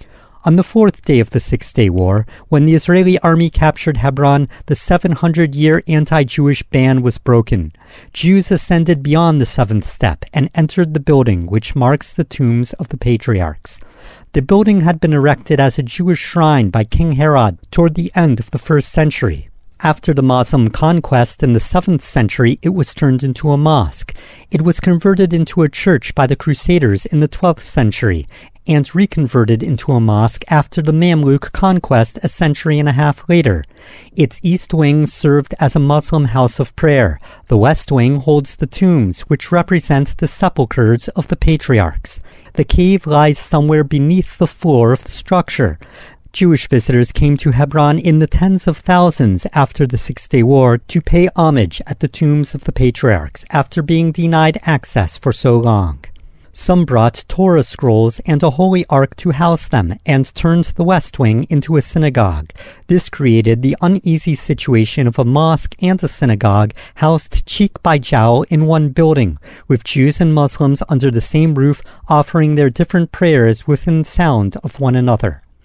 On the 4th day of the Six-Day War, when the Israeli army captured Hebron, the 700-year anti-Jewish ban was broken. Jews ascended beyond the 7th step and entered the building which marks the tombs of the patriarchs. The building had been erected as a Jewish shrine by King Herod toward the end of the 1st century. After the Muslim conquest in the 7th century, it was turned into a mosque. It was converted into a church by the Crusaders in the 12th century, and reconverted into a mosque after the Mamluk conquest a century and a half later. Its east wing served as a Muslim house of prayer. The west wing holds the tombs, which represent the sepulchres of the patriarchs. The cave lies somewhere beneath the floor of the structure. Jewish visitors came to Hebron in the tens of thousands after the Six-Day War to pay homage at the tombs of the patriarchs after being denied access for so long. Some brought Torah scrolls and a holy ark to house them and turned the west wing into a synagogue. This created the uneasy situation of a mosque and a synagogue housed cheek by jowl in one building, with Jews and Muslims under the same roof offering their different prayers within sound of one another.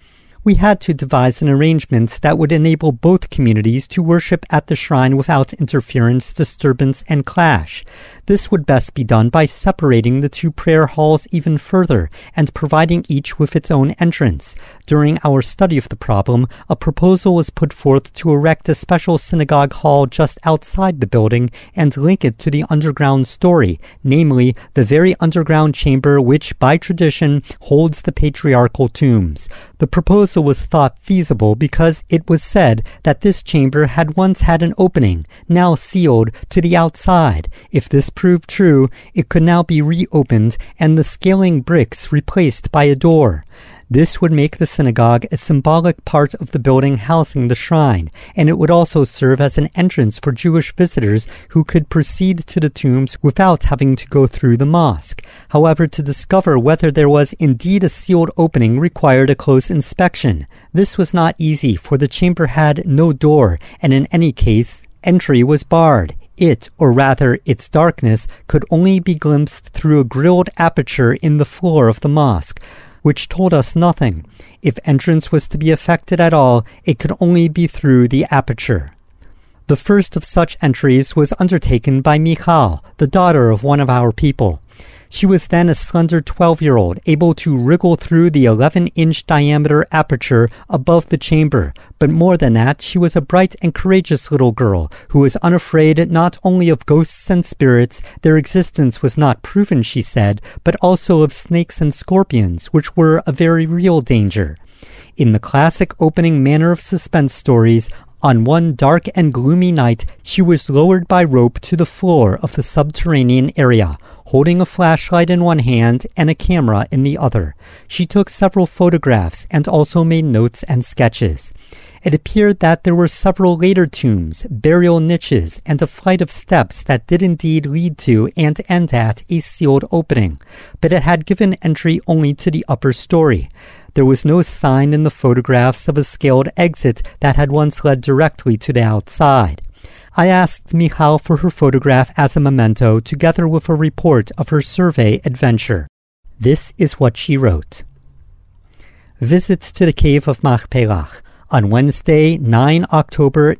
we had to devise an arrangement that would enable both communities to worship at the shrine without interference, disturbance, and clash. This would best be done by separating the two prayer halls even further and providing each with its own entrance. During our study of the problem, a proposal was put forth to erect a special synagogue hall just outside the building and link it to the underground story, namely the very underground chamber which, by tradition, holds the patriarchal tombs. The proposal was thought feasible because it was said that this chamber had once had an opening, now sealed, to the outside. If this proved true, it could now be reopened and the scaling bricks replaced by a door. This would make the synagogue a symbolic part of the building housing the shrine, and it would also serve as an entrance for Jewish visitors who could proceed to the tombs without having to go through the mosque. However, to discover whether there was indeed a sealed opening required a close inspection. This was not easy, for the chamber had no door, and in any case, entry was barred. It, or rather its darkness, could only be glimpsed through a grilled aperture in the floor of the mosque, which told us nothing. If entrance was to be effected at all, it could only be through the aperture. The first of such entries was undertaken by Michal, the daughter of one of our people. She was then a slender 12-year-old, able to wriggle through the 11-inch diameter aperture above the chamber. But more than that, she was a bright and courageous little girl who was unafraid not only of ghosts and spirits, their existence was not proven, she said, but also of snakes and scorpions, which were a very real danger. In the classic opening manner of suspense stories, on one dark and gloomy night, she was lowered by rope to the floor of the subterranean area, holding a flashlight in one hand and a camera in the other. She took several photographs and also made notes and sketches. It appeared that there were several later tombs, burial niches, and a flight of steps that did indeed lead to and end at a sealed opening, but it had given entry only to the upper story. There was no sign in the photographs of a scaled exit that had once led directly to the outside. I asked Michal for her photograph as a memento, together with a report of her survey adventure. This is what she wrote. Visit to the Cave of Machpelah. On Wednesday, 9 October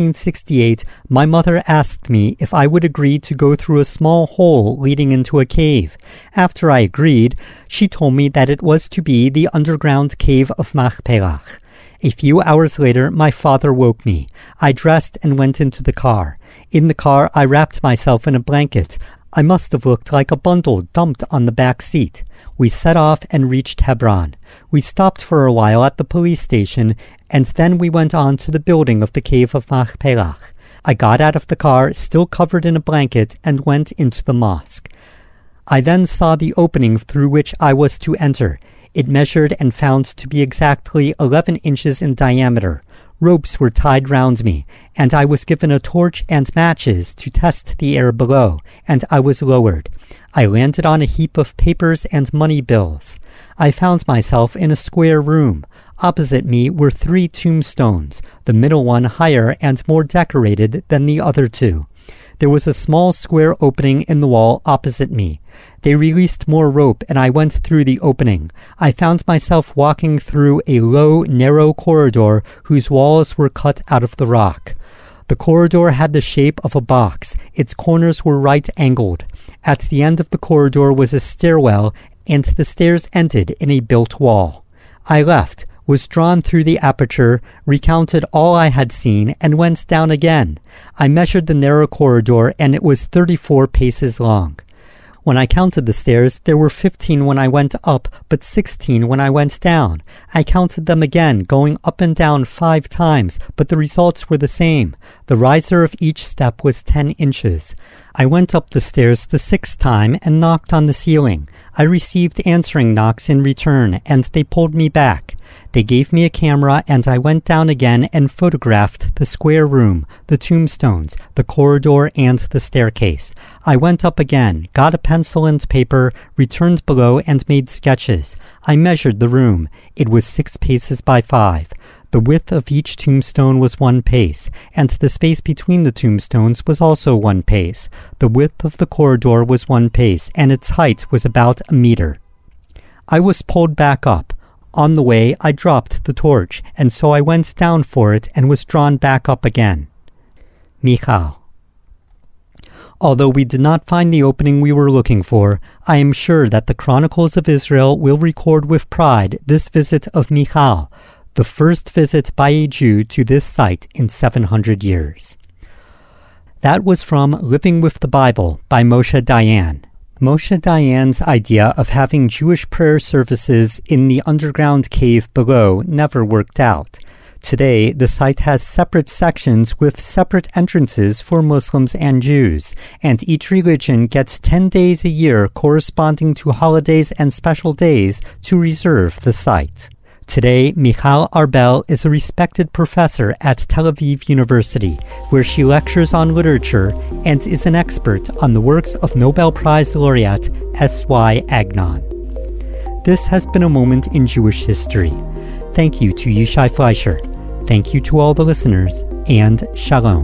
1968, my mother asked me if I would agree to go through a small hole leading into a cave. After I agreed, she told me that it was to be the underground Cave of Machpelah. A few hours later, my father woke me. I dressed and went into the car. In the car, I wrapped myself in a blanket. I must have looked like a bundle dumped on the back seat. We set off and reached Hebron. We stopped for a while at the police station, and then we went on to the building of the Cave of Machpelah. I got out of the car, still covered in a blanket, and went into the mosque. I then saw the opening through which I was to enter. It measured and found to be exactly 11 inches in diameter. Ropes were tied round me, and I was given a torch and matches to test the air below, and I was lowered. I landed on a heap of papers and money bills. I found myself in a square room. Opposite me were 3 tombstones, the middle one higher and more decorated than the other 2. There was a small square opening in the wall opposite me. They released more rope, and I went through the opening. I found myself walking through a low, narrow corridor whose walls were cut out of the rock. The corridor had the shape of a box. Its corners were right-angled. At the end of the corridor was a stairwell, and the stairs ended in a built wall. I left, was drawn through the aperture, recounted all I had seen, and went down again. I measured the narrow corridor, and it was 34 paces long. When I counted the stairs, there were 15 when I went up, but 16 when I went down. I counted them again, going up and down 5 times, but the results were the same. The riser of each step was 10 inches. I went up the stairs the 6th time and knocked on the ceiling. I received answering knocks in return, and they pulled me back. They gave me a camera, and I went down again and photographed the square room, the tombstones, the corridor, and the staircase. I went up again, got a pencil and paper, returned below, and made sketches. I measured the room. It was 6 paces by 5. The width of each tombstone was 1 pace, and the space between the tombstones was also 1 pace. The width of the corridor was 1 pace, and its height was about a meter. I was pulled back up. On the way, I dropped the torch, and so I went down for it and was drawn back up again. Michal. Although we did not find the opening we were looking for, I am sure that the Chronicles of Israel will record with pride this visit of Michal, the first visit by a Jew to this site in 700 years. That was from Living with the Bible by Moshe Dayan. Moshe Dayan's idea of having Jewish prayer services in the underground cave below never worked out. Today, the site has separate sections with separate entrances for Muslims and Jews, and each religion gets 10 days a year corresponding to holidays and special days to reserve the site. Today, Michal Arbel is a respected professor at Tel Aviv University, where she lectures on literature and is an expert on the works of Nobel Prize laureate S.Y. Agnon. This has been a moment in Jewish history. Thank you to Yishai Fleischer. Thank you to all the listeners, and shalom.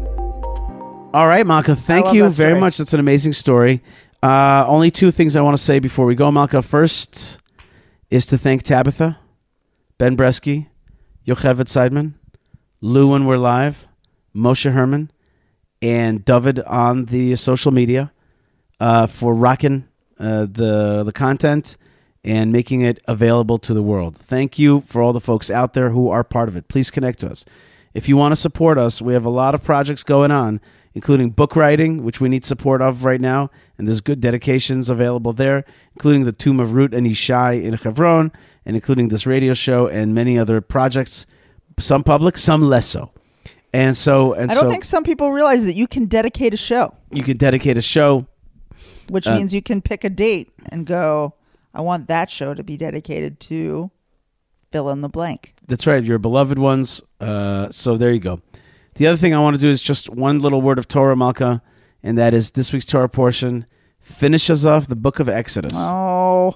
All right, Malka, thank you very much. That's an amazing story. Only two things I want to say before we go, Malka. First is to thank Tabitha, Ben Bresky, Yocheved Seidman, Lou when we're live, Moshe Herman, and David on the social media for rocking the content and making it available to the world. Thank you for all the folks out there who are part of it. Please connect to us. If you want to support us, we have a lot of projects going on, including book writing, which we need support of right now, and there's good dedications available there, including the Tomb of Ruth and Ishai in Hebron, and including this radio show and many other projects, some public, some less so. I don't think some people realize that you can dedicate a show. You can dedicate a show. Which means you can pick a date and go, I want that show to be dedicated to fill in the blank. That's right, your beloved ones. So there you go. The other thing I want to do is just one little word of Torah, Malka, and that is this week's Torah portion finishes off the book of Exodus. Oh,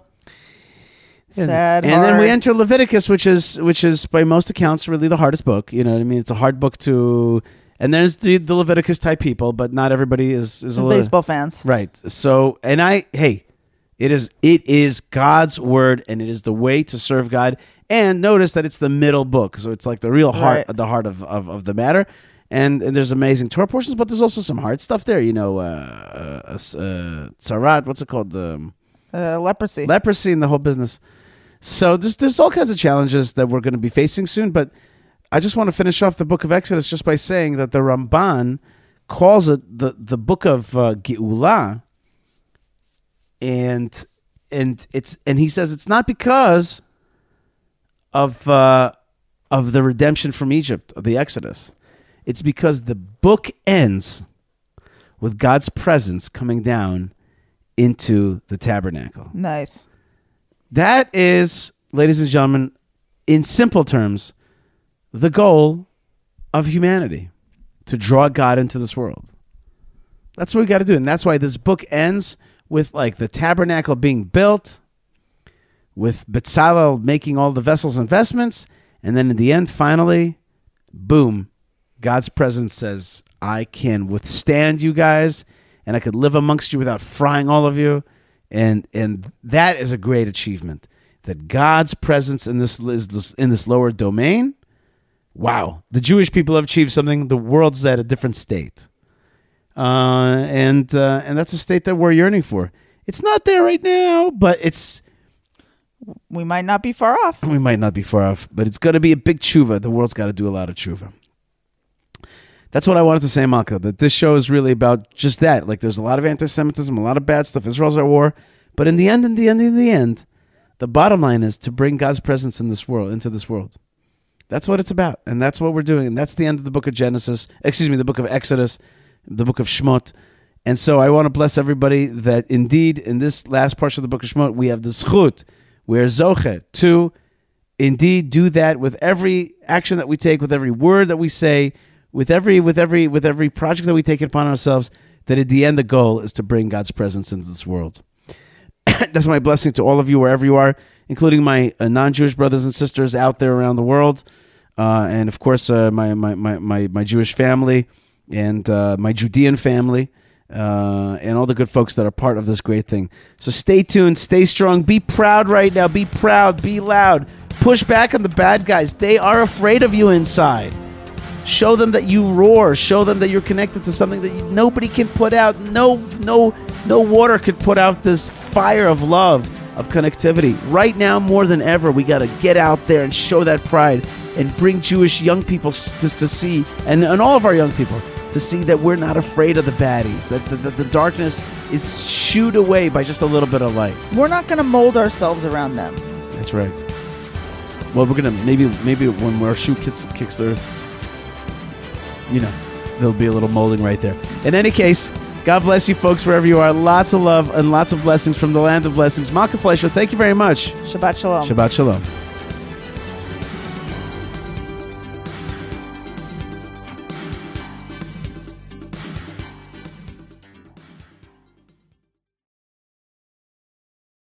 sad. And then we enter Leviticus, which is by most accounts really the hardest book. You know what I mean? It's a hard book to. And there's the Leviticus type people, but not everybody is a little, baseball fans, right? So, it is God's word, and it is the way to serve God. And notice that it's the middle book, so it's like the real heart, the heart of the matter. And there's amazing Torah portions, but there's also some hard stuff there. You know, tzarat, what's it called? Leprosy. Leprosy and the whole business. So there's all kinds of challenges that we're going to be facing soon. But I just want to finish off the book of Exodus just by saying that the Ramban calls it the book of Geulah, and he says it's not because of the redemption from Egypt, of the Exodus. It's because the book ends with God's presence coming down into the tabernacle. Nice. That is, ladies and gentlemen, in simple terms, the goal of humanity, to draw God into this world. That's what we got to do. And that's why this book ends with like the tabernacle being built, with Bezalel making all the vessels and vestments, and then in the end, finally, boom, God's presence says, I can withstand you guys, and I could live amongst you without frying all of you. And that is a great achievement. That God's presence in this lower domain, wow, the Jewish people have achieved something. The world's at a different state. And that's a state that we're yearning for. It's not there right now, but we might not be far off. We might not be far off, but it's going to be a big tshuva. The world's got to do a lot of tshuva. That's what I wanted to say, Malka, that this show is really about just that. Like, there's a lot of anti-Semitism, a lot of bad stuff. Israel's at war. But in the end, the bottom line is to bring God's presence in this world, into this world. That's what it's about. And that's what we're doing. And that's the end of the book of the book of Exodus, the book of Shemot. And so I want to bless everybody that indeed in this last portion of the book of Shemot, we have the zchut, we're zoche, to indeed do that with every action that we take, with every word that we say, with every project that we take upon ourselves, that at the end the goal is to bring God's presence into this world. That's my blessing to all of you wherever you are, including my non-Jewish brothers and sisters out there around the world, and of course my Jewish family and my Judean family. and all the good folks that are part of this great thing. So stay tuned, stay strong, be proud right now, be proud, be loud. Push back on the bad guys. They are afraid of you inside. Show them that you roar. Show them that you're connected to something that nobody can put out. No water could put out this fire of love, of connectivity. Right now, more than ever, we got to get out there and show that pride and bring Jewish young people to see, and all of our young people, to see that we're not afraid of the baddies, that the darkness is shooed away by just a little bit of light. We're not going to mold ourselves around them. That's right. Well, we're going to, maybe when our shoe kicks their, there'll be a little molding right there. In any case, God bless you folks wherever you are. Lots of love and lots of blessings from the land of blessings. Malka Fleischer, thank you very much. Shabbat shalom. Shabbat shalom.